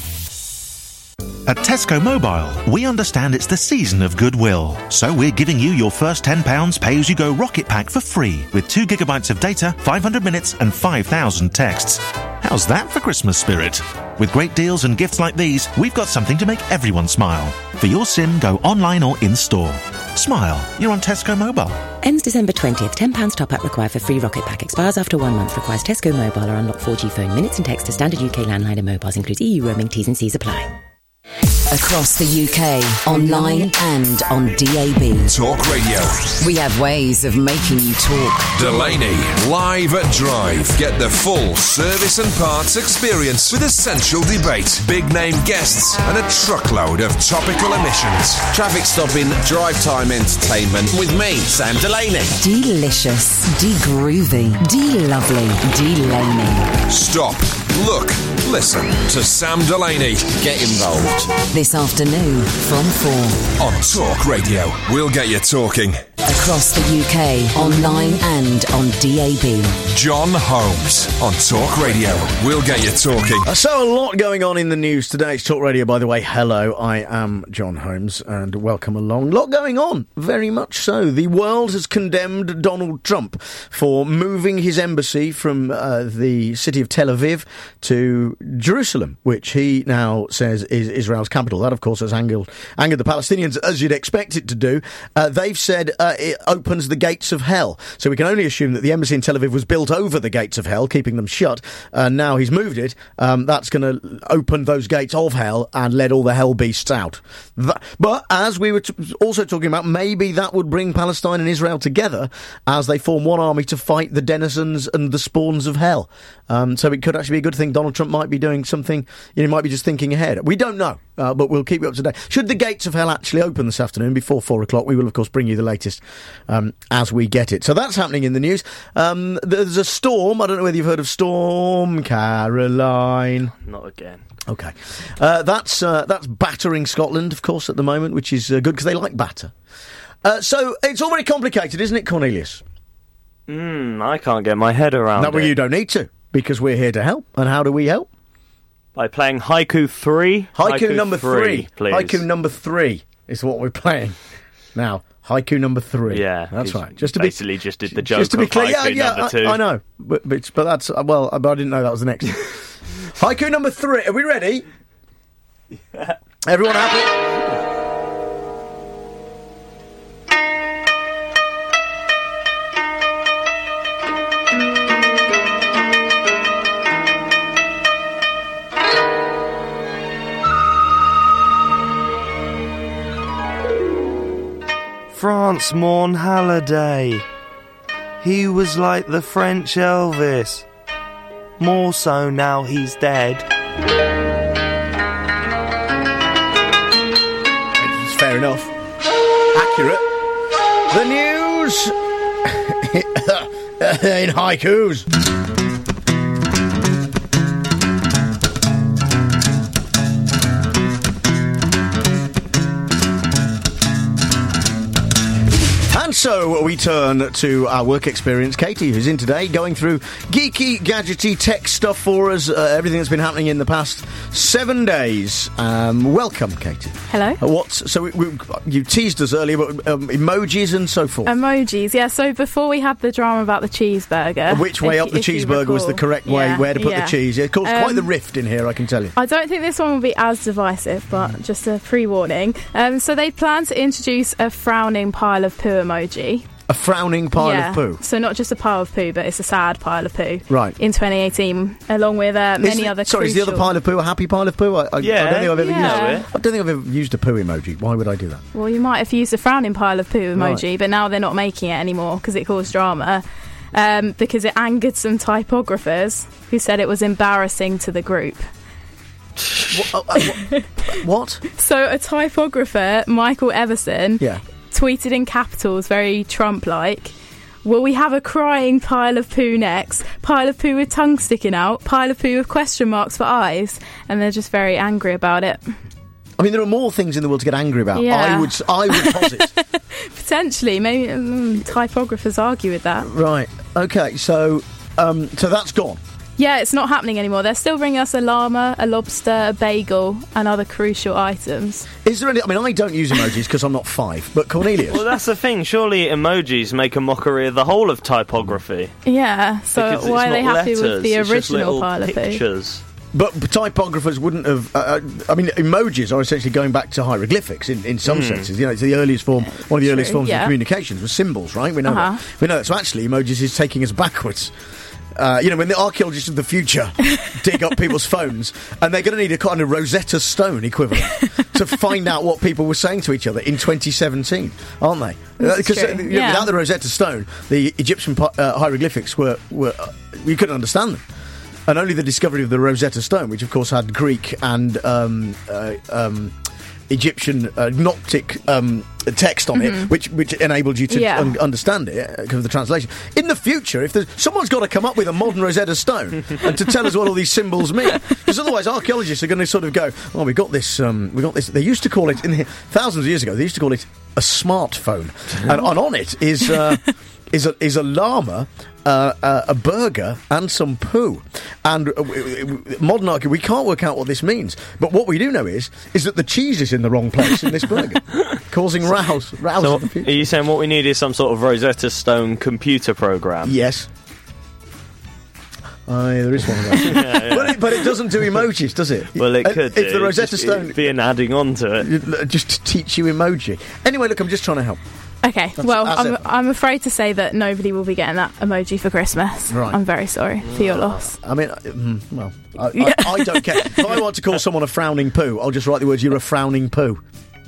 S21: At Tesco Mobile, we understand it's the season of goodwill. So we're giving you your first ten pounds pay-as-you-go rocket pack for free with two gigabytes of data, five hundred minutes and five thousand texts. How's that for Christmas spirit? With great deals and gifts like these, we've got something to make everyone smile. For your SIM, go online or in-store. Smile. You're on Tesco Mobile.
S22: Ends December twentieth. ten pounds top-up required for free rocket pack. Expires after one month. Requires Tesco Mobile or unlock four G phone. Minutes and text to standard U K landline and mobiles. Includes E U roaming. T's and C's apply.
S3: Across the U K, online and on D A B.
S17: Talk Radio.
S3: We have ways of making you talk.
S17: Delaney, live at Drive. Get the full service and parts experience with essential debate, big name guests, and a truckload of topical emissions.
S5: Traffic stopping, drive time entertainment with me, Sam Delaney.
S3: Delicious, de-groovy, de-lovely, de-laney.
S17: Stop, look, listen to Sam Delaney.
S5: Get involved.
S3: This afternoon from four.
S17: On Talk Radio. We'll get you talking.
S3: Across the U K, online and on D A B.
S17: John Holmes on Talk Radio. We'll get you talking.
S2: Uh, so a lot going on in the news today. It's Talk Radio, by the way. Hello, I am John Holmes, and welcome along. A lot going on, very much so. The world has condemned Donald Trump for moving his embassy from uh, the city of Tel Aviv to Jerusalem, which he now says is Israel's capital. That, of course, has angered, angered the Palestinians, as you'd expect it to do. Uh, they've said uh, it opens the gates of hell. So we can only assume that the embassy in Tel Aviv was built over the gates of hell, keeping them shut. And now he's moved it. Um, that's going to open those gates of hell and let all the hell beasts out. That, but as we were t- also talking about, maybe that would bring Palestine and Israel together as they form one army to fight the denizens and the spawns of hell. Um, so it could actually be a good thing. Donald Trump might be doing something, you know, he might be just thinking ahead. We don't know, uh, but we'll keep you up to date. Should the gates of hell actually open this afternoon before four o'clock, we will, of course, bring you the latest um, as we get it. So that's happening in the news. Um, there's a storm. I don't know whether you've heard of Storm Caroline.
S20: Not again.
S2: Okay. Uh, that's uh, that's battering Scotland, of course, at the moment, which is uh, good because they like batter. Uh, so it's all very complicated, isn't it, Cornelius?
S20: Hmm, I can't get my head around
S2: no,
S20: it.
S2: Well, you don't need to, because we're here to help. And how do we help?
S20: By playing Haiku three.
S2: Haiku,
S20: Haiku
S2: number three.
S20: three, please.
S2: Haiku number three is what we're playing now. Haiku number three.
S20: Yeah,
S2: that's right. Just to
S20: basically
S2: be,
S20: just did the joke
S2: just to be
S20: of
S2: clear,
S20: Haiku
S2: yeah, yeah,
S20: number two.
S2: I, I know, but, but but that's uh, well, but I didn't know that was the next. Haiku number three. Are we ready? Yeah. Everyone happy?
S20: France mourn Halliday. He was like the French Elvis. More so now he's dead.
S2: It's fair enough. Accurate. The news in haikus. And so we turn to our work experience. Katie, who's in today, going through geeky, gadgety tech stuff for us, uh, everything that's been happening in the past seven days. Um, welcome, Katie.
S19: Hello.
S2: Uh, what's so we, we, you teased us earlier, but um, emojis and so forth.
S19: Emojis, yeah. So before we had the drama about the cheeseburger,
S2: which way
S19: if,
S2: up the cheeseburger was the correct way?
S19: Yeah,
S2: where to put
S19: yeah.
S2: the cheese? It caused
S19: um,
S2: quite the rift in here, I can tell you.
S19: I don't think this one will be as divisive, but just a pre-warning. Um, so they plan to introduce a frowning pile of poo emoji.
S2: A frowning pile
S19: yeah.
S2: of poo.
S19: So not just a pile of poo, but it's a sad pile of poo.
S2: Right.
S19: In twenty eighteen, along with uh, many
S2: is,
S19: other.
S2: Sorry,
S19: crucial...
S2: is the other pile of poo a happy pile of poo? I, I,
S20: yeah,
S2: I don't think I've ever
S19: yeah.
S2: used. I don't think I've ever used a poo emoji. Why would I do that?
S19: Well, you might have used a frowning pile of poo emoji,
S2: Right.
S19: but now they're not making it anymore because it caused drama. Um, because it angered some typographers who said it was embarrassing to the group.
S2: What? Uh, uh, what? what?
S19: So a typographer, Michael Everson,
S2: Yeah.
S19: tweeted in capitals, very Trump-like, "Will we have a crying pile of poo next? Pile of poo with tongue sticking out? Pile of poo with question marks for eyes?" And they're just very angry about it.
S2: I mean, there are more things in the world to get angry about.
S19: Yeah.
S2: I would, I would posit.
S19: Potentially, maybe um, typographers argue with that.
S2: Right. Okay. So, um, so that's gone.
S19: Yeah, it's not happening anymore. They're still bringing us a llama, a lobster, a bagel, and other crucial items.
S2: Is there any? I mean, I don't use emojis because I'm not five. But Cornelius.
S20: Well, that's the thing. Surely emojis make a mockery of the whole of typography.
S19: Yeah. So
S20: Because
S19: why
S20: it's
S19: are they
S20: not
S19: happy
S20: letters,
S19: with the
S20: it's just
S19: original
S20: little
S19: pile of poo?
S20: pictures.
S2: But typographers wouldn't have. Uh, I mean, emojis are essentially going back to hieroglyphics in, in some
S20: Mm.
S2: senses. You know, it's the earliest form. One of the
S19: True,
S2: earliest forms
S19: yeah.
S2: of communications was symbols, right? We know
S19: Uh-huh.
S2: that. We know that. So actually, emojis is taking us backwards. Uh, you know, when the archaeologists of the future dig up people's phones, and they're going to need a kind of Rosetta Stone equivalent to find out what people were saying to each other in twenty seventeen, aren't they? Because uh, uh, yeah. without the Rosetta Stone, the Egyptian uh, hieroglyphics were, were uh, you couldn't understand them. And only the discovery of the Rosetta Stone, which of course had Greek and um, uh, um, Egyptian uh, Gnostic um, text on mm-hmm. it, which which enabled you to
S19: yeah. un- understand
S2: it because of the translation. In the future, if there's, someone's got to come up with a modern Rosetta Stone and to tell us what all these symbols mean, because otherwise archaeologists are going to sort of go, "Oh, we got this. Um, we got this." They used to call it in the, thousands of years ago. They used to call it a smartphone, and, and on it is. Uh, Is a is a llama, uh, uh, a burger, and some poo. And uh, modern archaeology, we can't work out what this means. But what we do know is is that the cheese is in the wrong place in this burger, causing rows. rows
S20: So,
S2: in the future.
S20: are you saying what we need is some sort of Rosetta Stone computer program?
S2: Yes. Oh, yeah, there is one of those. yeah, yeah. But, it, but it doesn't do emojis, does it?
S20: Well, it could.
S2: If the Rosetta
S20: just,
S2: Stone
S20: be an adding on to it,
S2: just to teach you emoji. Anyway, look, I'm just trying to help.
S19: Okay,
S2: That's,
S19: well,
S2: that's
S19: I'm,
S2: it.
S19: I'm afraid to say that nobody will be getting that emoji for Christmas.
S2: Right.
S19: I'm very sorry for your loss.
S2: I mean, mm, well, I, I, I don't care. If I want to call someone a frowning poo, I'll just write the words, "You're a frowning poo."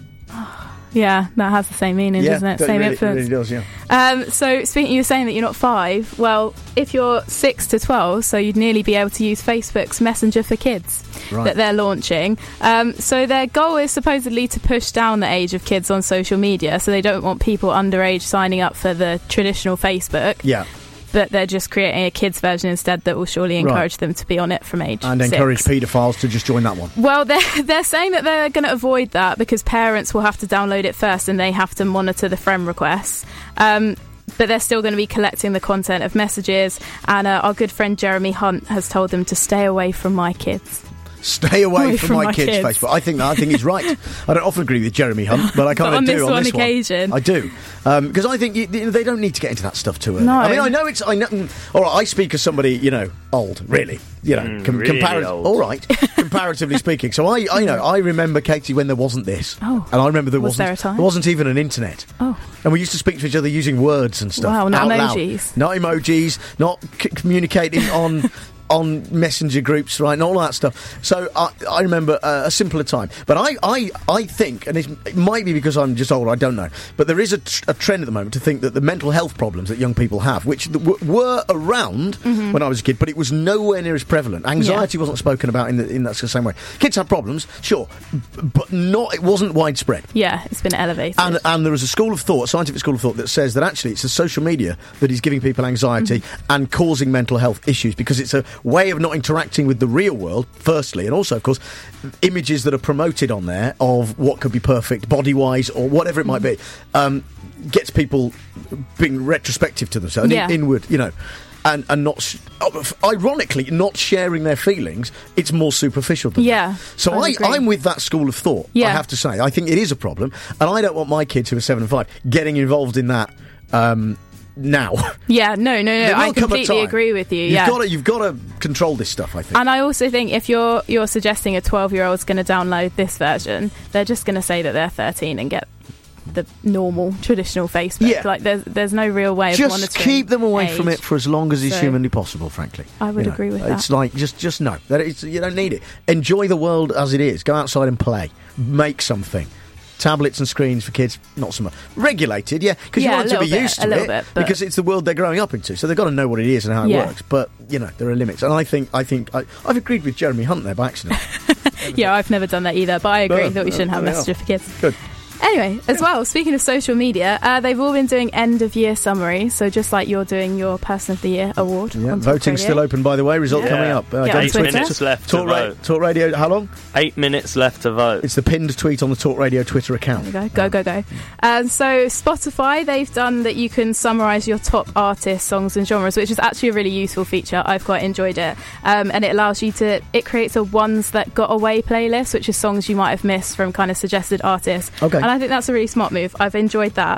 S19: Yeah, that has the same meaning,
S2: yeah,
S19: doesn't it?
S2: that
S19: Same
S2: really,
S19: influence.
S2: It really does, yeah.
S19: Um, so, speaking, you were saying that you're not five. Well, if you're six to twelve, so you'd nearly be able to use Facebook's Messenger for Kids
S2: right.
S19: that they're launching. Um, so, their goal is supposedly to push down the age of kids on social media. So, they don't want people underage signing up for the traditional Facebook.
S2: Yeah.
S19: But they're just creating a kids version instead that will surely encourage right. them to be on it from age
S2: and
S19: six.
S2: encourage paedophiles to just join that one.
S19: Well, they're they're saying that they're going to avoid that because parents will have to download it first and they have to monitor the friend requests. Um, but they're still going to be collecting the content of messages. And uh, our good friend Jeremy Hunt has told them to stay away from my kids.
S2: Stay away,
S19: away
S2: from,
S19: from
S2: my,
S19: my
S2: kids'
S19: kids.
S2: Facebook. I think that, I think he's right. I don't often agree with Jeremy Hunt, but I kind of do
S19: this
S2: on
S19: one
S2: this
S19: occasion.
S2: one. I do because um, I think you, they don't need to get into that stuff too early.
S19: No.
S2: I mean, I know it's. I know. All right, I speak as somebody, you know, old, really. You know,
S20: mm,
S2: com-
S20: really
S2: compar-
S20: old.
S2: all right, comparatively speaking. So I, I know, I remember, Katie, when there wasn't this,
S19: oh,
S2: and I remember there
S19: was
S2: wasn't.
S19: There, a time?
S2: there wasn't even an internet.
S19: Oh,
S2: and we used to speak to each other using words and stuff.
S19: Wow, not
S2: out
S19: emojis.
S2: Loud. Not emojis. Not c- communicating on. on messenger groups, right, and all that stuff. So I, I remember uh, a simpler time. But I, I, I think, and it's, it might be because I'm just older, I don't know, but there is a, tr- a trend at the moment to think that the mental health problems that young people have, which th- w- were around
S19: mm-hmm.
S2: when I was a kid, but it was nowhere near as prevalent. Anxiety yeah. wasn't spoken about in, the, in that same way. Kids have problems, sure, b- but not. It wasn't widespread.
S19: Yeah, it's been elevated.
S2: And, and there is a school of thought, a scientific school of thought, that says that actually it's the social media that is giving people anxiety mm-hmm. and causing mental health issues because it's a way of not interacting with the real world, firstly, and also, of course, images that are promoted on there of what could be perfect, body-wise, or whatever it might be, um, gets people being retrospective to themselves,
S19: yeah.
S2: in, inward, you know, and, and not, sh- ironically, not sharing their feelings. It's more superficial than
S19: yeah,
S2: that. So I,
S19: I
S2: I'm with that school of thought,
S19: yeah.
S2: I have to say. I think it is a problem, and I don't want my kids who are seven and five getting involved in that um, now.
S19: Yeah, no, no, no. I completely agree with you.
S2: You've
S19: yeah.
S2: got to, you've got to control this stuff, I think.
S19: And I also think if you're you're suggesting a twelve-year-old's going to download this version, they're just going to say that they're thirteen and get the normal traditional Facebook.
S2: Yeah.
S19: Like there's there's no real way
S2: just
S19: of monitoring.
S2: Just keep them away
S19: age.
S2: from it for as long as is
S19: so,
S2: humanly possible, frankly.
S19: I would
S2: you know,
S19: agree with that.
S2: It's like just just no. That it's, you don't need it. Enjoy the world as it is. Go outside and play. Make something. Tablets and screens for kids, not so much. Regulated, yeah, because
S19: yeah,
S2: you want them to be
S19: bit,
S2: used to
S19: a
S2: it,
S19: bit,
S2: because it's the world they're growing up into, so they've got to know what it is and how it
S19: yeah.
S2: works. But, you know, there are limits. And I think, I think I, I've agreed with Jeremy Hunt there by accident.
S19: yeah, I've never done that either, but I agree
S2: no,
S19: that we
S2: no,
S19: shouldn't have
S2: no,
S19: Messenger for kids.
S2: Good.
S19: Anyway, as well, speaking of social media, uh, they've all been doing end-of-year summaries, so just like you're doing your Person of the Year award.
S2: Yeah,
S19: on
S2: voting's
S19: Radio.
S2: still open, by the way. Result
S20: yeah.
S2: coming up. Uh,
S19: yeah,
S20: Eight minutes left
S2: Talk
S20: to
S2: ra-
S20: vote.
S2: Talk Radio, how long?
S20: Eight minutes left to vote.
S2: It's the pinned tweet on the Talk Radio Twitter account.
S19: There we go, go, go, go. Um, so Spotify, they've done that you can summarise your top artists, songs and genres, which is actually a really useful feature. I've quite enjoyed it. Um, and it allows you to, it creates a ones that got away playlist, which is songs you might have missed from kind of suggested artists.
S2: Okay.
S19: And I think that's a really smart move. I've enjoyed that.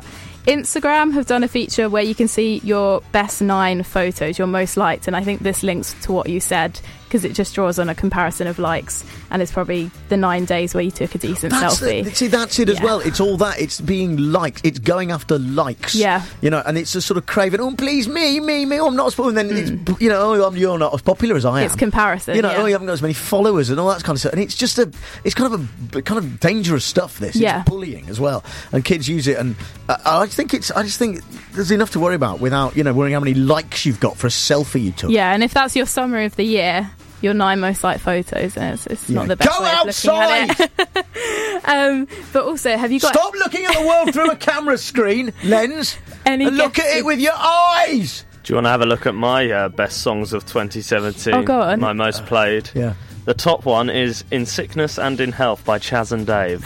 S19: Instagram have done a feature where you can see your best nine photos, your most liked, and I think this links to what you said because it just draws on a comparison of likes, and it's probably the nine days where you took a decent
S2: that's
S19: selfie.
S2: The, see, that's it as
S19: Yeah.
S2: well. It's all that. It's being liked. It's going after likes.
S19: Yeah.
S2: You know, and it's a sort of craving, oh, please, me, me, me, oh, I'm not as popular. And then, it's, you know, oh, I'm, you're not as popular as I am.
S19: It's comparison,
S2: You know,
S19: yeah.
S2: oh, you haven't got as many followers and all that kind of stuff. And it's just a, it's kind of a, kind of dangerous stuff, this.
S19: Yeah.
S2: It's bullying as well. And kids use it. And uh, I think it's, I just think there's enough to worry about without, you know, worrying how many likes you've got for a selfie you took.
S19: Yeah, and if that's your summary of the year, your nine most liked photos, and it's, it's
S2: Yeah.
S19: not the best
S2: Go
S19: way
S2: outside!
S19: of looking at it. um, but also, have you got
S2: Stop looking at the world through a camera screen lens
S19: Any
S2: and look at
S19: guesses?
S2: it with your eyes.
S20: Do you want to have a look at my uh, best songs of twenty seventeen?
S19: Oh, go on.
S20: My most played.
S2: Yeah.
S20: The top one is In Sickness and in Health by Chaz and Dave.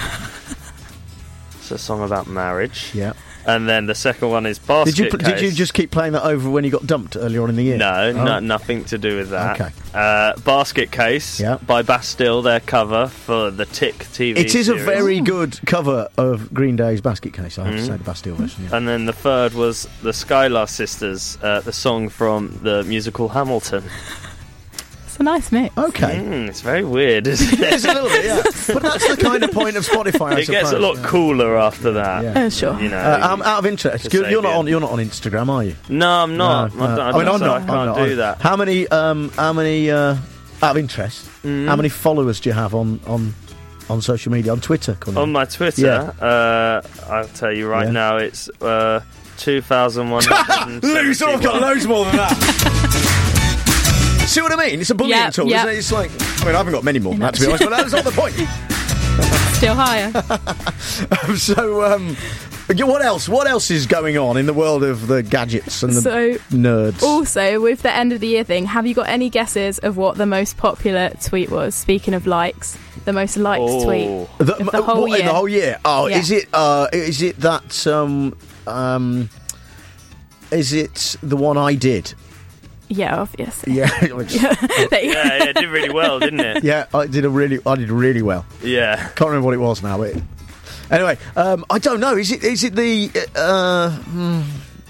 S20: It's a song about marriage.
S2: Yeah.
S20: And then the second one is Basket
S2: Did you pl-
S20: Case.
S2: did you just keep playing that over when you got dumped earlier on in the year?
S20: No,
S2: Oh.
S20: no, nothing to do with that.
S2: Okay.
S20: Uh, Basket Case
S2: Yeah.
S20: by Bastille, their cover for the Tick T V
S2: It is
S20: series.
S2: a very good cover of Green Day's Basket Case, I have to
S20: Mhm.
S2: say, the Bastille version. Yeah.
S20: And then the third was the Skylar Sisters, uh, the song from the musical Hamilton.
S19: It's a nice mix.
S2: Okay.
S20: Mm, it's very weird, isn't it?
S2: It's a little bit, yeah. But that's the kind of point of Spotify, I
S20: It gets a
S2: suppose.
S20: lot
S2: Yeah.
S20: cooler after that.
S2: Yeah.
S19: Uh, sure.
S20: You know,
S2: Uh, um, out of interest,
S20: to
S2: you're,
S20: save
S2: you're not
S20: it.
S2: on. You're not on Instagram, are you?
S20: No, I'm not.
S2: No,
S20: I,
S2: no.
S20: don't, I,
S2: I mean,
S20: don't-
S2: I'm
S20: so
S2: not.
S20: I can't
S2: I'm not.
S20: do
S2: I'm-
S20: that.
S2: How many? Um, how many? Uh, out of interest,
S20: Mm.
S2: how many followers do you have on on on social media, on Twitter? Conor?
S20: On my Twitter, uh, I'll tell you right
S2: Yeah.
S20: now, it's uh, two thousand one hundred
S2: Loose! I've got loads more than that. See what I mean? It's a bullying
S19: Yep,
S2: tool,
S19: yep.
S2: isn't it? It's like, I mean, I haven't got many more than that, to be honest, but that's not the point.
S19: Still higher.
S2: Um, so, um, yeah, what else? What else is going on in the world of the gadgets and the
S19: So,
S2: nerds?
S19: Also, with the end of the year thing, have you got any guesses of what the most popular tweet was? Speaking of likes, the most liked
S20: Oh.
S19: tweet
S2: The,
S19: of the whole
S2: what,
S19: year.
S2: In the whole year? Oh,
S19: Yeah.
S2: is it? Uh, is it that? Um, um, is it the one I did?
S19: Yeah, obviously.
S2: Yeah,
S20: Yeah, yeah, it did really well, didn't it?
S2: yeah. I did a really. I did really well.
S20: Yeah.
S2: Can't remember what it was now. But anyway, um, I don't know. Is it? Is it the? Uh, hmm,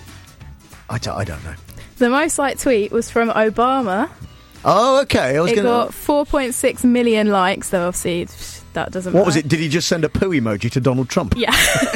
S2: I don't. I don't know.
S19: The most liked tweet was from Obama.
S2: Oh, okay. I was
S19: It
S2: going
S19: got four point six million likes, though obviously that doesn't
S2: What
S19: matter.
S2: was it? Did he just send a poo emoji to Donald Trump?
S19: Yeah.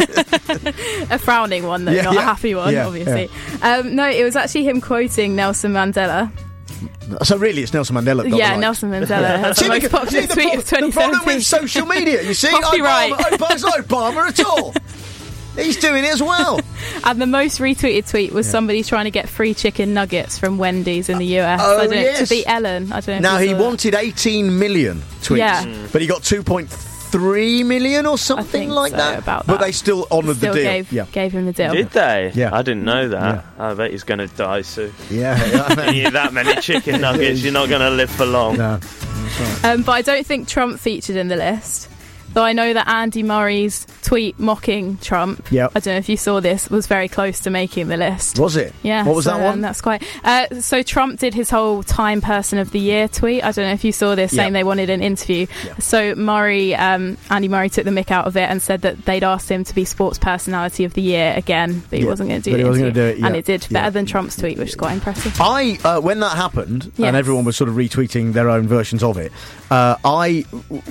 S19: A frowning one, though,
S2: Yeah,
S19: not
S2: yeah.
S19: a happy one,
S2: Yeah,
S19: obviously. Um, no, it was actually him quoting Nelson Mandela.
S2: So really, it's Nelson Mandela. that got
S19: Yeah,
S2: liked.
S19: Nelson Mandela has the
S2: See,
S19: most
S2: because-
S19: popular
S2: see, the
S19: tweet
S2: pro-
S19: of twenty
S2: The problem
S19: seventeen.
S2: with social media, you see,
S19: Copyright.
S2: Obama, Obama's not Obama at all. He's doing it as well.
S19: And the most retweeted tweet was somebody trying to get free chicken nuggets from Wendy's in the U S.
S2: Oh,
S19: I don't know,
S2: yes.
S19: to beat Ellen. I don't know.
S2: Now
S19: if you
S2: he
S19: saw that.
S2: wanted eighteen million tweets,
S19: Yeah. Mm.
S2: but he got two point three million or something
S19: think
S2: like
S19: so,
S2: that.
S19: about
S2: But
S19: that.
S2: they still honoured
S19: Still
S2: the deal.
S19: Gave,
S2: yeah,
S19: gave him the deal.
S20: Did they?
S2: Yeah.
S20: I didn't know that.
S2: Yeah.
S20: I bet he's going to die soon.
S2: yeah. yeah.
S20: You eat that many chicken nuggets, you're not going to live for long.
S2: No.
S19: Um, but I don't think Trump featured in the list. Though I know that Andy Murray's tweet mocking Trump,
S2: Yep.
S19: I don't know if you saw this, was very close to making the list.
S2: Was it?
S19: Yeah.
S2: What was
S19: so,
S2: that one?
S19: Um, that's quite. Uh, so Trump did his whole Time Person of the Year tweet. I don't know if you saw this,
S2: Yeah.
S19: saying they wanted an interview. So Murray, um, Andy Murray took the mick out of it and said that they'd asked him to be Sports Personality of the Year again, but he
S2: Yeah,
S19: wasn't going to do
S2: but
S19: it.
S2: he wasn't gonna do it,
S19: And
S2: yeah.
S19: it did better
S2: Yeah.
S19: than Trump's tweet, which is quite impressive.
S2: I uh, when that happened
S19: Yes.
S2: and everyone was sort of retweeting their own versions of it, uh, I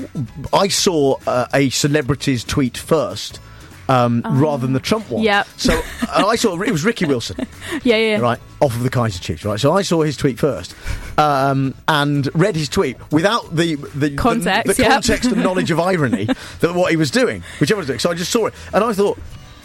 S2: I saw uh, a celebrity's tweet first. Um, rather than the Trump one.
S19: Yep.
S2: So uh, I saw it was Ricky Wilson,
S19: Yeah, yeah.
S2: right, off of the Kaiser Chiefs, right. So I saw his tweet first, um, and read his tweet without the the
S19: Context,
S2: the, the
S19: yep.
S2: context and knowledge of irony that what he was doing, whichever was doing. So I just saw it, and I thought,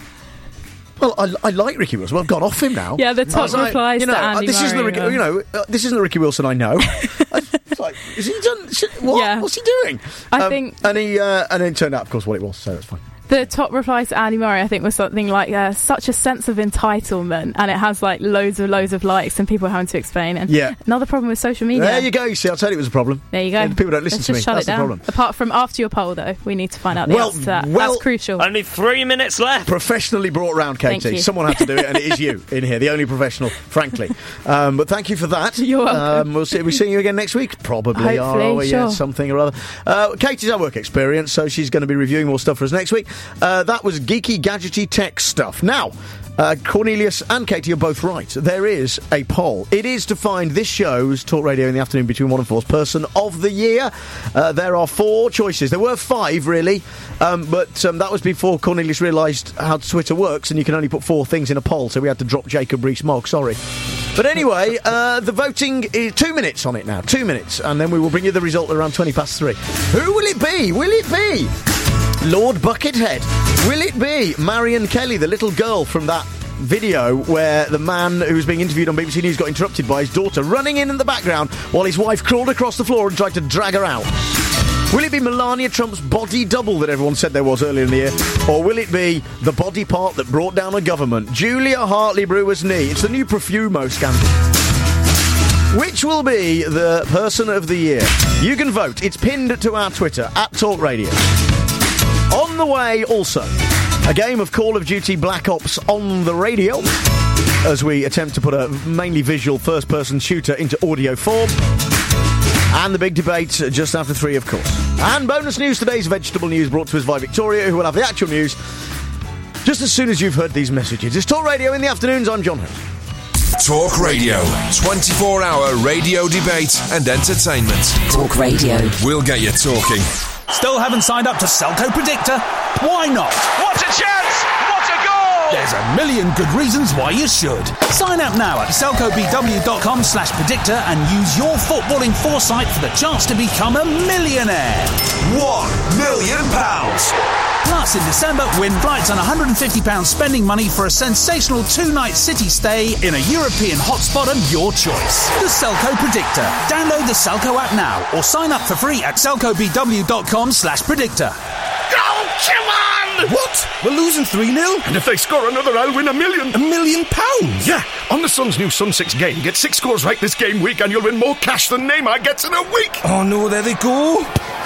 S2: well, I, I like Ricky Wilson. Well, I've gone off him now.
S19: Yeah, the top
S2: I was like,
S19: replies
S2: you know,
S19: to
S2: uh,
S19: Andy
S2: this isn't the
S19: Murray,
S2: Ricky,
S19: yeah.
S2: you know, uh, this isn't the Ricky Wilson I know. I was like, is he done? Shit, what?
S19: Yeah.
S2: What's he doing?
S19: I
S2: Um,
S19: think-
S2: and he uh, and then turned out, of course, what it was. So that's fine.
S19: The top reply to Andy Murray, I think, was something like uh, such a sense of entitlement, and it has like loads of loads of likes and people having to explain. And
S2: Yeah.
S19: another problem with social media.
S2: There you go. You see, I told you it was a problem.
S19: There you go.
S2: Yeah, people don't listen
S19: Let's
S2: to
S19: just
S2: me.
S19: Shut
S2: That's
S19: it
S2: the
S19: down.
S2: problem.
S19: Apart from after your poll, though, we need to find out the
S2: Well,
S19: answer to that.
S2: well-
S19: That's crucial.
S20: Only three minutes left.
S2: Professionally brought round, Katie.
S19: Thank you.
S2: Someone had to do it, and it is you in here, the only professional, frankly. Um, but thank you for that.
S19: You're welcome.
S2: Um, we'll see. We see you again next week, probably.
S19: Hopefully,
S2: are we? Yeah,
S19: sure.
S2: something or other. Uh, Katie's our work experience, so she's going to be reviewing more stuff for us next week. Uh, that was geeky, gadgety tech stuff. Now, Uh, Cornelius and Katie are both right. There is a poll. It is to find this show's Talk Radio in the afternoon between one and four's Person of the Year. Uh, there are four choices. There were five, really, um, but um, that was before Cornelius realised how Twitter works, and you can only put four things in a poll, so we had to drop Jacob Rees-Mogg, sorry. But anyway, uh, the voting is two minutes on it now, two minutes, and then we will bring you the result around twenty past three. Who will it be? Will it be Lord Buckethead? Will it be Marion Kelly, the little girl from that video where the man who was being interviewed on B B C News got interrupted by his daughter running in in the background while his wife crawled across the floor and tried to drag her out? Will it be Melania Trump's body double that everyone said there was earlier in the year? Or will it be the body part that brought down a government? Julia Hartley-Brewer's knee. It's the new Profumo scandal. Which will be the Person of the Year? You can vote. It's pinned to our Twitter, at Talk Radio. On the way, also, a game of Call of Duty Black Ops on the radio, as we attempt to put a mainly visual first-person shooter into audio form. And the big debate just after three, of course. And bonus news, today's vegetable news brought to us by Victoria, who will have the actual news just as soon as you've heard these messages. It's Talk Radio in the afternoons. I'm John Holmes.
S17: Talk Radio. twenty-four hour radio debate and entertainment.
S3: Talk Radio.
S17: We'll get you talking.
S25: Still haven't signed up to Selco Predictor? Why not?
S6: What a chance! What a goal!
S25: There's a million good reasons why you should. Sign up now at selcobw.com slash predictor and use your footballing foresight for the chance to become a millionaire.
S17: One million pounds!
S25: Plus, in December, win flights and one hundred fifty pounds spending money for a sensational two-night city stay in a European hotspot of your choice. The Selco Predictor. Download the Selco app now or sign up for free at selcobw.com slash predictor.
S6: Oh, come on!
S7: What? We're losing three nil?
S6: And if they score another, I'll win a million.
S7: A million pounds?
S6: Yeah. On the Sun's new Sun six game, get six scores right this game week and you'll win more cash than Neymar gets in a week.
S7: Oh, no, there they go.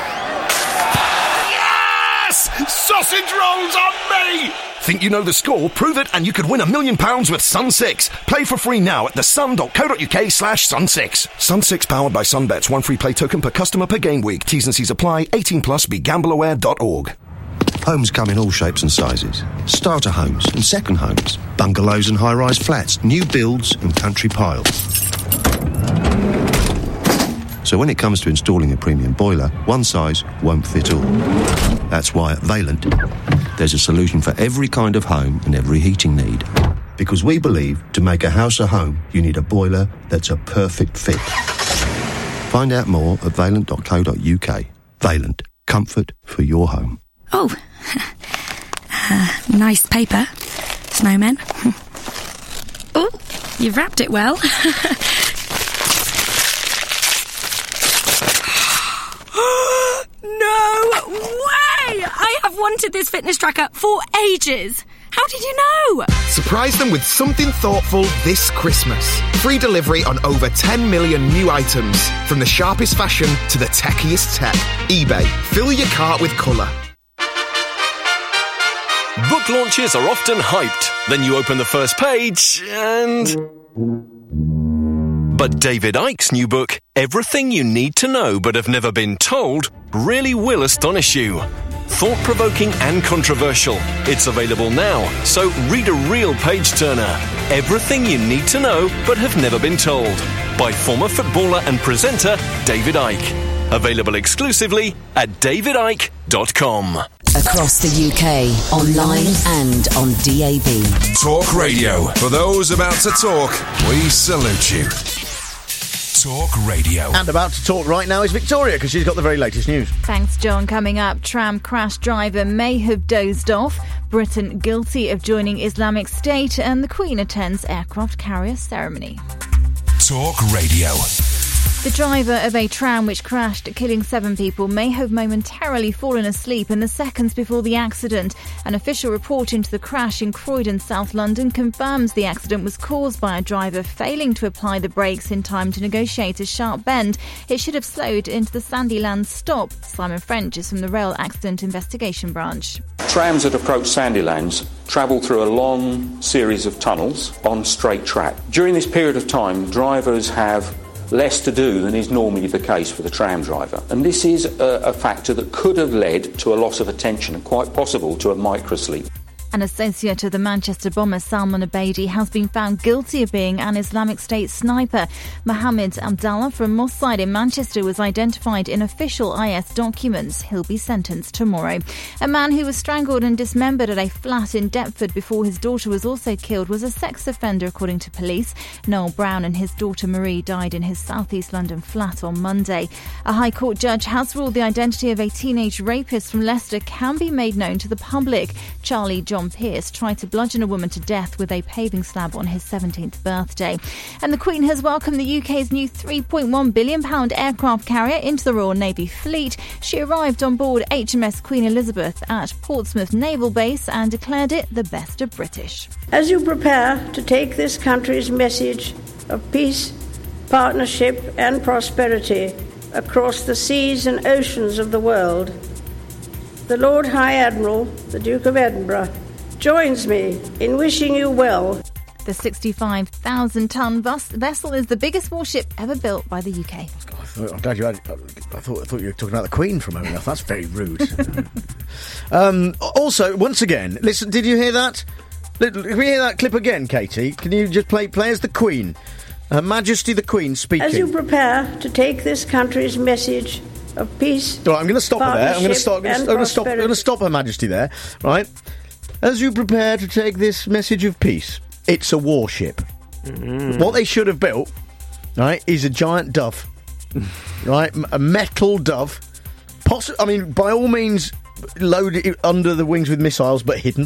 S6: Sausage rolls on me! Think you know the score? Prove it and you could win a million pounds with Sun six. Play for free now at thesun.co.uk slash Sun six. Sun six powered by Sunbets. One free play token per customer per game week. T's and C's apply. eighteen plus. Be gamble aware dot org.
S10: Homes come in all shapes and sizes. Starter homes and second homes. Bungalows and high-rise flats. New builds and country piles. So when it comes to installing a premium boiler, one size won't fit all. That's why at Vaillant, there's a solution for every kind of home and every heating need. Because we believe to make a house a home, you need a boiler that's a perfect fit. Find out more at vaillant dot co dot uk. Vaillant. Comfort for your home.
S13: Oh, uh, nice paper, snowman. Oh, you've wrapped it well. No way! I have wanted this fitness tracker for ages. How did you know?
S23: Surprise them with something thoughtful this Christmas. Free delivery on over ten million new items. From the sharpest fashion to the techiest tech. eBay. Fill your cart with colour.
S26: Book launches are often hyped. Then you open the first page and... But David Icke's new book, Everything You Need to Know But Have Never Been Told, really will astonish you. Thought-provoking and controversial. It's available now, so read a real page-turner. Everything You Need to Know But Have Never Been Told, by former footballer and presenter David Icke. Available exclusively at david icke dot com.
S3: Across the U K, online and on D A B.
S17: Talk Radio. For those about to talk, we salute you. Talk Radio.
S2: And about to talk right now is Victoria, because she's got the very latest news.
S4: Thanks, John. Coming up, tram crash driver may have dozed off, Britain guilty of joining Islamic State, and the Queen attends aircraft carrier ceremony.
S17: Talk Radio.
S4: The driver of a tram which crashed, killing seven people, may have momentarily fallen asleep in the seconds before the accident. An official report into the crash in Croydon, South London, confirms the accident was caused by a driver failing to apply the brakes in time to negotiate a sharp bend. It should have slowed into the Sandylands stop. Simon French is from the Rail Accident Investigation Branch.
S27: Trams that approach Sandylands travel through a long series of tunnels on straight track. During this period of time, drivers have less to do than is normally the case for the tram driver. And this is a, a factor that could have led to a loss of attention and quite possible to a microsleep.
S4: An associate of the Manchester bomber Salman Abedi has been found guilty of being an Islamic State sniper. Mohammed Abdallah from Moss Side in Manchester was identified in official I S documents. He'll be sentenced tomorrow. A man who was strangled and dismembered at a flat in Deptford before his daughter was also killed was a sex offender, according to police. Noel Brown and his daughter Marie died in his South East London flat on Monday. A High Court judge has ruled the identity of a teenage rapist from Leicester can be made known to the public. Charlie John Pierce tried to bludgeon a woman to death with a paving slab on his seventeenth birthday. And the Queen has welcomed the U K's new three point one billion pounds aircraft carrier into the Royal Navy fleet. She arrived on board H M S Queen Elizabeth at Portsmouth Naval Base and declared it the best of British.
S1: As you prepare to take this country's message of peace, partnership and prosperity across the seas and oceans of the world, the Lord High Admiral, the Duke of Edinburgh, joins me in wishing you well.
S4: The sixty-five thousand tonne bus vessel is the biggest warship ever built by the U K.
S2: I thought, I'm glad you had, I thought, I thought you were talking about the Queen for a moment. That's very rude. um, also, once again, listen, did you hear that? Can we hear that clip again, Katie? Can you just play, play as the Queen? Her Majesty the Queen speaking.
S1: As you prepare to take this country's message of peace.
S2: All right, I'm going to stop her there. I'm going to stop. I'm going to stop. I'm going to stop Her Majesty there. Right. As you prepare to take this message of peace, it's a warship. Mm. What they should have built, right, is a giant dove, right, a metal dove. Possi- I mean, by all means, load it under the wings with missiles, but hidden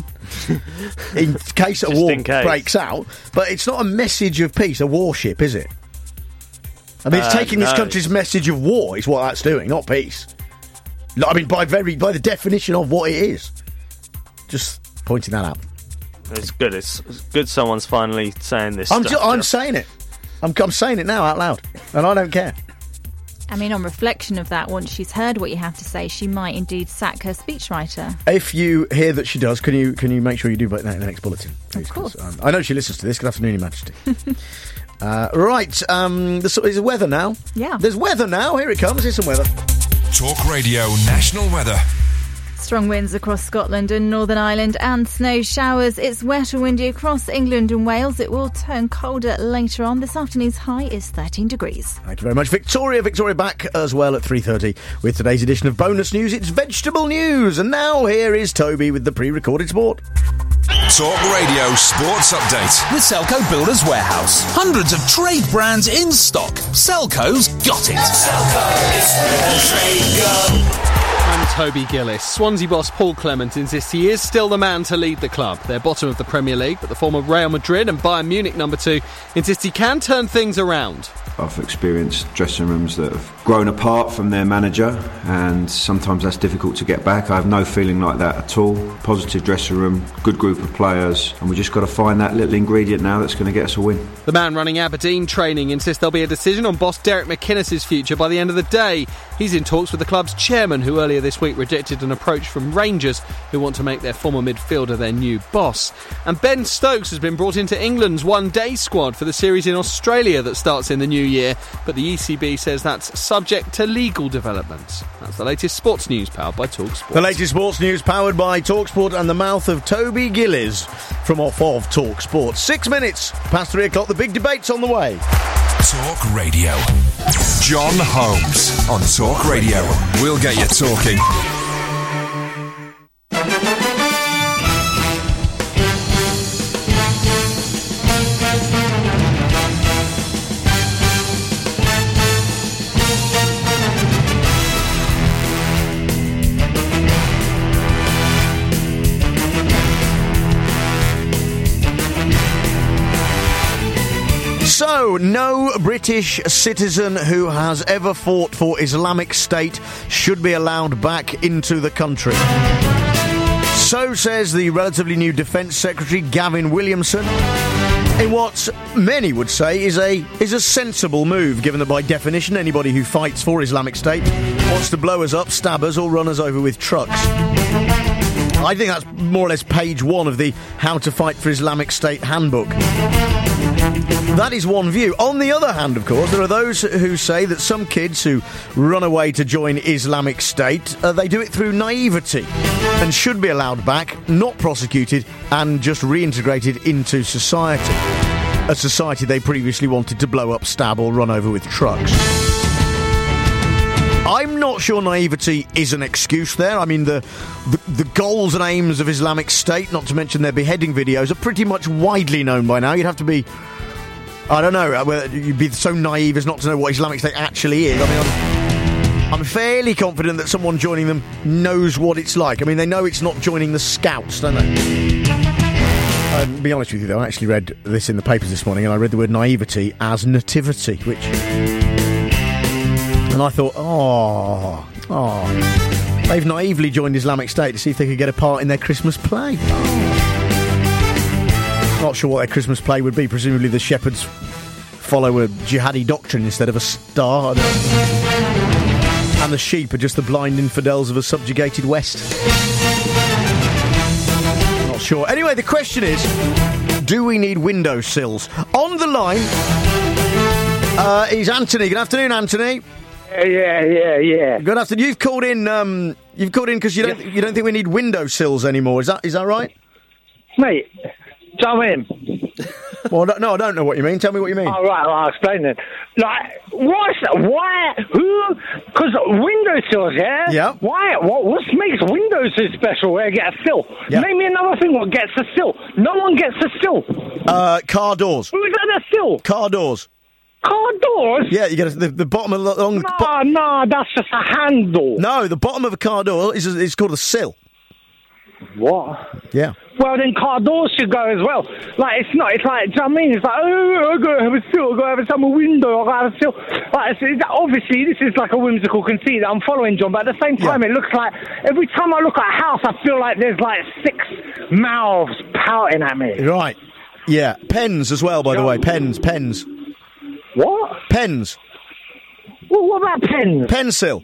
S2: in case a war case. breaks out. But it's not a message of peace. A warship, is it? I mean, it's uh, taking no. this country's message of war is what that's doing, not peace. I mean, by very by the definition of what it is. Just pointing that out.
S20: It's good. It's good someone's finally saying this
S2: I'm
S20: stuff.
S2: Ju- I'm saying it. I'm, I'm saying it now out loud. And I don't care.
S4: I mean, on reflection of that, once she's heard what you have to say, she might indeed sack her speechwriter.
S2: If you hear that she does, can you can you make sure you do that in the next bulletin, please?
S4: Of course.
S2: Um, I know she listens to this. Good afternoon, Your Majesty. Uh, right, um, there's, there's weather now.
S4: Yeah.
S2: There's weather now. Here it comes. Here's some weather.
S17: Talk Radio National Weather.
S4: Strong winds across Scotland and Northern Ireland and snow showers. It's wet or windy across England and Wales. It will turn colder later on. This afternoon's high is thirteen degrees.
S2: Thank you very much. Victoria, Victoria back as well at three thirty with today's edition of Bonus News. It's vegetable news. And now here is Toby with the pre-recorded sport.
S17: Talk Radio Sports Update with Selco Builders Warehouse. Hundreds of trade brands in stock. Selco's got it.
S24: Selco is where the trade go.
S8: I'm Toby Gillis. Swansea boss Paul Clement insists he is still the man to lead the club. They're bottom of the Premier League, but the former Real Madrid and Bayern Munich number two insists he can turn things around.
S9: I've experienced dressing rooms that have grown apart from their manager, and sometimes that's difficult to get back. I have no feeling like that at all. Positive dressing room, good group of players, and we just got to find that little ingredient now that's going to get us a win.
S8: The man running Aberdeen training insists there'll be a decision on boss Derek McInnes' future by the end of the day. He's in talks with the club's chairman, who earlier this week rejected an approach from Rangers, who want to make their former midfielder their new boss. And Ben Stokes has been brought into England's one-day squad for the series in Australia that starts in the new year, but the E C B says that's subject to legal developments. That's the latest sports news powered by TalkSport.
S2: The latest sports news powered by TalkSport and the mouth of Toby Gillis from off of TalkSport. Six minutes past three o'clock. The big debate's on the way.
S17: Talk Radio. John Holmes on Talk Radio. We'll get you talking.
S2: So, no British citizen who has ever fought for Islamic State should be allowed back into the country. So says the relatively new Defence Secretary Gavin Williamson, in what many would say is a is a sensible move, given that by definition anybody who fights for Islamic State wants to blow us up, stab us or run us over with trucks. I think that's more or less page one of the How to Fight for Islamic State handbook. That is one view. On the other hand, of course, there are those who say that some kids who run away to join Islamic State, uh, they do it through naivety and should be allowed back, not prosecuted, and just reintegrated into society. A society they previously wanted to blow up, stab, or run over with trucks. I'm not sure naivety is an excuse there. I mean, the, the the goals and aims of Islamic State, not to mention their beheading videos, are pretty much widely known by now. You'd have to be, I don't know, you'd be so naive as not to know what Islamic State actually is. I mean, I'm, I'm fairly confident that someone joining them knows what it's like. I mean, they know it's not joining the Scouts, don't they? I'll be honest with you, though, I actually read this in the papers this morning, and I read the word naivety as nativity, which... And I thought, oh, oh, they've naively joined Islamic State to see if they could get a part in their Christmas play. Oh. Not sure what their Christmas play would be. Presumably the shepherds follow a jihadi doctrine instead of a star. And the sheep are just the blind infidels of a subjugated West. Not sure. Anyway, the question is, do we need windowsills? On the line uh, is Anthony. Good afternoon, Anthony.
S11: Yeah, yeah, yeah.
S2: Good afternoon. You've called in. Um, you've called in because you don't. You don't think we need windowsills anymore. Is that is that right,
S11: mate? Tell me.
S2: Well, no, I don't know what you mean. Tell me what you mean.
S11: All right, well, I'll explain it. Like, what's why? Who? Because windowsills, yeah.
S2: Yeah.
S11: Why? What? What makes windowsills special? Where you get a sill?
S2: Yeah.
S11: Name me another thing. What gets a sill? No one gets a sill.
S2: Uh, car doors.
S11: Who's at a sill?
S2: Car doors.
S11: Car doors?
S2: Yeah, you get a, the, the bottom of the long.
S11: No, bo- no, that's just a handle.
S2: No, the bottom of a car door is is called a sill.
S11: What?
S2: Yeah.
S11: Well, then car doors should go as well. Like, it's not, it's like, do you know what I mean? It's like, oh, I've got to have a sill, I've got to have a summer window, I've got to have a sill. Like, it's, it's, obviously, this is like a whimsical conceit that I'm following, John, but at the same time, yeah. It looks like, every time I look at a house, I feel like there's like six mouths pouting at me.
S2: Right. Yeah. Pens as well, by John. the way. Pens, pens.
S11: What?
S2: Pens.
S11: Well, what about pens?
S2: Pencil.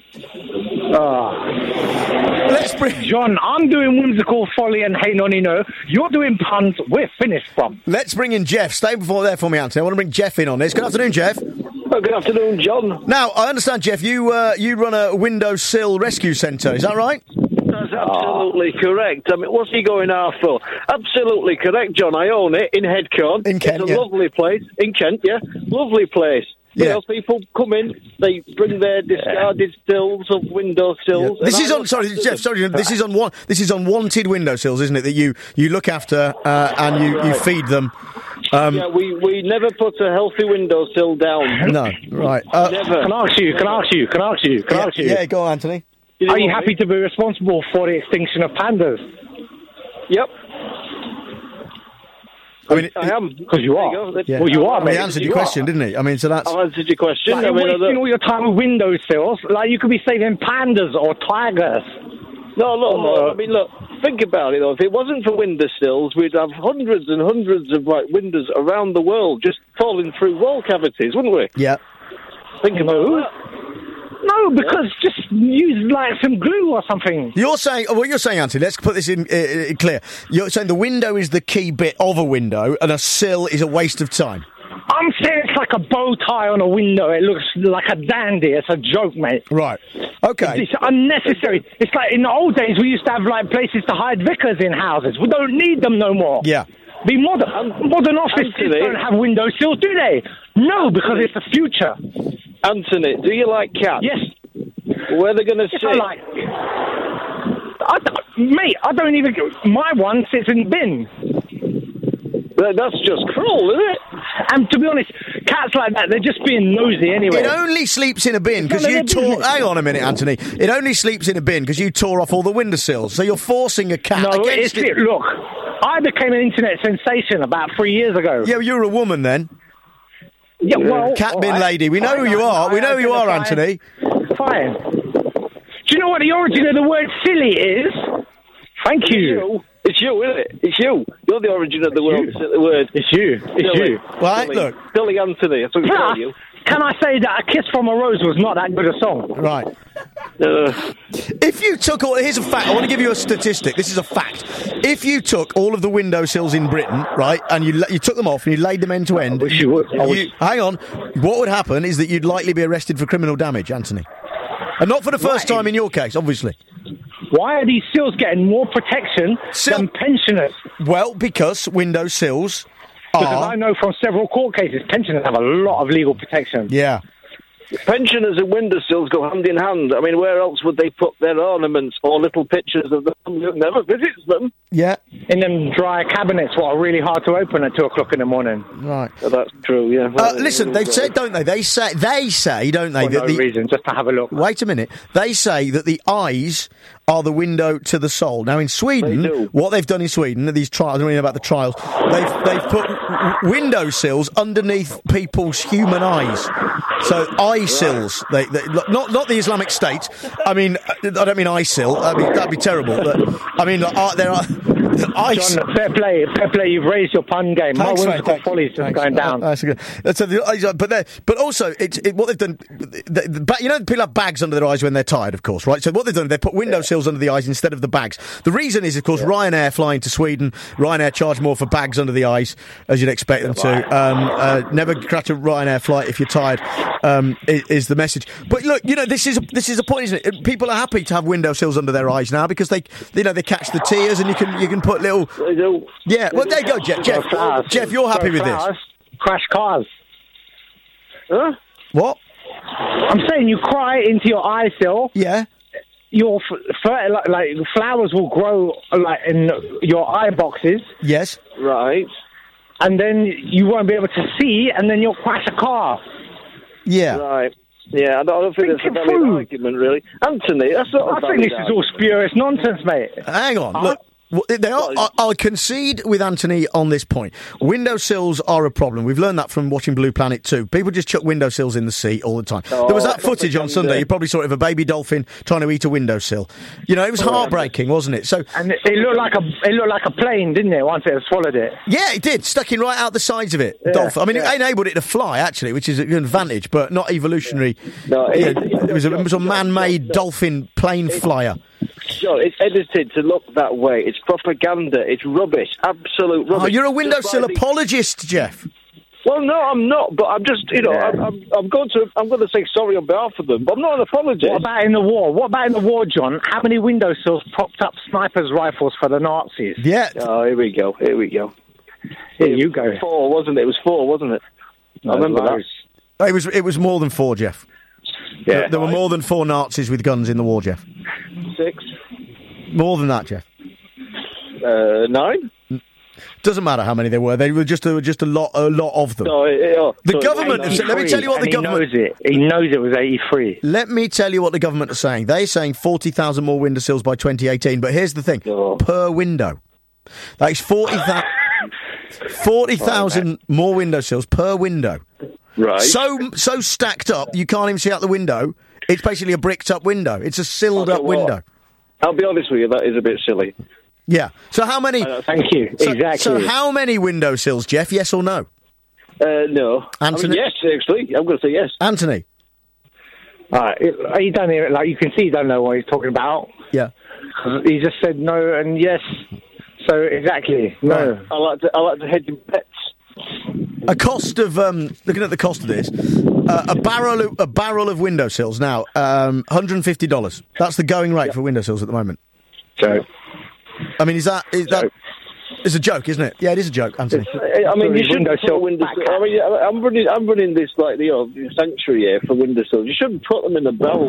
S11: Oh.
S2: Let's bring...
S11: John, I'm doing whimsical folly and hey nonny no. You're doing puns. We're finished from.
S2: Let's bring in Jeff. Stay before there for me, Anthony. I want to bring Jeff in on this. Good afternoon, Jeff.
S12: Oh, good afternoon, John.
S2: Now, I understand, Jeff, you uh, you run a windowsill rescue centre. Is that right?
S12: That's absolutely oh. correct. I mean, what's he going after for? Absolutely correct, John. I own it in Headcorn.
S2: In Kent,
S12: It's a
S2: yeah.
S12: lovely place. In Kent, yeah. Lovely place. You
S2: Yeah.
S12: know, people come in, they bring their discarded stills of windowsills.
S2: Yeah. This is on. Sorry, Jeff. Sorry, this is on one. This is on wanted windowsills, isn't it? That you, you look after uh, and you, you feed them. Um,
S12: yeah, we, we never put a healthy windowsill down.
S2: No, right. Uh,
S12: never.
S11: Can I ask you? Can I ask you? Can I ask you? Can
S2: yeah,
S11: I ask you?
S2: Yeah, go on, Anthony.
S11: Are you happy to be responsible for the extinction of pandas?
S12: Yep.
S2: I mean,
S12: I am.
S11: Because you are.
S12: You
S2: yeah.
S11: Well, you are,
S2: He
S11: mate.
S2: answered
S11: you
S2: your question,
S11: are.
S2: didn't he? I mean, so that's...
S12: I've answered your question.
S11: Like,
S12: I
S11: you're
S12: mean,
S11: wasting
S12: other...
S11: all your time with windowsills. Like, you could be saving pandas or tigers.
S12: No, look,
S11: Oh,
S12: look, I mean, look, think about it, though. If it wasn't for windowsills, we'd have hundreds and hundreds of, like, windows around the world just falling through wall cavities, wouldn't we?
S2: Yeah.
S12: Think about
S11: No.
S12: that.
S11: No, because yeah. just use, like, some glue or something.
S2: You're saying... What you're saying, Anthony, let's put this in uh, uh, clear. You're saying the window is the key bit of a window and a sill is a waste of time.
S11: I'm saying it's like a bow tie on a window. It looks like a dandy. It's a joke, mate.
S2: Right. Okay.
S11: It's, it's unnecessary. It's like in the old days we used to have like places to hide vicars in houses. We don't need them no more.
S2: Yeah.
S11: Be modern. Modern offices
S12: Anthony.
S11: don't have windowsills, do they? No, because it's the future.
S12: Anthony, do you like cats?
S11: Yes.
S12: Where are they going to
S11: Yes,
S12: sit?
S11: I like. I don't, mate, I don't even. My one sits in the bin.
S12: But that's just cruel, isn't it?
S11: And to be honest, cats like that, they're just being nosy anyway.
S2: It only sleeps in a bin because you tore... Hang on a minute, Anthony. It only sleeps in a bin because you tore off all the windowsills. So you're forcing a cat
S11: no,
S2: against
S11: it's,
S2: it.
S11: Look, I became an internet sensation about three years ago.
S2: Yeah, well, you're a woman then.
S11: Yeah, well...
S2: Cat bin
S11: right.
S2: lady. We know
S11: Fine,
S2: who you are.
S11: I,
S2: We know
S11: I
S2: who you are,
S11: identify.
S2: Anthony.
S11: Fine. Do you know what the origin of the word silly is? Thank
S12: It's
S11: you.
S12: you. It's you, isn't it? It's you. You're the origin of the word. The word.
S11: It's you. It's
S12: Silly.
S11: you.
S2: Right,
S12: Silly.
S2: look.
S12: Silly Anthony. That's what we
S11: Plus,
S12: call you.
S11: can I say that A Kiss from a Rose was not that good a song?
S2: Right.
S12: Uh,
S2: if you took all, here's a fact. I want to give you a statistic. This is a fact. If you took all of the windowsills in Britain, right, and you you took them off and you laid them end to end,
S11: wish you would. I
S2: you-
S11: wish-
S2: hang on. What would happen is that you'd likely be arrested for criminal damage, Anthony, and not for the first
S11: Right.
S2: time in your case, obviously.
S11: Why are these sills getting more protection than pensioners?
S2: Well, because windowsills
S11: Because
S2: are.
S11: I know from several court cases, pensioners have a lot of legal protection.
S2: Yeah.
S12: Pensioners and windowsills go hand in hand. I mean, where else would they put their ornaments or little pictures of the family that never visits them?
S2: Yeah.
S11: In them dry cabinets, what are really hard to open at two o'clock in the morning.
S2: Right.
S12: Oh, that's true, yeah.
S2: Uh, listen, they've said, don't they? They say, they say, don't they?
S11: For
S2: that
S11: no
S2: the,
S11: reason, just to have a look.
S2: Wait a minute. They say that the eyes are the window to the soul. Now, in Sweden, what they've done in Sweden, these trials, I don't know about the trials, they've, they've put w- windowsills underneath people's human eyes. So, eye sills. They, they, not, not the Islamic State. I mean, I don't mean ISIL. That'd be, that'd be terrible. But, I mean, uh, there are. Ice.
S11: John, fair play, fair play. You've raised your pun game. My
S2: Thanks, mate,
S11: whimsical
S2: thanks.
S11: folly's just
S2: Thanks.
S11: going down.
S2: Uh, that's good. That's a, uh, but they- but also, it's it, what they've done. The, the, ba- you know, people have bags under their eyes when they're tired, of course, right? So what they've done, they put windowsills under the eyes instead of the bags. The reason is, of course, Ryanair flying to Sweden. Ryanair charge more for bags under the eyes, as you'd expect them to. Um, uh, never catch a Ryanair flight if you're tired. Um, is, is the message. But look, you know, this is a, this is a point, isn't it? People are happy to have windowsills under their eyes now because they, you know, they catch the tears, and you can you can put little.
S12: They do.
S2: Yeah, well, there you go, Jeff. Jeff,
S11: Flowers.
S2: Jeff you're happy with this.
S11: Flowers, Crash cars.
S12: Huh?
S2: What?
S11: I'm saying you cry into your eye sill.
S2: Yeah.
S11: Your f- f- like, like flowers will grow like in your eye boxes.
S2: Yes.
S12: Right.
S11: And then you won't be able to see, and then you'll crash a car.
S2: Yeah.
S12: Right. Yeah, I don't, I don't think
S11: Think
S12: that's a
S11: it
S12: valid
S11: through.
S12: argument, really. Anthony, that's not a
S11: I think
S12: valid
S11: this is all spurious nonsense, mate.
S2: Hang on, look. w- They are, I- I'll concede with Anthony on this point. Windowsills are a problem. We've learned that from watching Blue Planet two. People just chuck windowsills in the sea all the time.
S12: Oh,
S2: there was that footage on
S12: propaganda.
S2: Sunday. You probably saw it of a baby dolphin trying to eat a windowsill. You know, it was heartbreaking, wasn't it? So,
S11: And it, it looked like a it looked like a plane, didn't it? Once it had swallowed it.
S2: yeah, it did. Stuck in right out the sides of it.
S11: Yeah,
S2: Dolphin. I mean,
S11: yeah.
S2: it enabled it to fly, actually, which is an advantage, but not evolutionary.
S12: No,
S2: Yeah,
S12: it-
S2: it, was a, it was a man-made dolphin plane flyer.
S12: Sure, it's edited to look that way. It's propaganda. It's rubbish. Absolute rubbish.
S2: Oh, you're a
S12: Just
S2: windowsill
S12: like the-
S2: apologist, Jeff.
S12: Well, no, I'm not. But I'm just, you know,
S11: Yeah.
S12: I'm, I'm, I'm going to, I'm going to say sorry on behalf of them. But I'm not an apologist.
S11: What about in the war? What about in the war, John? How many windowsills propped up snipers' rifles for the Nazis?
S2: Yeah.
S12: Oh, here we go. Here we go.
S11: Here you go.
S12: Four, wasn't it? It was four, wasn't it? I remember that.
S2: It was it was more than four, Jeff.
S12: Yeah.
S2: There, there were more than four Nazis with guns in the war, Jeff.
S12: Six,
S2: More than that, Jeff.
S12: uh, nine.
S2: Doesn't matter how many there were. They were just there were just a lot a lot of them.
S12: No, it- oh,
S2: The
S12: sorry.
S2: government have said, let me tell you what the
S11: And
S2: government
S11: He knows it. He knows it was eighty-three.
S2: Let me tell you what the government are saying. They're saying forty thousand more windowsills by twenty eighteen. But here's the thing:
S12: Oh.
S2: per window, that is forty thousand. Forty thousand more windowsills per window.
S12: Right.
S2: So so stacked up, you can't even see out the window. It's basically a bricked up window. It's a silled
S12: Okay,
S2: up
S12: well,
S2: window.
S12: I'll be honest with you, that is a bit silly.
S2: Yeah. So how many?
S12: Uh,
S11: Thank you.
S2: So,
S11: exactly.
S2: so how many windowsills, Jeff? Yes or no?
S12: Uh, no.
S2: Anthony?
S12: I mean, yes, actually. I'm going to say yes.
S2: Anthony.
S11: All right. It, he don't hear it. Like you can see, he don't know what he's talking about.
S2: Yeah.
S11: He just said no and yes. So exactly no.
S2: Right.
S12: I like to, I like to hedge in bets.
S2: A cost of um, looking at the cost of this, uh, a barrel of, a barrel of windowsills now, um, one hundred and fifty dollars. That's the going rate for windowsills at the moment.
S11: So,
S2: I mean, is that is that? It's a joke, isn't it? Yeah, it is a joke, Anthony.
S12: I mean, you shouldn't
S11: windowsill
S12: put windowsill. I mean, I'm running, I'm running this like you know sanctuary here for windowsills. You shouldn't put them in a barrel.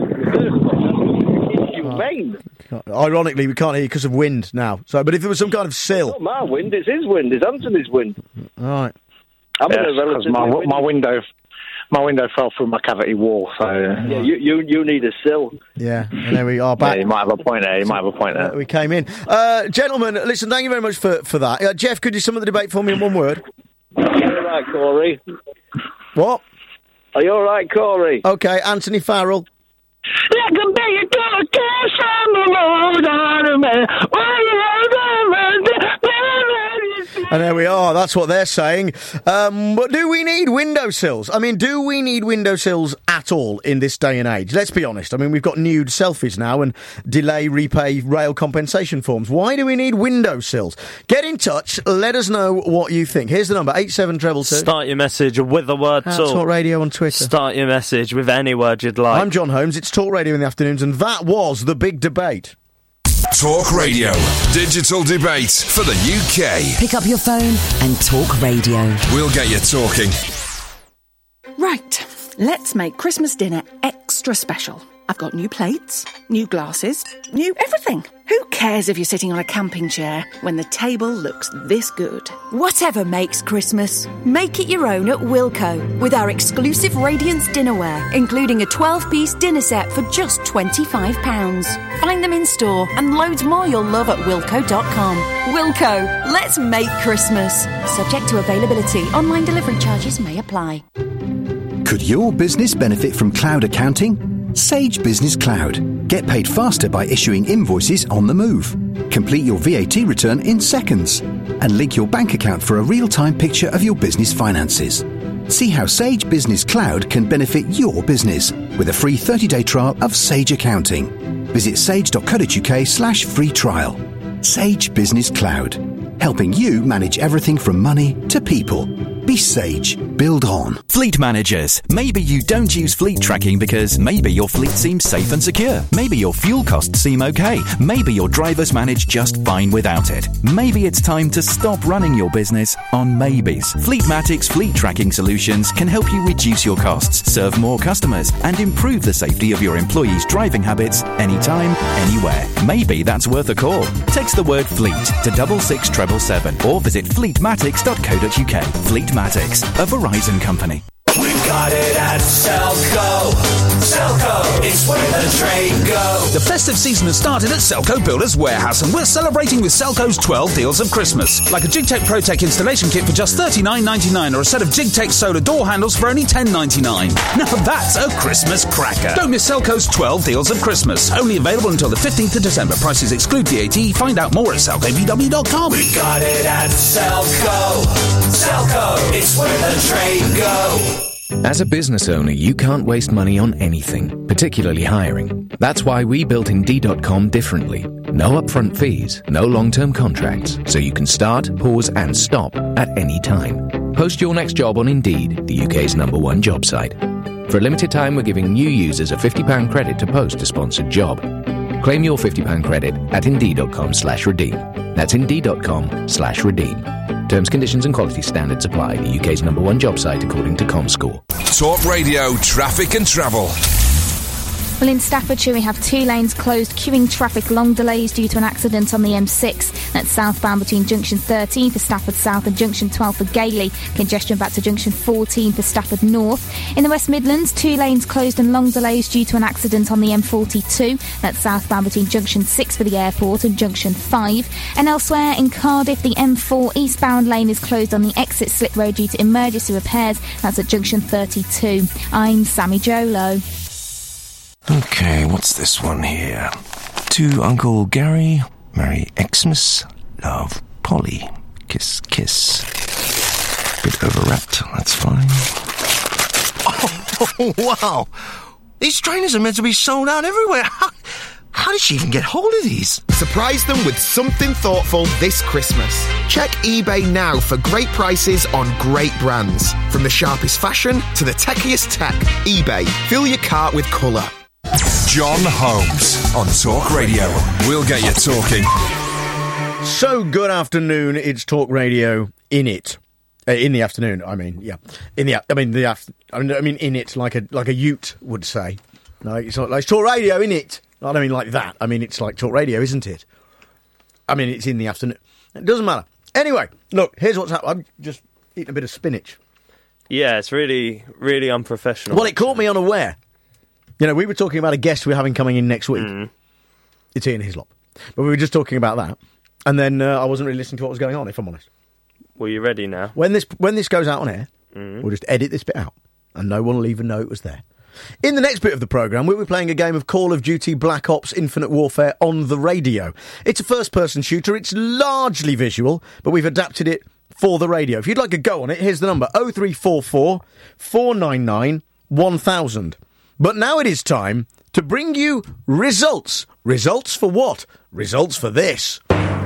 S12: It's inhumane.
S2: Ironically, we can't hear because of wind now. So, but if there was some kind of
S12: It's
S2: sill,
S12: not my wind. It's his wind. It's Anthony's wind.
S2: all right.
S12: I'm
S11: yes,
S12: in a
S11: 'cause
S12: relatively
S11: my
S12: windy-
S11: my window, my window fell through my cavity wall. So
S12: Yeah, you, you you need a sill.
S2: Yeah, and there we are
S11: yeah,
S2: back.
S11: you might have a point there. You might have a point there.
S2: We came in, uh, gentlemen. Listen, thank you very much for for that. Uh, Jeff, could you sum up the debate for me in one word?
S12: Are you all right, Corey?
S2: What?
S12: Are you all right, Corey?
S2: Okay, Anthony Farrell.
S24: Like a baby gonna cash on the road on a man.
S2: And there we are, that's what they're saying. Um, but do we need windowsills? I mean, do we need windowsills at all in this day and age? Let's be honest. I mean, we've got nude selfies now and delay, repay, rail compensation forms. Why do we need windowsills? Get in touch, let us know what you think. Here's the number, eight seven two two.
S20: Start your message with the word
S2: At
S20: talk.
S2: Talk Radio on Twitter.
S20: Start your message with any word you'd like.
S2: I'm John Holmes, it's Talk Radio in the afternoons, and that was the big debate.
S17: Talk Radio. Digital debate for the U K.
S3: Pick up your phone and Talk Radio.
S17: We'll get you talking.
S5: Right, let's make Christmas dinner extra special. I've got new plates, new glasses, new everything. Who cares if you're sitting on a camping chair when the table looks this good?
S14: Whatever makes Christmas, make it your own at Wilko with our exclusive Radiance dinnerware, including a twelve-piece dinner set for just twenty-five pounds. Find them in store and loads more you'll love at wilko dot com. Wilko, let's make Christmas. Subject to availability. Online delivery charges may apply.
S15: Could your business benefit from cloud accounting? Sage Business Cloud. Get paid faster by issuing invoices on the move. Complete your V A T return in seconds. And link your bank account for a real-time picture of your business finances. See how Sage Business Cloud can benefit your business with a free thirty-day trial of Sage Accounting. Visit sage dot co dot uk slash free trial. Sage Business Cloud. Helping you manage everything from money to people. Be Sage. Build on.
S16: Fleet managers. Maybe you don't use fleet tracking because maybe your fleet seems safe and secure. Maybe your fuel costs seem okay. Maybe your drivers manage just fine without it. Maybe it's time to stop running your business on maybes. Fleetmatic's fleet tracking solutions can help you reduce your costs, serve more customers, and improve the safety of your employees' driving habits anytime, anywhere. Maybe that's worth a call. Text the word fleet to double six treble seven or visit fleetmatics dot co dot uk. Fleetmatics, a Verizon company.
S24: We got it at Selco. Selco, it's where the train goes.
S25: The festive season has started at Selco Builders Warehouse, and we're celebrating with Selco's twelve deals of Christmas. Like a Jigtech ProTech installation kit for just thirty-nine ninety-nine, or a set of Jigtech solar door handles for only ten ninety-nine. Now that's a Christmas cracker. Don't miss Selco's twelve deals of Christmas. Only available until the fifteenth of December. Prices exclude V A T. Find out more at selco b w dot com.
S24: We got it at Selco. Selco, it's where the train goes.
S18: As a business owner, you can't waste money on anything, particularly hiring. That's why we built Indeed dot com differently. No upfront fees, no long-term contracts, so you can start, pause and stop at any time. Post your next job on Indeed, the U K's number one job site. For a limited time, we're giving new users a fifty pounds credit to post a sponsored job. Claim your fifty pounds credit at Indeed dot com slash redeem. That's Indeed dot com slash redeem. Terms, conditions and quality standards apply. The U K's number one job site according to ComScore.
S17: Talk Radio, traffic and travel.
S21: Well, in Staffordshire, we have two lanes closed, queuing traffic, long delays due to an accident on the M six. That's southbound between junction thirteen for Stafford South and junction twelve for Gailey. Congestion back to junction fourteen for Stafford North. In the West Midlands, two lanes closed and long delays due to an accident on the M forty-two. That's southbound between junction six for the airport and junction five. And elsewhere in Cardiff, the M four eastbound lane is closed on the exit slip road due to emergency repairs. That's at junction thirty-two. I'm Sammy Jolo.
S22: Okay, what's this one here? To Uncle Gary, Merry Xmas, love, Polly, kiss, kiss. Bit overwrapped, that's fine. Oh, wow! These trainers are meant to be sold out everywhere. How, how did she even get hold of these?
S23: Surprise them with something thoughtful this Christmas. Check eBay now for great prices on great brands. From the sharpest fashion to the techiest tech, eBay. Fill your cart with colour.
S17: John Holmes on Talk Radio. We'll get you talking.
S2: So, good afternoon. It's Talk Radio in it. Uh, in the afternoon, I mean, yeah. In the, I mean, the after, I mean, I mean, in it, like a like a Ute would say. No, it's not like it's Talk Radio in it. I don't mean like that. I mean, it's like Talk Radio, isn't it? I mean, it's in the afternoon. It doesn't matter. Anyway, look, here's what's happened. I'm just eating a bit of spinach.
S20: Yeah, it's really, really unprofessional.
S2: Well, it caught me unaware. You know, we were talking about a guest we're having coming in next week. Mm. It's Ian Hislop. But we were just talking about that. And then uh, I wasn't really listening to what was going on, if I'm honest.
S20: Well, you ready now?
S2: When this when this goes out on air,
S20: mm.
S2: we'll just edit this bit out. And no one will even know it was there. In the next bit of the programme, we'll be playing a game of Call of Duty Black Ops Infinite Warfare on the radio. It's a first-person shooter. It's largely visual, but we've adapted it for the radio. If you'd like a go on it, here's the number, oh three four four, four nine nine, one thousand. But now it is time to bring you results. Results for what? Results for this.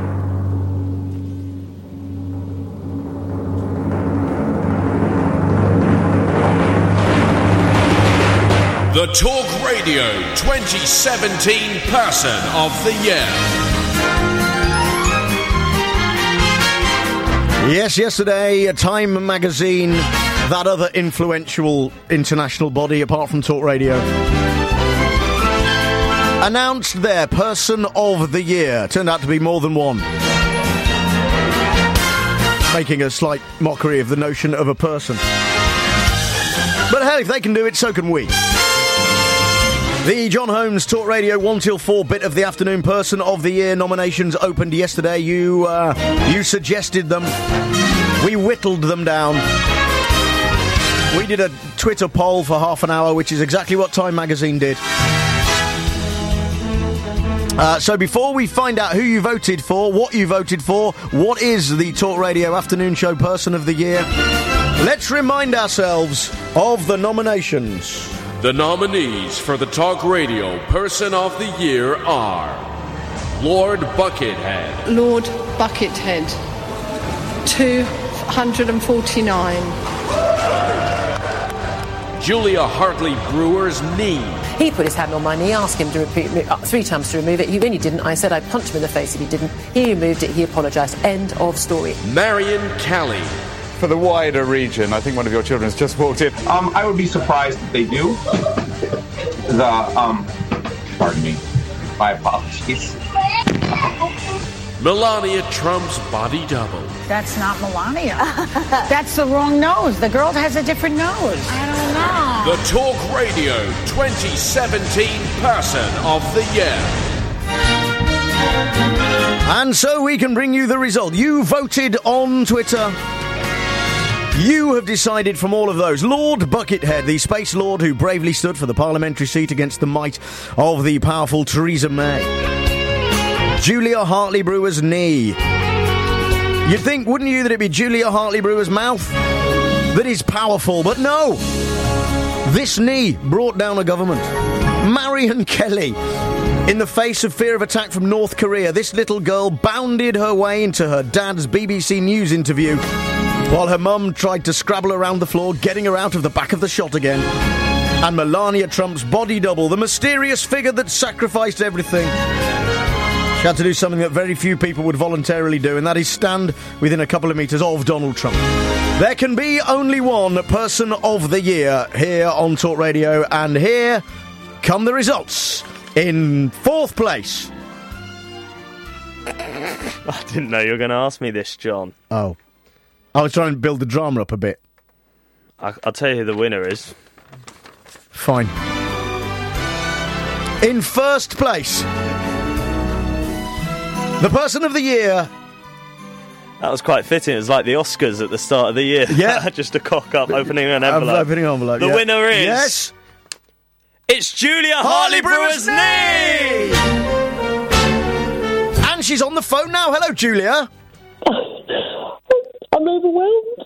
S6: The Talk Radio twenty seventeen Person of the Year.
S2: Yes, yesterday, Time magazine, that other influential international body apart from Talk Radio, announced their Person of the Year. Turned out to be more than one. Making a slight mockery of the notion of a person. But hell, if they can do it, so can we. The John Holmes Talk Radio one till four bit of the afternoon Person of the Year nominations opened yesterday. You, uh, you suggested them. We whittled them down. We did a Twitter poll for half an hour, which is exactly what Time magazine did. Uh, so before we find out who you voted for, what you voted for, what is the Talk Radio Afternoon Show Person of the Year, let's remind ourselves of the nominations.
S6: The nominees for the Talk Radio Person of the Year are Lord Buckethead.
S7: Lord Buckethead, two hundred forty-nine.
S6: Julia Hartley Brewer's knee.
S10: He put his hand on my knee, asked him to repeat uh, three times to remove it. He really didn't. I said I'd punch him in the face if he didn't. He removed it. He apologised. End of story.
S6: Marion Kelly.
S13: For the wider region, I think one of your children has just walked in.
S19: Um, I would be surprised if they do. The, um, pardon me. My apologies.
S6: Melania Trump's body double.
S26: That's not Melania. That's the wrong nose. The girl has a different nose. I don't know.
S6: The Talk Radio twenty seventeen Person of the Year.
S2: And so we can bring you the result. You voted on Twitter. You have decided from all of those. Lord Buckethead, the Space Lord who bravely stood for the parliamentary seat against the might of the powerful Theresa May. Julia Hartley Brewer's knee. You'd think, wouldn't you, that it'd be Julia Hartley Brewer's mouth that is powerful, but no. This knee brought down a government. Marion Kelly. In the face of fear of attack from North Korea, this little girl bounded her way into her dad's B B C News interview while her mum tried to scrabble around the floor, getting her out of the back of the shot again. And Melania Trump's body double, the mysterious figure that sacrificed everything. She had to do something that very few people would voluntarily do, and that is stand within a couple of metres of Donald Trump. There can be only one Person of the Year here on Talk Radio, and here come the results. In fourth place.
S20: I didn't know you were going to ask me this, John.
S2: Oh. I was trying to build the drama up a bit.
S20: I, I'll tell you who the winner is.
S2: Fine. In first place, the Person of the Year.
S20: That was quite fitting. It was like the Oscars at the start of the year.
S2: Yeah.
S20: Just a cock up opening an envelope.
S2: Uh, opening an envelope,
S20: The
S2: yeah.
S20: winner is...
S2: Yes.
S20: It's Julia Hartley Brewer's knee!
S2: And she's on the phone now. Hello, Julia.
S27: I'm overwhelmed.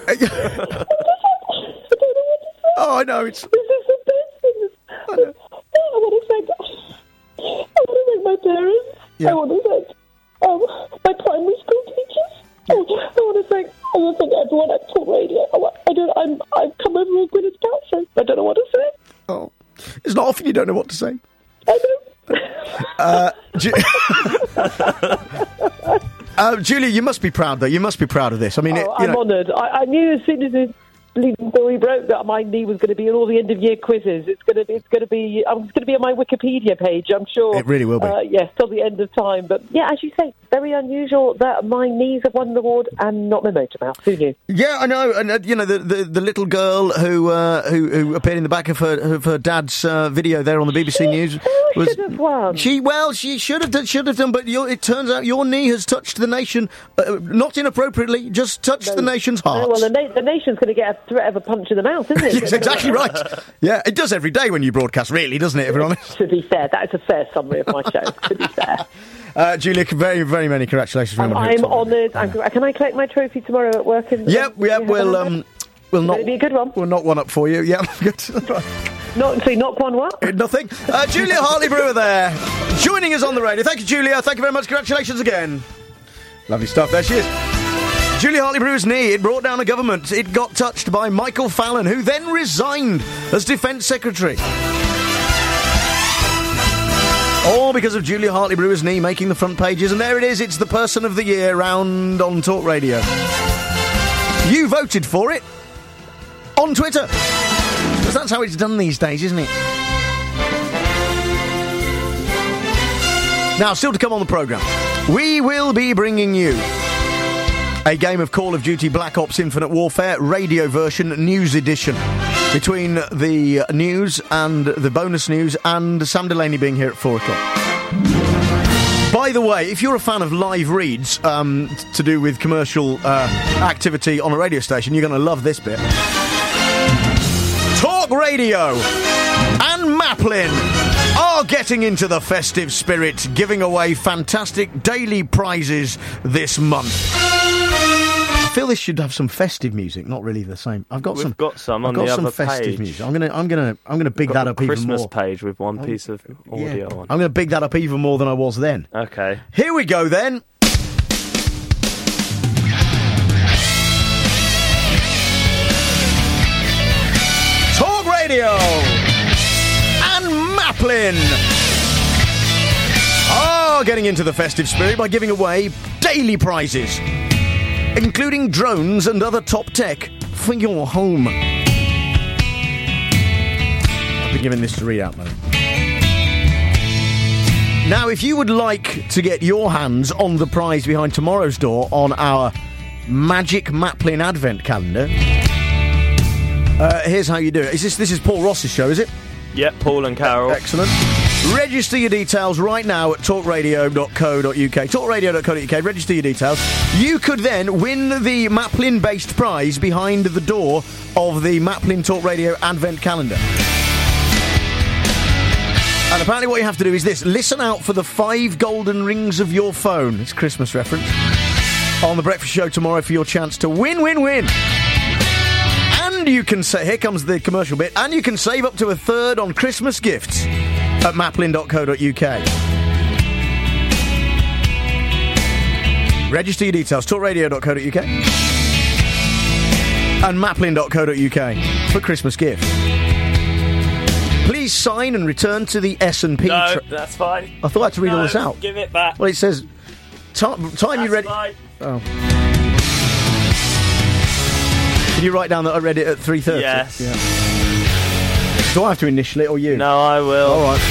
S2: Oh, I know. It's...
S27: This is the best thing. I, I want to thank... I want to thank my parents.
S2: Yeah.
S27: I want to thank um, my primary school teachers. I, I want to thank... I want to thank everyone at Talk Radio. I, I don't... I'm, I've come over with Gwyneth Paltrow. I don't know what to say.
S2: Oh. It's not often you don't know what to say.
S27: I know.
S2: uh, Ju- uh, Julia, you must be proud, though. You must be proud of this. I mean,
S27: oh,
S2: it, you
S27: I'm
S2: know-
S27: honoured. I, I knew as soon as the bleeding story broke that my knee was going to be in all the end of year quizzes. It's going to be. It's going to be. I'm going to be on my Wikipedia page. I'm sure.
S2: It really will be.
S27: Uh, yes, till the end of time. But yeah, as you say, very unusual that my knees have won the award and not my motor mouth. Who knew?
S2: Yeah, I know, and uh, you know the, the the little girl who uh, who who appeared in the back of her of her dad's uh, video there on the B B C
S27: she
S2: News
S27: was should have won.
S2: She well, she should have done, should have done, but your, it turns out your knee has touched the nation, uh, not inappropriately, just touched
S27: No.
S2: the nation's heart.
S27: No, well, the, na- the nation's going to get a
S1: threat of a punch in the mouth, isn't it?
S2: Yes, exactly right. Yeah, it does every day when you broadcast, really, doesn't it, if you're honest?
S1: To be fair, that is a fair summary of my show, to be fair.
S2: Uh, Julia, very, very many congratulations.
S1: Um, I'm honoured. Yeah. Can I collect my trophy tomorrow at work? And,
S2: yep, yeah, we'll, um, we'll not...
S1: It'll be a good one.
S2: We'll knock one up for you, yeah. Good.
S1: Not, so knock one what?
S2: Uh, nothing. Uh, Julia Hartley-Brewer there, joining us on the radio. Thank you, Julia. Thank you very much. Congratulations again. Lovely stuff. There she is. Julia Hartley-Brewer's knee, it brought down a government. It got touched by Michael Fallon, who then resigned as Defence Secretary. All because of Julia Hartley-Brewer's knee making the front pages. And there it is, it's the Person of the Year round on Talk Radio. You voted for it on Twitter. Because that's how it's done these days, isn't it? Now, still to come on the programme, we will be bringing you a game of Call of Duty Black Ops Infinite Warfare radio version news edition. Between the news and the bonus news and Sam Delaney being here at four o'clock. By the way, if you're a fan of live reads um, t- to do with commercial uh, activity on a radio station, you're going to love this bit. Talk Radio and Maplin are getting into the festive spirit, giving away fantastic daily prizes this month. I feel this should have some festive music, not really the same. I've got
S20: We've
S2: some.
S20: got some
S2: I've
S20: on
S2: got
S20: the
S2: some
S20: other
S2: festive
S20: page.
S2: music. I'm gonna, I'm gonna, I'm gonna big
S20: We've got
S2: that up
S20: the
S2: even
S20: Christmas
S2: more.
S20: page with one piece of audio
S2: Yeah.
S20: on.
S2: I'm gonna big that up even more than I was then.
S20: Okay.
S2: Here we go then. Talk Radio and Maplin are getting into the festive spirit by giving away daily prizes, including drones and other top tech for your home. I've been given this to read out, man. Now, if you would like to get your hands on the prize behind tomorrow's door on our Magic Maplin Advent Calendar, uh, here's how you do it. Is this this is Paul Ross's show, is it?
S20: Yep, Paul and Carol.
S2: Excellent. Register your details right now at talk radio dot co dot uk. talk radio dot co dot uk. Register your details. You could then win the Maplin-based prize behind the door of the Maplin Talk Radio Advent Calendar. And apparently what you have to do is this. Listen out for the five golden rings of your phone. It's a Christmas reference. On the Breakfast Show tomorrow for your chance to win, win, win. And you can say, here comes the commercial bit, and you can save up to a third on Christmas gifts at maplin dot co dot uk. Register your details, talk radio dot co dot uk and maplin dot co dot uk for Christmas gifts. Please sign and return to the S and P.
S20: No,
S2: tra-
S20: that's fine.
S2: I thought I had to read
S20: no,
S2: all this out.
S20: Give it back.
S2: Well, it says, time, time you ready...
S20: Fine.
S2: Oh. Did you write down that I read it at three thirty?
S20: Yes.
S2: Yeah. Do I have to initial it or you?
S20: No, I will.
S2: All right.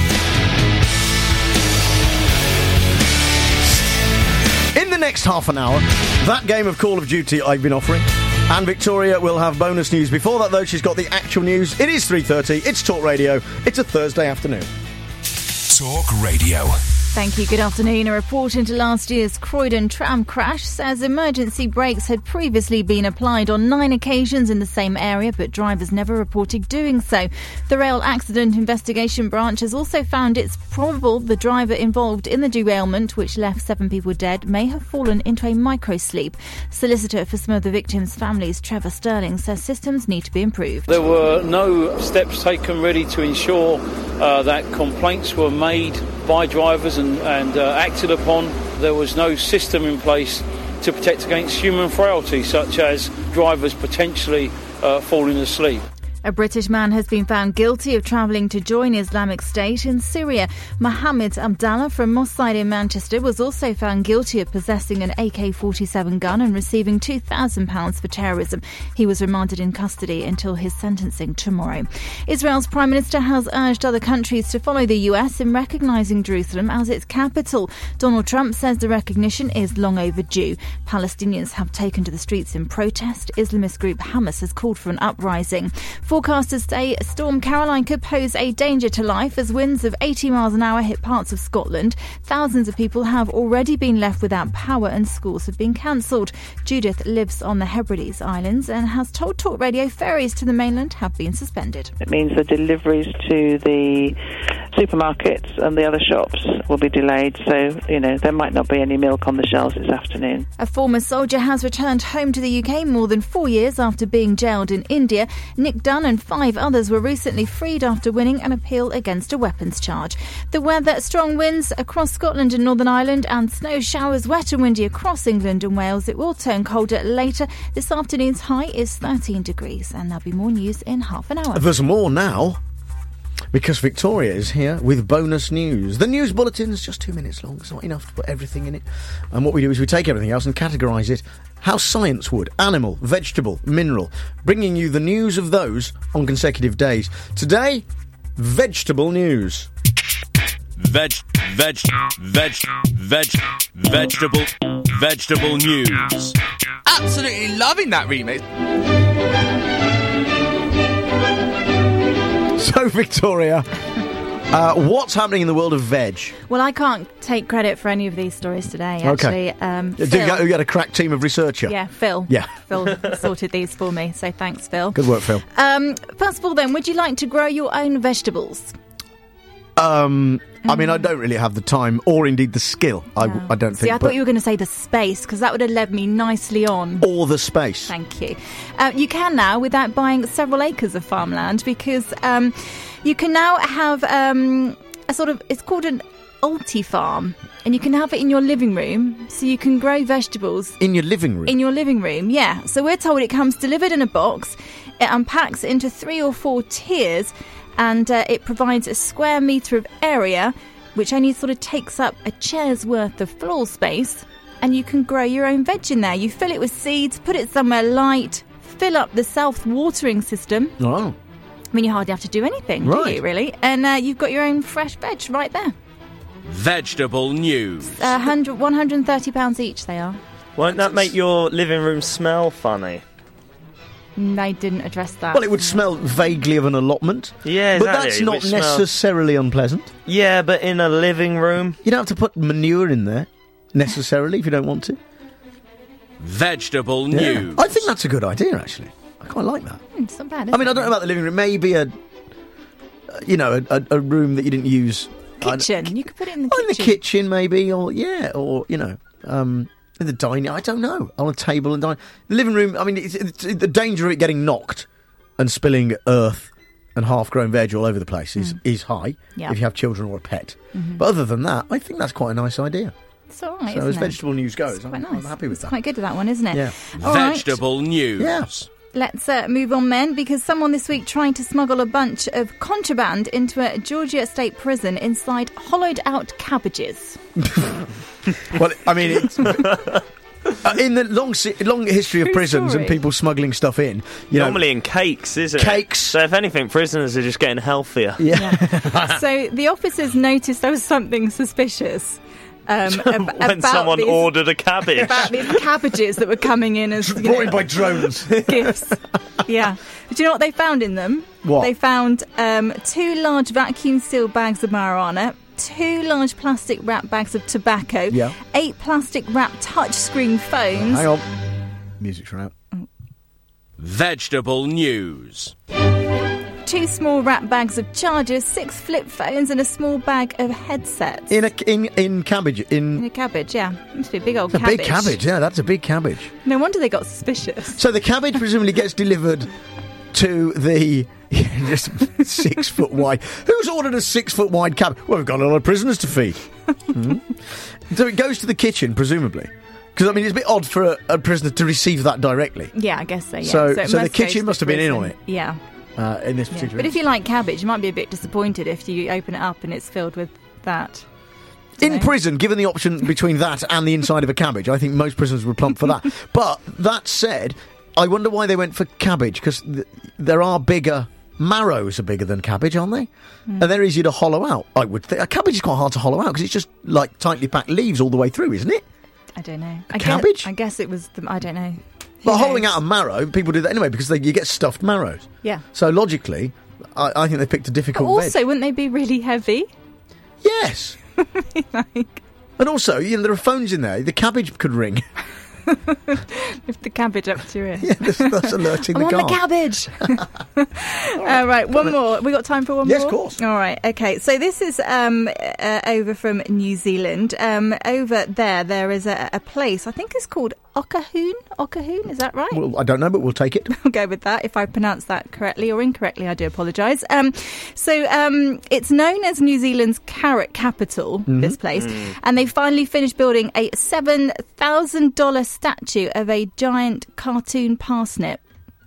S2: In the next half an hour, that game of Call of Duty I've been offering. And Victoria will have bonus news. Before that, though, she's got the actual news. It is three thirty. It's Talk Radio. It's a Thursday afternoon.
S17: Talk Radio.
S21: Thank you. Good afternoon. A report into last year's Croydon tram crash says emergency brakes had previously been applied on nine occasions in the same area, but drivers never reported doing so. The Rail Accident Investigation Branch has also found it's probable the driver involved in the derailment, which left seven people dead, may have fallen into a microsleep. Solicitor for some of the victims' families, Trevor Sterling, says systems need to be improved.
S3: There were no steps taken really to ensure uh, that complaints were made by drivers and, and uh, acted upon. There was no system in place to protect against human frailty, such as drivers potentially uh, falling asleep.
S21: A British man has been found guilty of travelling to join Islamic State in Syria. Mohammed Abdallah from Moss Side in Manchester was also found guilty of possessing an A K forty-seven gun and receiving two thousand pounds for terrorism. He was remanded in custody until his sentencing tomorrow. Israel's Prime Minister has urged other countries to follow the U S in recognising Jerusalem as its capital. Donald Trump says the recognition is long overdue. Palestinians have taken to the streets in protest. Islamist group Hamas has called for an uprising. Forecasters say Storm Caroline could pose a danger to life as winds of eighty miles an hour hit parts of Scotland. Thousands of people have already been left without power and schools have been cancelled. Judith lives on the Hebrides Islands and has told Talk Radio ferries to the mainland have been suspended.
S4: It means the deliveries to the supermarkets and the other shops will be delayed, so, you know, there might not be any milk on the shelves this afternoon.
S21: A former soldier has returned home to the U K more than four years after being jailed in India. Nick Dunn and five others were recently freed after winning an appeal against a weapons charge. The weather, strong winds across Scotland and Northern Ireland and snow showers wet and windy across England and Wales. It will turn colder later. This afternoon's high is thirteen degrees, and there'll be more news in half an hour.
S2: There's more now, because Victoria is here with bonus news. The news bulletin is just two minutes long. It's not enough to put everything in it. And what we do is we take everything else and categorise it how science would. Animal, vegetable, mineral. Bringing you the news of those on consecutive days. Today, vegetable news.
S6: Veg, veg, veg, veg, vegetable, vegetable news.
S5: Absolutely loving that remix.
S2: So, Victoria, uh, what's happening in the world of veg?
S21: Well, I can't take credit for any of these stories today, actually.
S2: Okay.
S21: Um,
S2: Did
S21: Phil,
S2: you, get, you got a crack team of researcher?
S21: Yeah, Phil.
S2: Yeah.
S21: Phil sorted these for me, so thanks, Phil.
S2: Good work, Phil.
S21: Um, first of all, then, would you like to grow your own vegetables?
S2: Um, I mean, I don't really have the time or indeed the skill. I, I don't
S21: See,
S2: think.
S21: I
S2: but
S21: thought you were going to say the space, because that would have led me nicely on.
S2: Or the space.
S21: Thank you. Uh, you can now, without buying several acres of farmland, because um, you can now have um, a sort of, it's called an ulti-farm, and you can have it in your living room, so you can grow vegetables.
S2: In your living room?
S21: In your living room, yeah. So we're told it comes delivered in a box, it unpacks into three or four tiers, and uh, it provides a square metre of area, which only sort of takes up a chair's worth of floor space, and you can grow your own veg in there. You fill it with seeds, put it somewhere light, fill up the self-watering system.
S2: Oh.
S21: I mean, you hardly have to do anything,
S6: Right.
S21: do you, really? And uh, you've got your own fresh veg right there.
S6: Vegetable news.
S21: Uh, one hundred, one hundred thirty pounds each they are.
S20: Won't that make your living room smell funny?
S21: They didn't address that.
S2: Well, it would smell vaguely of an allotment.
S20: Yeah, exactly.
S2: But that's not
S20: which smell-
S2: necessarily unpleasant.
S20: Yeah, but in a living room.
S2: You don't have to put manure in there, necessarily, if you don't want to.
S6: Vegetable
S2: Yeah.
S6: news.
S2: I think that's a good idea, actually. I quite like that.
S21: Hmm, it's not bad, is
S2: I mean, I
S21: it?
S2: don't know about the living room. Maybe a, uh, you know, a, a, a room that you didn't use.
S21: Kitchen. You could put it in the
S2: Oh, in the
S21: kitchen.
S2: kitchen, maybe, or, yeah, or, you know, um, in the dining, I don't know, on a table and dining. The living room, I mean, it's, it's, the danger of it getting knocked and spilling earth and half-grown veg all over the place is,
S21: Mm.
S2: is high
S21: Yeah.
S2: if you have children or a pet.
S21: Mhm.
S2: But other than that, I think that's quite a nice idea.
S21: It's all right,
S2: So
S21: isn't
S2: as
S21: it?
S2: vegetable news goes,
S21: It's
S2: I'm,
S21: quite
S2: I'm
S21: nice.
S2: happy with
S21: It's
S2: that.
S21: quite good with that one, isn't it?
S2: Yeah.
S21: All right.
S6: Vegetable news.
S2: Yeah.
S21: Let's uh, move on, men, because someone this week tried to smuggle a bunch of contraband into a Georgia state prison inside hollowed-out cabbages.
S2: Well, I mean, it's, uh, in the long si- long history of
S20: True
S2: prisons
S20: story.
S2: and people smuggling stuff in, you
S20: Normally
S2: know,
S20: in cakes, isn't
S2: Cakes.
S20: it? So if anything, prisoners are just getting healthier.
S2: Yeah.
S21: So the officers noticed there was something suspicious. Um, ab-
S20: when
S21: about
S20: someone
S21: these,
S20: ordered a cabbage.
S21: about these cabbages that were coming in as you
S2: brought
S21: know,
S2: in by drones.
S21: gifts. Yeah. Do you know what they found in them?
S2: What?
S21: They found um, two large vacuum-sealed bags of marijuana, two large plastic wrap bags of tobacco,
S2: Yeah.
S21: eight plastic wrap touchscreen phones.
S2: Hang on. Music's right.
S6: Vegetable news.
S21: Two small wrap bags of chargers, six flip phones, and a small bag of headsets.
S2: In a in in cabbage in.
S21: In a cabbage, yeah. Must be a big old
S2: A
S21: cabbage.
S2: big cabbage, yeah, that's a big cabbage.
S21: No wonder they got suspicious.
S2: So the cabbage presumably gets delivered to the just six foot wide. Who's ordered a six foot wide cabbage? Well, we've got a lot of prisoners to feed. Mhm. So it goes to the kitchen, presumably. Because I mean, it's a bit odd for a, a prisoner to receive that directly.
S21: Yeah, I guess so, yeah.
S2: So-
S21: it
S2: so
S21: must
S2: the
S21: go
S2: kitchen
S21: to
S2: must have been in on
S21: prison.
S2: it.
S21: Yeah.
S2: Uh, in this
S21: Yeah.
S2: particular.
S21: But if you like cabbage, you might be a bit disappointed if you open it up and it's filled with that.
S2: In prison, given the option between that and the inside of a cabbage, I think most prisoners would plump for that. But that said, I wonder why they went for cabbage, because th- there are bigger... Marrows are bigger than cabbage, aren't they?
S21: Mm.
S2: And they're easier to hollow out, I would think. A cabbage is quite hard to hollow out, because it's just, like, tightly packed leaves all the way through, isn't it?
S21: I don't know. I
S2: cabbage?
S21: Guess, I guess it was, the, I don't know.
S2: But hollowing out a marrow, people do that anyway because they, you get stuffed marrows.
S8: Yeah.
S2: So logically, I, I think they picked a
S8: But
S2: difficult
S8: also,
S2: veg.
S8: wouldn't they be really heavy?
S2: Yes. And also, you know, there are phones in there. The cabbage could ring.
S8: Lift the cabbage up to your ear.
S2: Yeah, that's, that's alerting
S8: I'm
S2: the
S8: on
S2: guard.
S8: the cabbage. uh, right, one more. We got time for one
S2: Yes,
S8: more?
S2: of course.
S8: All right, okay. So this is um, uh, over from New Zealand. Um, over there, there is a, a place, I think it's called Okahoon. Okahoon, is that right?
S2: Well, I don't know, but we'll take it.
S8: I'll go with that. If I pronounce that correctly or incorrectly, I do apologise. Um, so um, it's known as New Zealand's carrot capital,
S2: Mm-hmm.
S8: this place,
S20: Mm.
S8: and they finally finished building a seven thousand dollars statue of a giant cartoon parsnip.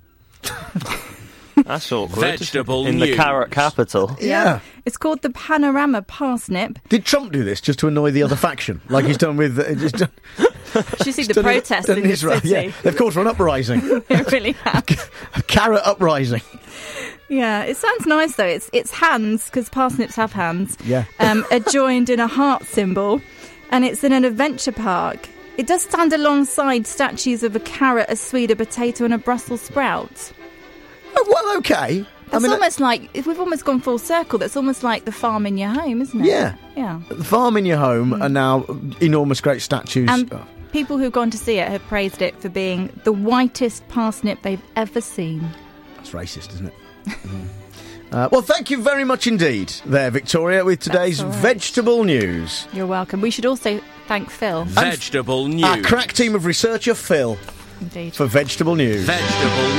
S20: That's awkward.
S6: Vegetable
S20: in the
S6: news.
S20: carrot capital.
S2: Yeah.
S8: It's called the Panorama Parsnip.
S2: Did Trump do this just to annoy the other faction, like he's done with? Uh, just done,
S8: Should you see the
S2: done in-
S8: protests
S2: done
S8: in the
S2: Israel.
S8: city?
S2: Yeah, they've called for an uprising,
S8: They really have.
S2: a carrot uprising.
S8: Yeah, it sounds nice though. It's it's hands, because parsnips have hands.
S2: Yeah.
S8: Um, are joined in a heart symbol, and it's in an adventure park. It does stand alongside statues of a carrot, a swede, a potato, and a Brussels sprout.
S2: Oh, well, okay.
S8: That's
S2: I mean,
S8: almost like if we've almost gone full circle. That's almost like the farm in your home, isn't it?
S2: Yeah.
S8: Yeah.
S2: the farm in your home are now enormous, great statues.
S8: And
S2: Oh,
S8: people who've gone to see it have praised it for being the whitest parsnip they've ever seen.
S2: that's racist, isn't it? Mm. Uh, well, thank you very much indeed, there, Victoria, with today's
S8: That's all right.
S2: vegetable news.
S8: You're welcome. We should also thank Phil.
S6: Vegetable news.
S2: Our crack team of researcher Phil
S8: Indeed.
S2: for vegetable news.
S6: Vegetable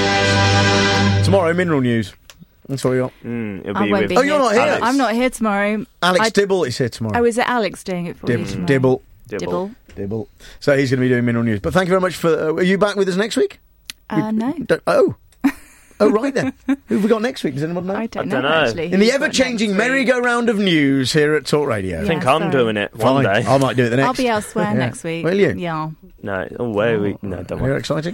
S6: news.
S2: Tomorrow, mineral news. That's what we got.
S20: Mm, it'll
S8: I
S20: be
S8: won't
S20: with
S8: be
S2: Oh, you're not here?
S8: I'm not here tomorrow.
S2: Alex
S8: I,
S2: Dibble is here tomorrow.
S8: Oh, is it Alex doing it for
S2: Dib-
S8: you tomorrow?
S2: Dibble.
S8: Dibble.
S2: Dibble. So he's going to be doing mineral news. But thank you very much for... Uh, are you back with us next week?
S8: Uh, no.
S2: Don't, oh. Oh, right then. Who have we got next week? Does anyone know?
S8: I don't,
S20: I don't
S8: know,
S20: know.
S8: actually.
S2: In the
S8: Who's got
S2: ever-changing
S8: next week?
S2: merry-go-round of news here at Talk Radio.
S20: I think
S8: Yeah,
S20: I'm
S8: sorry.
S20: doing it one
S2: Fine.
S20: day.
S2: I might do it the next.
S8: I'll be elsewhere
S2: Yeah.
S8: next week.
S2: Will you?
S8: Yeah.
S20: No, oh, where are we? No, don't
S2: Very
S20: worry.
S2: exciting.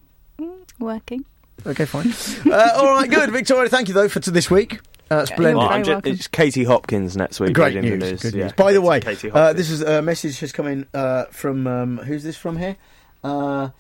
S8: Working.
S2: Okay, fine. uh, all right, good. Victoria, thank you, though, for to this week. Uh, splendid.
S20: Well,
S8: very
S20: I'm ju-
S8: welcome.
S20: it's Katie Hopkins next week.
S2: Great
S20: reading
S2: news.
S20: the
S2: Good
S20: Yeah.
S2: news. By the way,
S20: Katie
S2: uh,
S20: Hopkins.
S2: this is a message has come in uh, from um, who's this from here? Uh,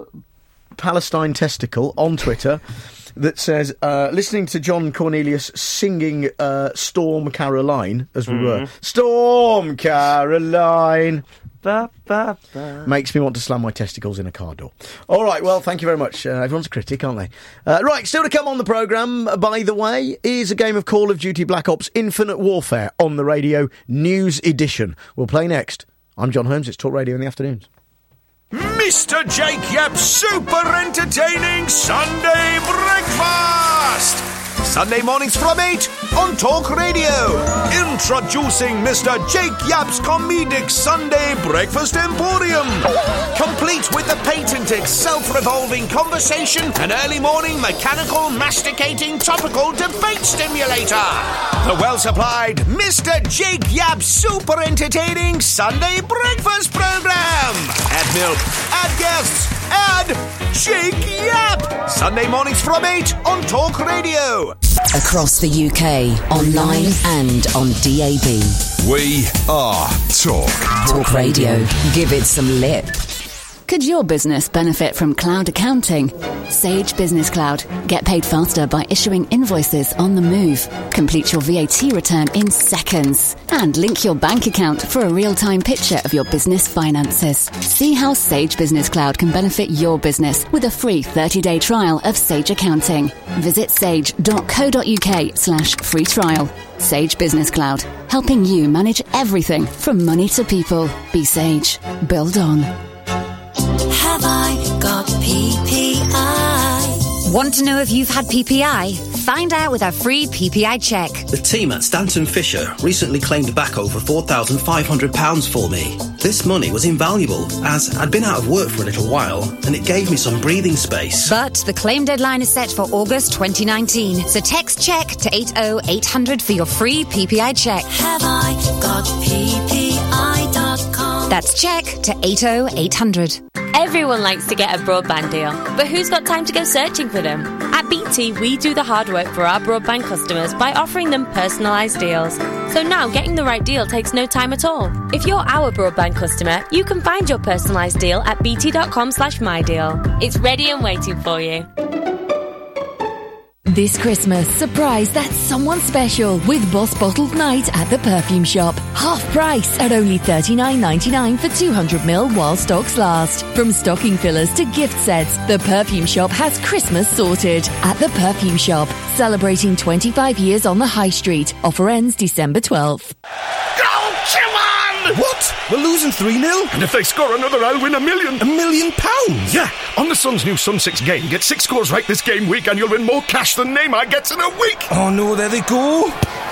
S2: Palestine Testicle on Twitter that says, uh, listening to John Cornelius singing uh, Storm Caroline, as we were. Storm Caroline.
S20: Ba, ba, ba.
S2: Makes me want to slam my testicles in a car door. All right, well, thank you very much. Uh, everyone's a critic, aren't they? Uh, right, still to come on the programme, by the way, is a game of Call of Duty Black Ops Infinite Warfare on the radio, News Edition. We'll play next. I'm John Holmes, it's Talk Radio in the afternoons.
S17: Mister Jake Yapp's super entertaining Sunday breakfast. Sunday mornings from eight on Talk Radio. Introducing Mister Jake Yapp's comedic Sunday breakfast emporium. Complete with the patented self-revolving conversation and early morning mechanical masticating topical debate stimulator. The well-supplied Mister Jake Yapp's super entertaining Sunday breakfast program. Add milk, add guests, add Jake Yapp. Sunday mornings from eight on Talk Radio.
S9: Across the U K, online and on D A B.
S17: We are Talk.
S9: Talk Radio. Give it some lip. Could your business benefit from cloud accounting? Sage Business Cloud. Get paid faster by issuing invoices on the move. Complete your V A T return in seconds. And link your bank account for a real-time picture of your business finances. See how Sage Business Cloud can benefit your business with a free thirty-day trial of Sage Accounting. Visit sage.co.uk slash free trial. Sage Business Cloud. Helping you manage everything from money to people. Be Sage. Build on.
S11: Have I got P P I? Want to know if you've had P P I? Find out with our free P P I check.
S12: The team at Stanton Fisher recently claimed back over four thousand five hundred pounds for me. This money was invaluable, as I'd been out of work for a little while, and it gave me some breathing space.
S11: But the claim deadline is set for August twenty nineteen, so text check to eight oh eight hundred for your free P P I check. Have I got P P I dot com? That's check to eight oh eight hundred.
S14: Everyone likes to get a broadband deal, but who's got time to go searching for them? At B T, we do the hard work for our broadband customers by offering them personalised deals. So now getting the right deal takes no time at all. If you're our broadband customer, you can find your personalised deal at bt.com slash mydeal. It's ready and waiting for you.
S15: This Christmas, surprise that someone special with Boss Bottled Night at the Perfume Shop. Half price at only thirty-nine ninety-nine for two hundred milliliters while stocks last. From stocking fillers to gift sets, the Perfume Shop has Christmas sorted. At the Perfume Shop, celebrating twenty-five years on the High Street. Offer ends December twelfth.
S16: Oh, come on! What? We're losing three nil?
S18: And if they score another, I'll win a million.
S16: A million pounds?
S18: Yeah. On the Sun's new Sun six game, get six scores right this game week and you'll win more cash than Neymar gets in a week.
S16: Oh, no, there they go.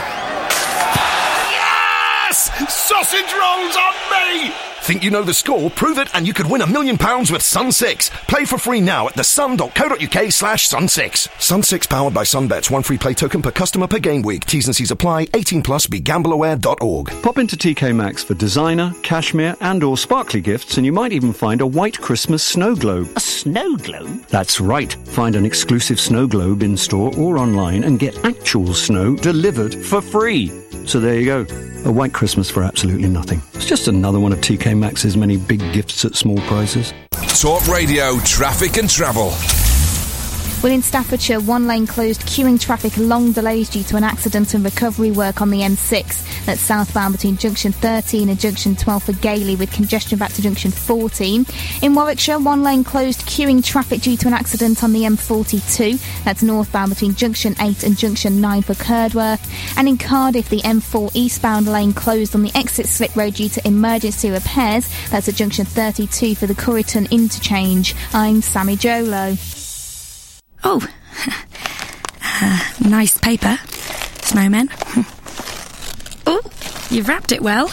S18: Yes! Sausage rolls on me! Think you know the score? Prove it and you could win a million pounds with Sun six. Play for free now at thesun.co.uk slash Sun six. Sun six powered by Sunbets. One free play token per customer per game week. T's and C's apply. eighteen plus. Be gamble aware dot org.
S22: Pop into T K Maxx for designer, cashmere and or sparkly gifts and you might even find a white Christmas snow globe.
S24: A snow globe?
S22: That's right. Find an exclusive snow globe in store or online and get actual snow delivered for free. So there you go. A white Christmas for absolutely nothing. It's just another one of T K Maxx's many big gifts at small prices.
S17: Talk Radio Traffic and Travel.
S21: Well, in Staffordshire, one lane closed, queuing traffic, long delays due to an accident and recovery work on the M six. That's southbound between junction thirteen and junction twelve for Gailey, with congestion back to junction fourteen. In Warwickshire, one lane closed, queuing traffic due to an accident on the M forty-two. That's northbound between junction eight and junction nine for Curdworth. And in Cardiff, the M four eastbound lane closed on the exit slip road due to emergency repairs. That's at junction thirty-two for the Curryton interchange. I'm Sammy Jolo.
S25: Oh, uh, nice paper, snowman. Oh, you've wrapped it well.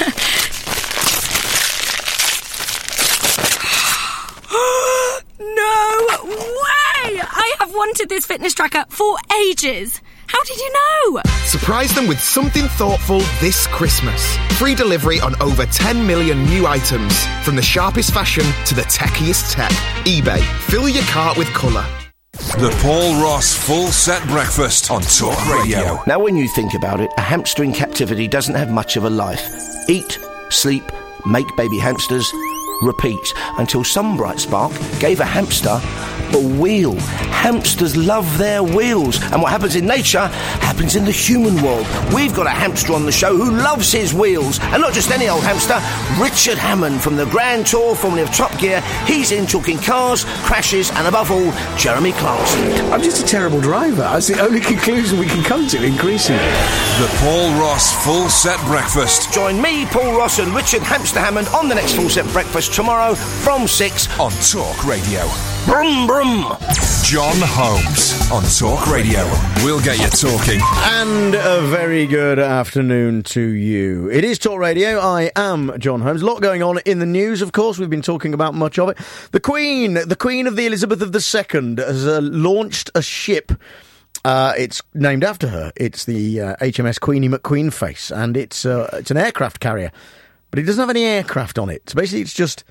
S25: No way! I have wanted this fitness tracker for ages. How did you know?
S23: Surprise them with something thoughtful this Christmas. Free delivery on over ten million new items. From the sharpest fashion to the techiest tech. eBay. Fill your cart with colour.
S17: The Paul Ross Full Set Breakfast on Talk Radio.
S28: Now, when you think about it, a hamster in captivity doesn't have much of a life. Eat, sleep, make baby hamsters, repeat, until some bright spark gave a hamster a wheel. Hamsters love their wheels, and what happens in nature happens in the human world. We've got a hamster on the show who loves his wheels, and not just any old hamster. Richard Hammond from the Grand Tour, formerly of Top Gear. He's in talking cars, crashes, and above all, Jeremy Clarkson.
S29: I'm just a terrible driver. That's the only conclusion we can come to increasingly.
S17: The Paul Ross Full Set Breakfast.
S28: Join me, Paul Ross, and Richard Hamster Hammond on the next Full Set Breakfast tomorrow from six
S17: on Talk Radio.
S28: Brum, brum.
S17: John Holmes on Talk Radio. We'll get you talking.
S2: And a very good afternoon to you. It is Talk Radio. I am John Holmes. A lot going on in the news, of course. We've been talking about much of it. The Queen, the Queen of the Elizabeth of the Second, has uh, launched a ship. Uh, it's named after her. It's the uh, H M S Queenie McQueenface, and it's uh, it's an aircraft carrier, but it doesn't have any aircraft on it. So basically, it's just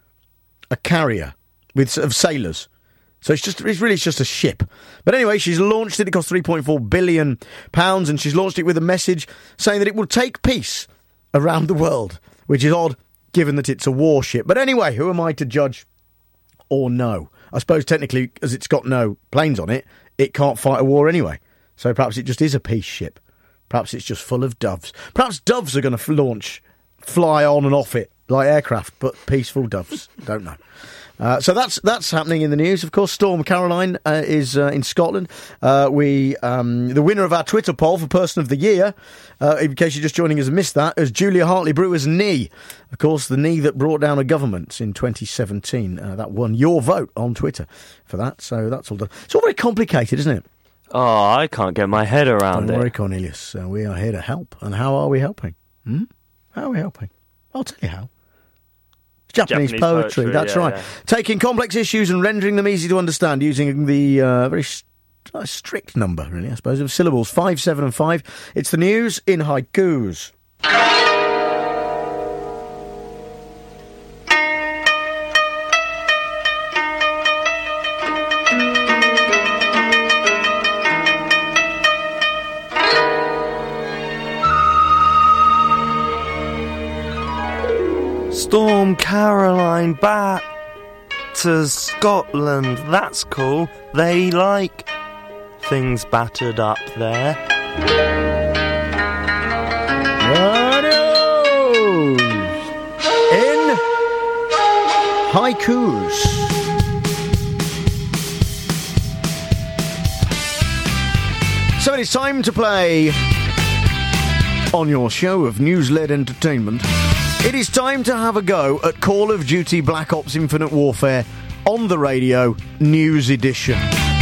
S2: a carrier with of sailors. So it's just, it's really just a ship. But anyway, she's launched it. It cost three point four billion pounds, and she's launched it with a message saying that it will take peace around the world, which is odd, given that it's a warship. But anyway, who am I to judge or know? I suppose technically, as it's got no planes on it, it can't fight a war anyway. So perhaps it just is a peace ship. Perhaps it's just full of doves. Perhaps doves are going to launch, fly on and off it like aircraft, but peaceful doves. Don't know. Uh, so that's that's happening in the news. Of course, Storm Caroline uh, is uh, in Scotland. Uh, we um, the winner of our Twitter poll for Person of the Year, uh, in case you're just joining us and missed that, is Julia Hartley-Brewer's knee. Of course, the knee that brought down a government in twenty seventeen. Uh, that won your vote on Twitter for that. So that's all done. It's all very complicated, isn't it?
S20: Oh, I can't get my head around
S2: Don't
S20: it.
S2: worry, Cornelius. Uh, we are here to help. And how are we helping? Hmm? How are we helping? I'll tell you how. Japanese,
S20: Japanese
S2: poetry,
S20: poetry,
S2: that's
S20: yeah,
S2: right.
S20: yeah.
S2: Taking complex issues and rendering them easy to understand using the uh, very st- uh, strict number, really, I suppose, of syllables. Five, seven and five. It's the news in haikus.
S20: Storm Caroline back to Scotland. That's cool. They like things battered up there.
S2: Radios in haikus. So it's time to play on your show of news-led entertainment. It is time to have a go at Call of Duty Black Ops Infinite Warfare on the radio, News Edition.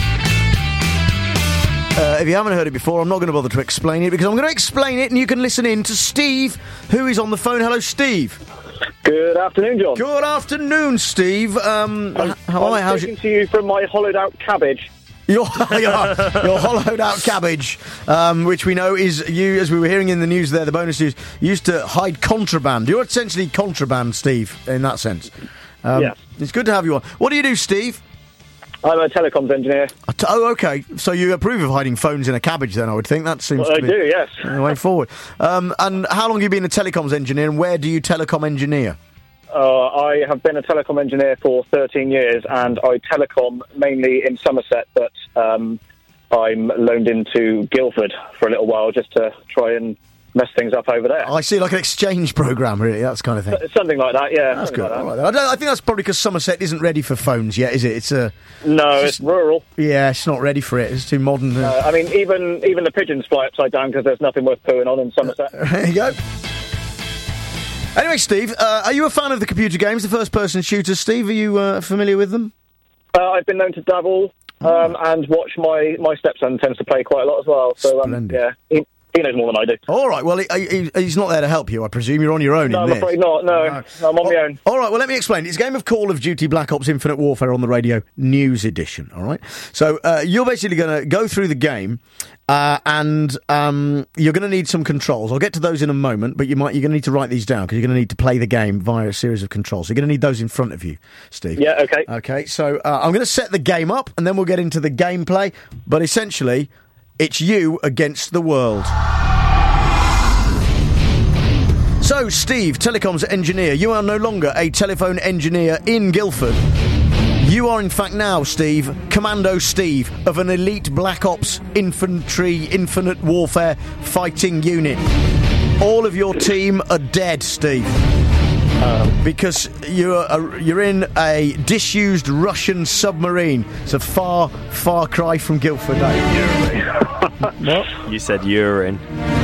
S2: Uh, if you haven't heard it before, I'm not going to bother to explain it, because I'm going to explain it and you can listen in to Steve, who is on the phone. Hello, Steve.
S1: Good afternoon, John.
S2: Good afternoon, Steve. Um,
S1: I'm,
S2: how are
S1: I'm
S2: you? How's
S1: speaking to you from my hollowed-out cabbage.
S2: Your, your, your hollowed-out cabbage, um, which we know is, you, as we were hearing in the news there, the bonus news, used to hide contraband. You're essentially contraband, Steve, in that sense. Um,
S1: yes.
S2: It's good to have you on. What do you do, Steve?
S1: I'm a telecoms engineer.
S2: T- oh, okay. So you approve of hiding phones in a cabbage, then, I would think. That seems
S1: well,
S2: to
S1: I
S2: be
S1: do, yes.
S2: the way forward. Um, and how long have you been a telecoms engineer, and where do you telecom engineer?
S1: Uh, I have been a telecom engineer for thirteen years, and I telecom mainly in Somerset, but um, I'm loaned into Guildford for a little while just to try and mess things up over there.
S2: I see, like an exchange programme, really, that's kind of thing.
S1: Something like that, yeah.
S2: That's good.
S1: Like that.
S2: All right, I, don't, I think that's probably because Somerset isn't ready for phones yet, is it? It's a
S1: No, it's, it's rural.
S2: Yeah, it's not ready for it. It's too modern.
S1: Uh, I mean, even even the pigeons fly upside down because there's nothing worth pooing on in Somerset.
S2: There you go. Anyway, Steve, uh, are you a fan of the computer games, the first-person shooters? Steve, are you uh, familiar with them?
S1: Uh, I've been known to dabble um, and watch my, my stepson tends to play quite a lot as well. So um, yeah, he, he knows more than I do.
S2: All right, well, he, he, he's not there to help you, I presume. You're on your own
S1: no,
S2: in
S1: I'm
S2: this.
S1: afraid not. No, no. no I'm on
S2: oh,
S1: my own.
S2: All right, well, let me explain. It's a game of Call of Duty Black Ops Infinite Warfare on the radio, News Edition, all right? So uh, you're basically going to go through the game, uh, and um, you're going to need some controls. I'll get to those in a moment, but you might, you're going to need to write these down, because you're going to need to play the game via a series of controls. So you're going to need those in front of you, Steve.
S1: Yeah, okay.
S2: Okay, so uh, I'm going to set the game up, and then we'll get into the gameplay, but essentially, it's you against the world. So, Steve, telecoms engineer, you are no longer a telephone engineer in Guildford. You are, in fact, now, Steve, Commando Steve of an elite Black Ops infantry infinite warfare fighting unit. All of your team are dead, Steve. Um, because you're a, you're in a disused Russian submarine. It's a far, far cry from Guildford.
S20: What? You said urine.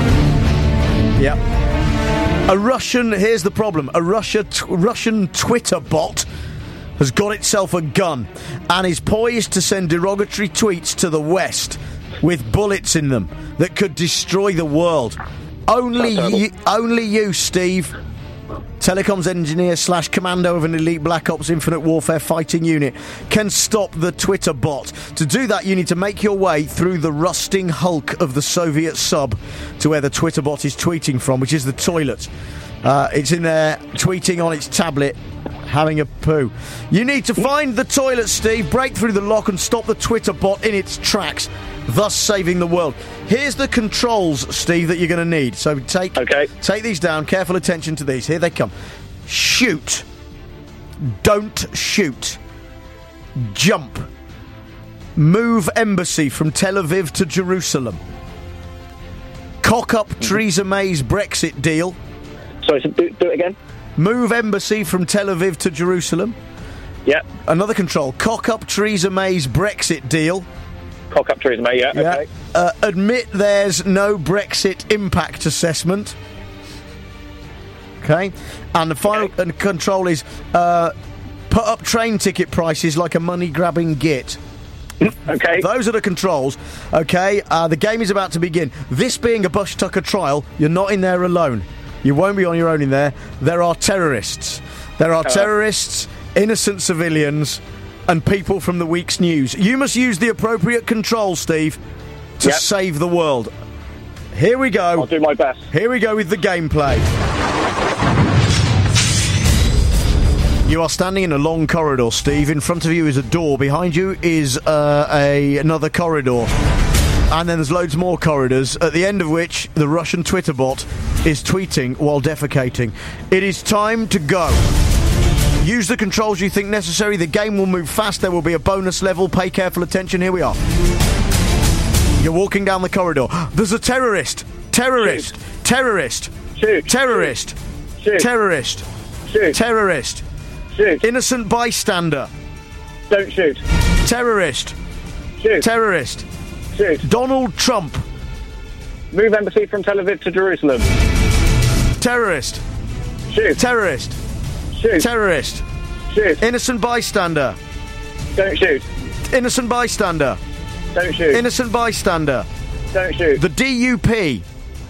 S2: Yep. A Russian, here's the problem, a Russia t- Russian Twitter bot has got itself a gun and is poised to send derogatory tweets to the West with bullets in them that could destroy the world. Only you, only you, Steve, telecoms engineer slash commando of an elite Black Ops Infinite Warfare fighting unit, can stop the Twitter bot. To do that, you need to make your way through the rusting hulk of the Soviet sub to where the Twitter bot is tweeting from, which is the toilet. Uh, it's in there, tweeting on its tablet, having a poo. You need to find the toilet, Steve, break through the lock and stop the Twitter bot in its tracks, thus saving the world. Here's the controls, Steve, that you're going to need. So take okay. take these down. Careful attention to these. Here they come. Shoot. Don't shoot. Jump. Move embassy from Tel Aviv to Jerusalem. Cock up Theresa May's Brexit deal.
S1: Sorry, so do, do it again.
S2: Move embassy from Tel Aviv to Jerusalem.
S1: Yeah.
S2: Another control. Cock up Theresa May's Brexit deal.
S1: Cock up Theresa May, yeah,
S2: yeah.
S1: okay.
S2: Uh, admit there's no Brexit impact assessment. Okay. And the final okay. and control is uh, put up train ticket prices like a money-grabbing git.
S1: Okay.
S2: Those are the controls. Okay. Uh, the game is about to begin. This being a Bush Tucker trial, you're not in there alone. You won't be on your own in there. There are terrorists. There are uh. terrorists, innocent civilians, and people from the week's news. You must use the appropriate controls, Steve, to yep. save the world. Here we go.
S1: I'll do my best.
S2: Here we go with the gameplay. You are standing in a long corridor, Steve. In front of you is a door. Behind you is uh, a another corridor. And then there's loads more corridors, at the end of which the Russian Twitter bot is tweeting while defecating. It is time to go. Use the controls you think necessary. The game will move fast. There will be a bonus level. Pay careful attention. Here we are. You're walking down the corridor. There's a terrorist. Terrorist.
S1: Shoot.
S2: Terrorist.
S1: Shoot.
S2: Terrorist.
S1: Shoot.
S2: Terrorist.
S1: Shoot.
S2: Terrorist.
S1: Shoot.
S2: Innocent bystander.
S1: Don't shoot.
S2: Terrorist.
S1: Shoot.
S2: Terrorist.
S1: Shoot.
S2: Donald Trump.
S1: Move embassy from Tel Aviv to Jerusalem.
S2: Terrorist.
S1: Shoot.
S2: Terrorist.
S1: Shoot.
S2: Terrorist.
S1: Shoot.
S2: Innocent bystander.
S1: Don't shoot.
S2: Innocent bystander.
S1: Don't shoot.
S2: Innocent bystander.
S1: Don't shoot.
S2: The D U P.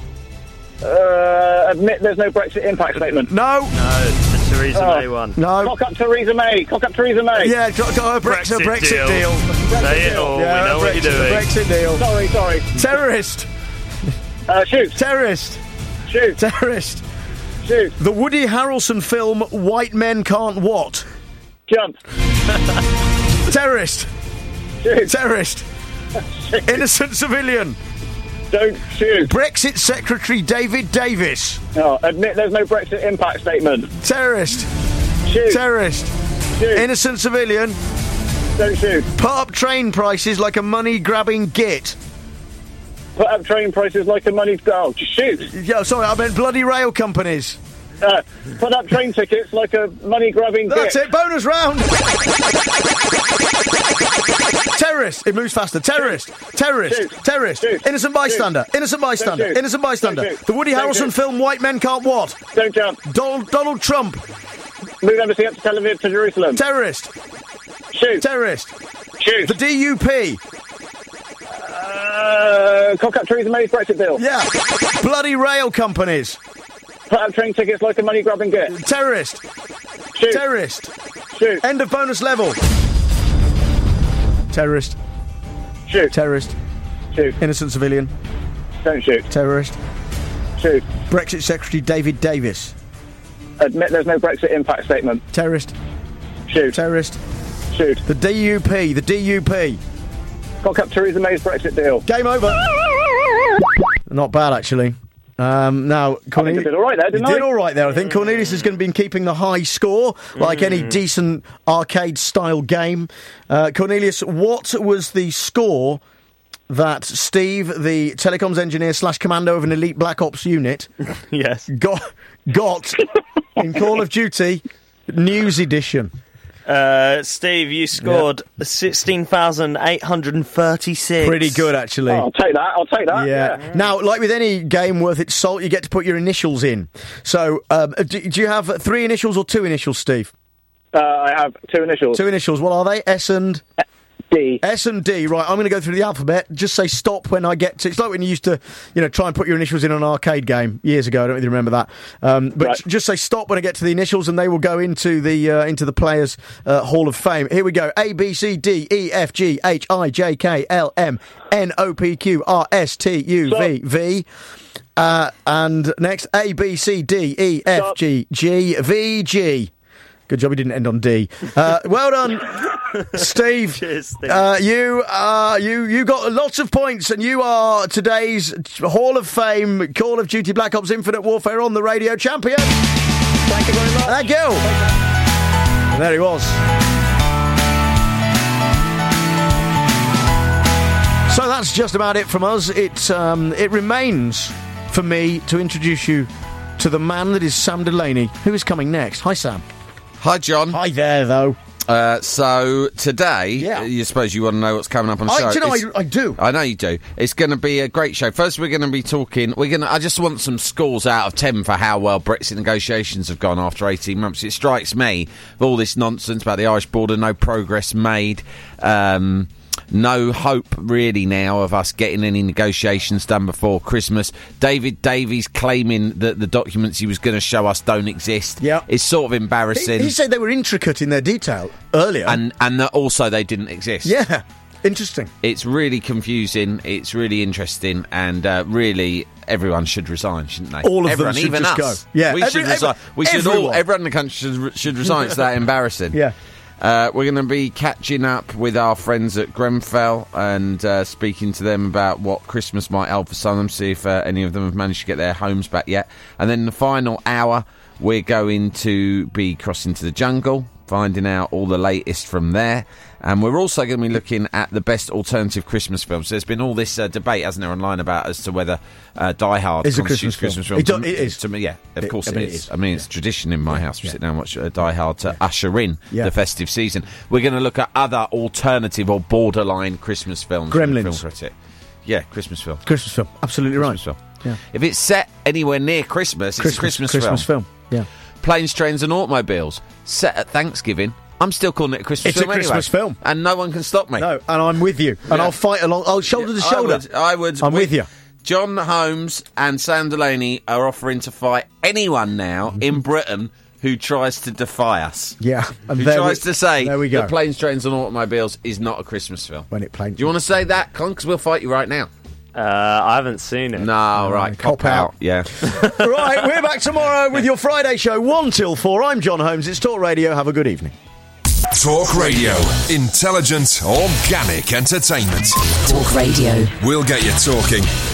S1: Uh, admit there's no Brexit impact statement.
S2: No.
S20: No, the Theresa
S1: Oh.
S20: May one.
S2: No.
S1: Cock up Theresa May. Cock up Theresa May.
S2: Yeah, got, got a Brexit,
S20: Brexit
S2: Brexit
S20: deal.
S2: deal.
S20: Say it all.
S2: Yeah,
S20: we know what
S2: Brexit,
S20: you're doing.
S2: Brexit deal.
S1: Sorry, sorry.
S2: Terrorist.
S1: Uh, shoot.
S2: Terrorist.
S1: Shoot.
S2: Terrorist.
S1: Shoot.
S2: The Woody Harrelson film White Men Can't What?
S1: Jump.
S2: Terrorist.
S1: Shoot.
S2: Terrorist.
S1: Shoot.
S2: Innocent civilian.
S1: Don't shoot.
S2: Brexit Secretary David Davis.
S1: Oh, admit there's no Brexit impact statement.
S2: Terrorist.
S1: Shoot.
S2: Terrorist.
S1: Shoot.
S2: Innocent civilian.
S1: Don't shoot.
S2: Put up train prices like a money-grabbing git.
S1: Put up train prices like a money... Oh, shoot.
S2: Yeah, sorry, I meant bloody rail companies.
S1: Uh, put up train tickets like a money-grabbing
S2: That's
S1: git.
S2: it, bonus round. Terrorist. It moves faster. Terrorist. Terrorist.
S1: Shoot.
S2: Terrorist.
S1: Shoot.
S2: Innocent bystander.
S1: Shoot.
S2: Innocent bystander.
S1: shoot.
S2: Innocent bystander.
S1: Don't shoot.
S2: The Woody
S1: Don't
S2: Harrelson
S1: shoot.
S2: film White Men Can't What?
S1: Don't jump.
S2: Donald, Donald Trump.
S1: Move embassy up to Tel Aviv to Jerusalem.
S2: Terrorist.
S1: Shoot.
S2: Terrorist.
S1: Shoot.
S2: The D U P.
S1: Uh, cock up Theresa May's Brexit deal.
S2: Yeah. Bloody rail companies.
S1: Put up train tickets like a money-grabbing git.
S2: Terrorist.
S1: Shoot.
S2: Terrorist.
S1: Shoot.
S2: End of bonus level. Terrorist.
S1: Shoot.
S2: Terrorist.
S1: Shoot.
S2: Innocent civilian.
S1: Don't shoot.
S2: Terrorist.
S1: Shoot.
S2: Brexit Secretary David Davis.
S1: Admit there's no Brexit impact statement.
S2: Terrorist.
S1: Shoot.
S2: Terrorist.
S1: Shoot.
S2: The D U P. The D U P.
S1: Cock up Theresa May's Brexit deal.
S2: Game over. Not bad, actually. Um, now, Cornelius
S1: I did all right there, didn't
S2: you
S1: I?
S2: did all right there. I think Cornelius is going to be keeping the high score, like any decent arcade-style game. Uh, Cornelius, what was the score that Steve, the telecoms engineer slash commando of an elite Black Ops unit,
S20: yes,
S2: got got in Call of Duty News Edition?
S20: Uh, Steve, you scored yep. sixteen thousand eight hundred thirty-six.
S2: Pretty good, actually.
S1: Oh, I'll take that, I'll take that.
S2: Yeah.
S1: yeah.
S2: Now, like with any game worth its salt, you get to put your initials in. So, um, do, do you have three initials or two initials, Steve?
S1: Uh, I have two initials.
S2: Two initials. What are they? S and...
S1: D.
S2: S and D, right, I'm going to go through the alphabet, just say stop when I get to... It's like when you used to, you know, try and put your initials in an arcade game years ago, I don't really remember that. Um, but
S1: right.
S2: just say stop when I get to the initials and they will go into the uh, into the Players' uh, Hall of Fame. Here we go. A, B, C, D, E, F, G, H, I, J, K, L, M, N, O, P, Q, R, S, T, U, V, V. Uh, and next, A, B, C, D, E, F, stop. G, G, V, G. Good job he didn't end on D. Uh, well done, Steve.
S20: Cheers, Steve.
S2: Uh, you, uh, you, you got lots of points, and you are today's Hall of Fame Call of Duty Black Ops Infinite Warfare on the Radio champion.
S1: Thank you very much.
S2: Thank you. And there he was. So that's just about it from us. It um, it remains for me to introduce you to the man that is Sam Delaney, who is coming next. Hi, Sam.
S3: Hi, John.
S2: Hi there, though.
S3: Uh, so today,
S2: yeah.
S3: you suppose you want to know what's coming up on the
S2: I,
S3: show.
S2: do you know, I, I do.
S3: I know you do. It's going to be a great show. First, we're going to be talking. We're going. I just want some scores out of ten for how well Brexit negotiations have gone after eighteen months. It strikes me with all this nonsense about the Irish border, no progress made. Um, No hope, really, now of us getting any negotiations done before Christmas. David Davies claiming that the documents he was going to show us don't exist.
S2: Yeah.
S3: It's sort of embarrassing.
S2: He, he said they were intricate in their detail earlier.
S3: And, and that also they didn't exist.
S2: Yeah, interesting.
S3: It's really confusing, it's really interesting, and uh, really... everyone should resign, shouldn't they?
S2: All of
S3: everyone,
S2: them should
S3: even
S2: just
S3: us.
S2: go. Yeah,
S3: we
S2: every,
S3: should resign.
S2: every,
S3: We should
S2: everyone.
S3: all. Everyone in the country should, should resign. It's that embarrassing.
S2: Yeah.
S3: Uh, we're going to be catching up with our friends at Grenfell and uh, speaking to them about what Christmas might hold for some of them, see if uh, any of them have managed to get their homes back yet. And then in the final hour, we're going to be crossing to the jungle, finding out all the latest from there. And we're also going to be looking at the best alternative Christmas films. There's been all this uh, debate, hasn't there, online about as to whether uh, Die Hard
S2: Is a
S3: constitutes
S2: Christmas
S3: Christmas
S2: film.
S3: film.
S2: It do- it is.
S3: To me, yeah, of
S2: It-
S3: course
S2: I
S3: it
S2: mean,
S3: is.
S2: it is.
S3: I mean, it's tradition in my house. We
S2: Yeah.
S3: sit down and watch uh, Die Hard to usher in
S2: Yeah.
S3: the festive season. We're going to look at other alternative or borderline Christmas films. from the
S2: Gremlins.
S3: Film critic. Yeah, Christmas film.
S2: Christmas film. Absolutely
S3: Christmas
S2: right.
S3: film.
S2: Yeah.
S3: If it's set anywhere near Christmas, it's a Christmas,
S2: Christmas
S3: film.
S2: film. Yeah.
S3: Planes, Trains and Automobiles, set at Thanksgiving. I'm still calling it a Christmas
S2: It's a
S3: film anyway.
S2: Christmas film.
S3: And no one can stop me.
S2: No, and I'm with you. And
S3: Yeah.
S2: I'll fight along. I'll shoulder to
S3: I
S2: shoulder.
S3: would, I would.
S2: I'm with you.
S3: John Holmes and Sam Delaney are offering to fight anyone now in Britain who tries to defy us.
S2: Yeah. And
S3: Who
S2: there
S3: tries
S2: we-
S3: to say
S2: there we go.
S3: that Planes, Trains and Automobiles is not a Christmas film.
S2: When it plays.
S3: Do you want to say that, Con? Because we'll fight you right now.
S20: Uh, I haven't seen it.
S3: No, right.
S2: cop
S3: Cop,
S2: out.
S3: out. Yeah.
S2: Right, we're back tomorrow with your Friday show, one till four. I'm John Holmes. It's Talk Radio. Have a good evening.
S17: Talk Radio. Intelligent, organic entertainment.
S9: Talk Radio.
S17: We'll get you talking.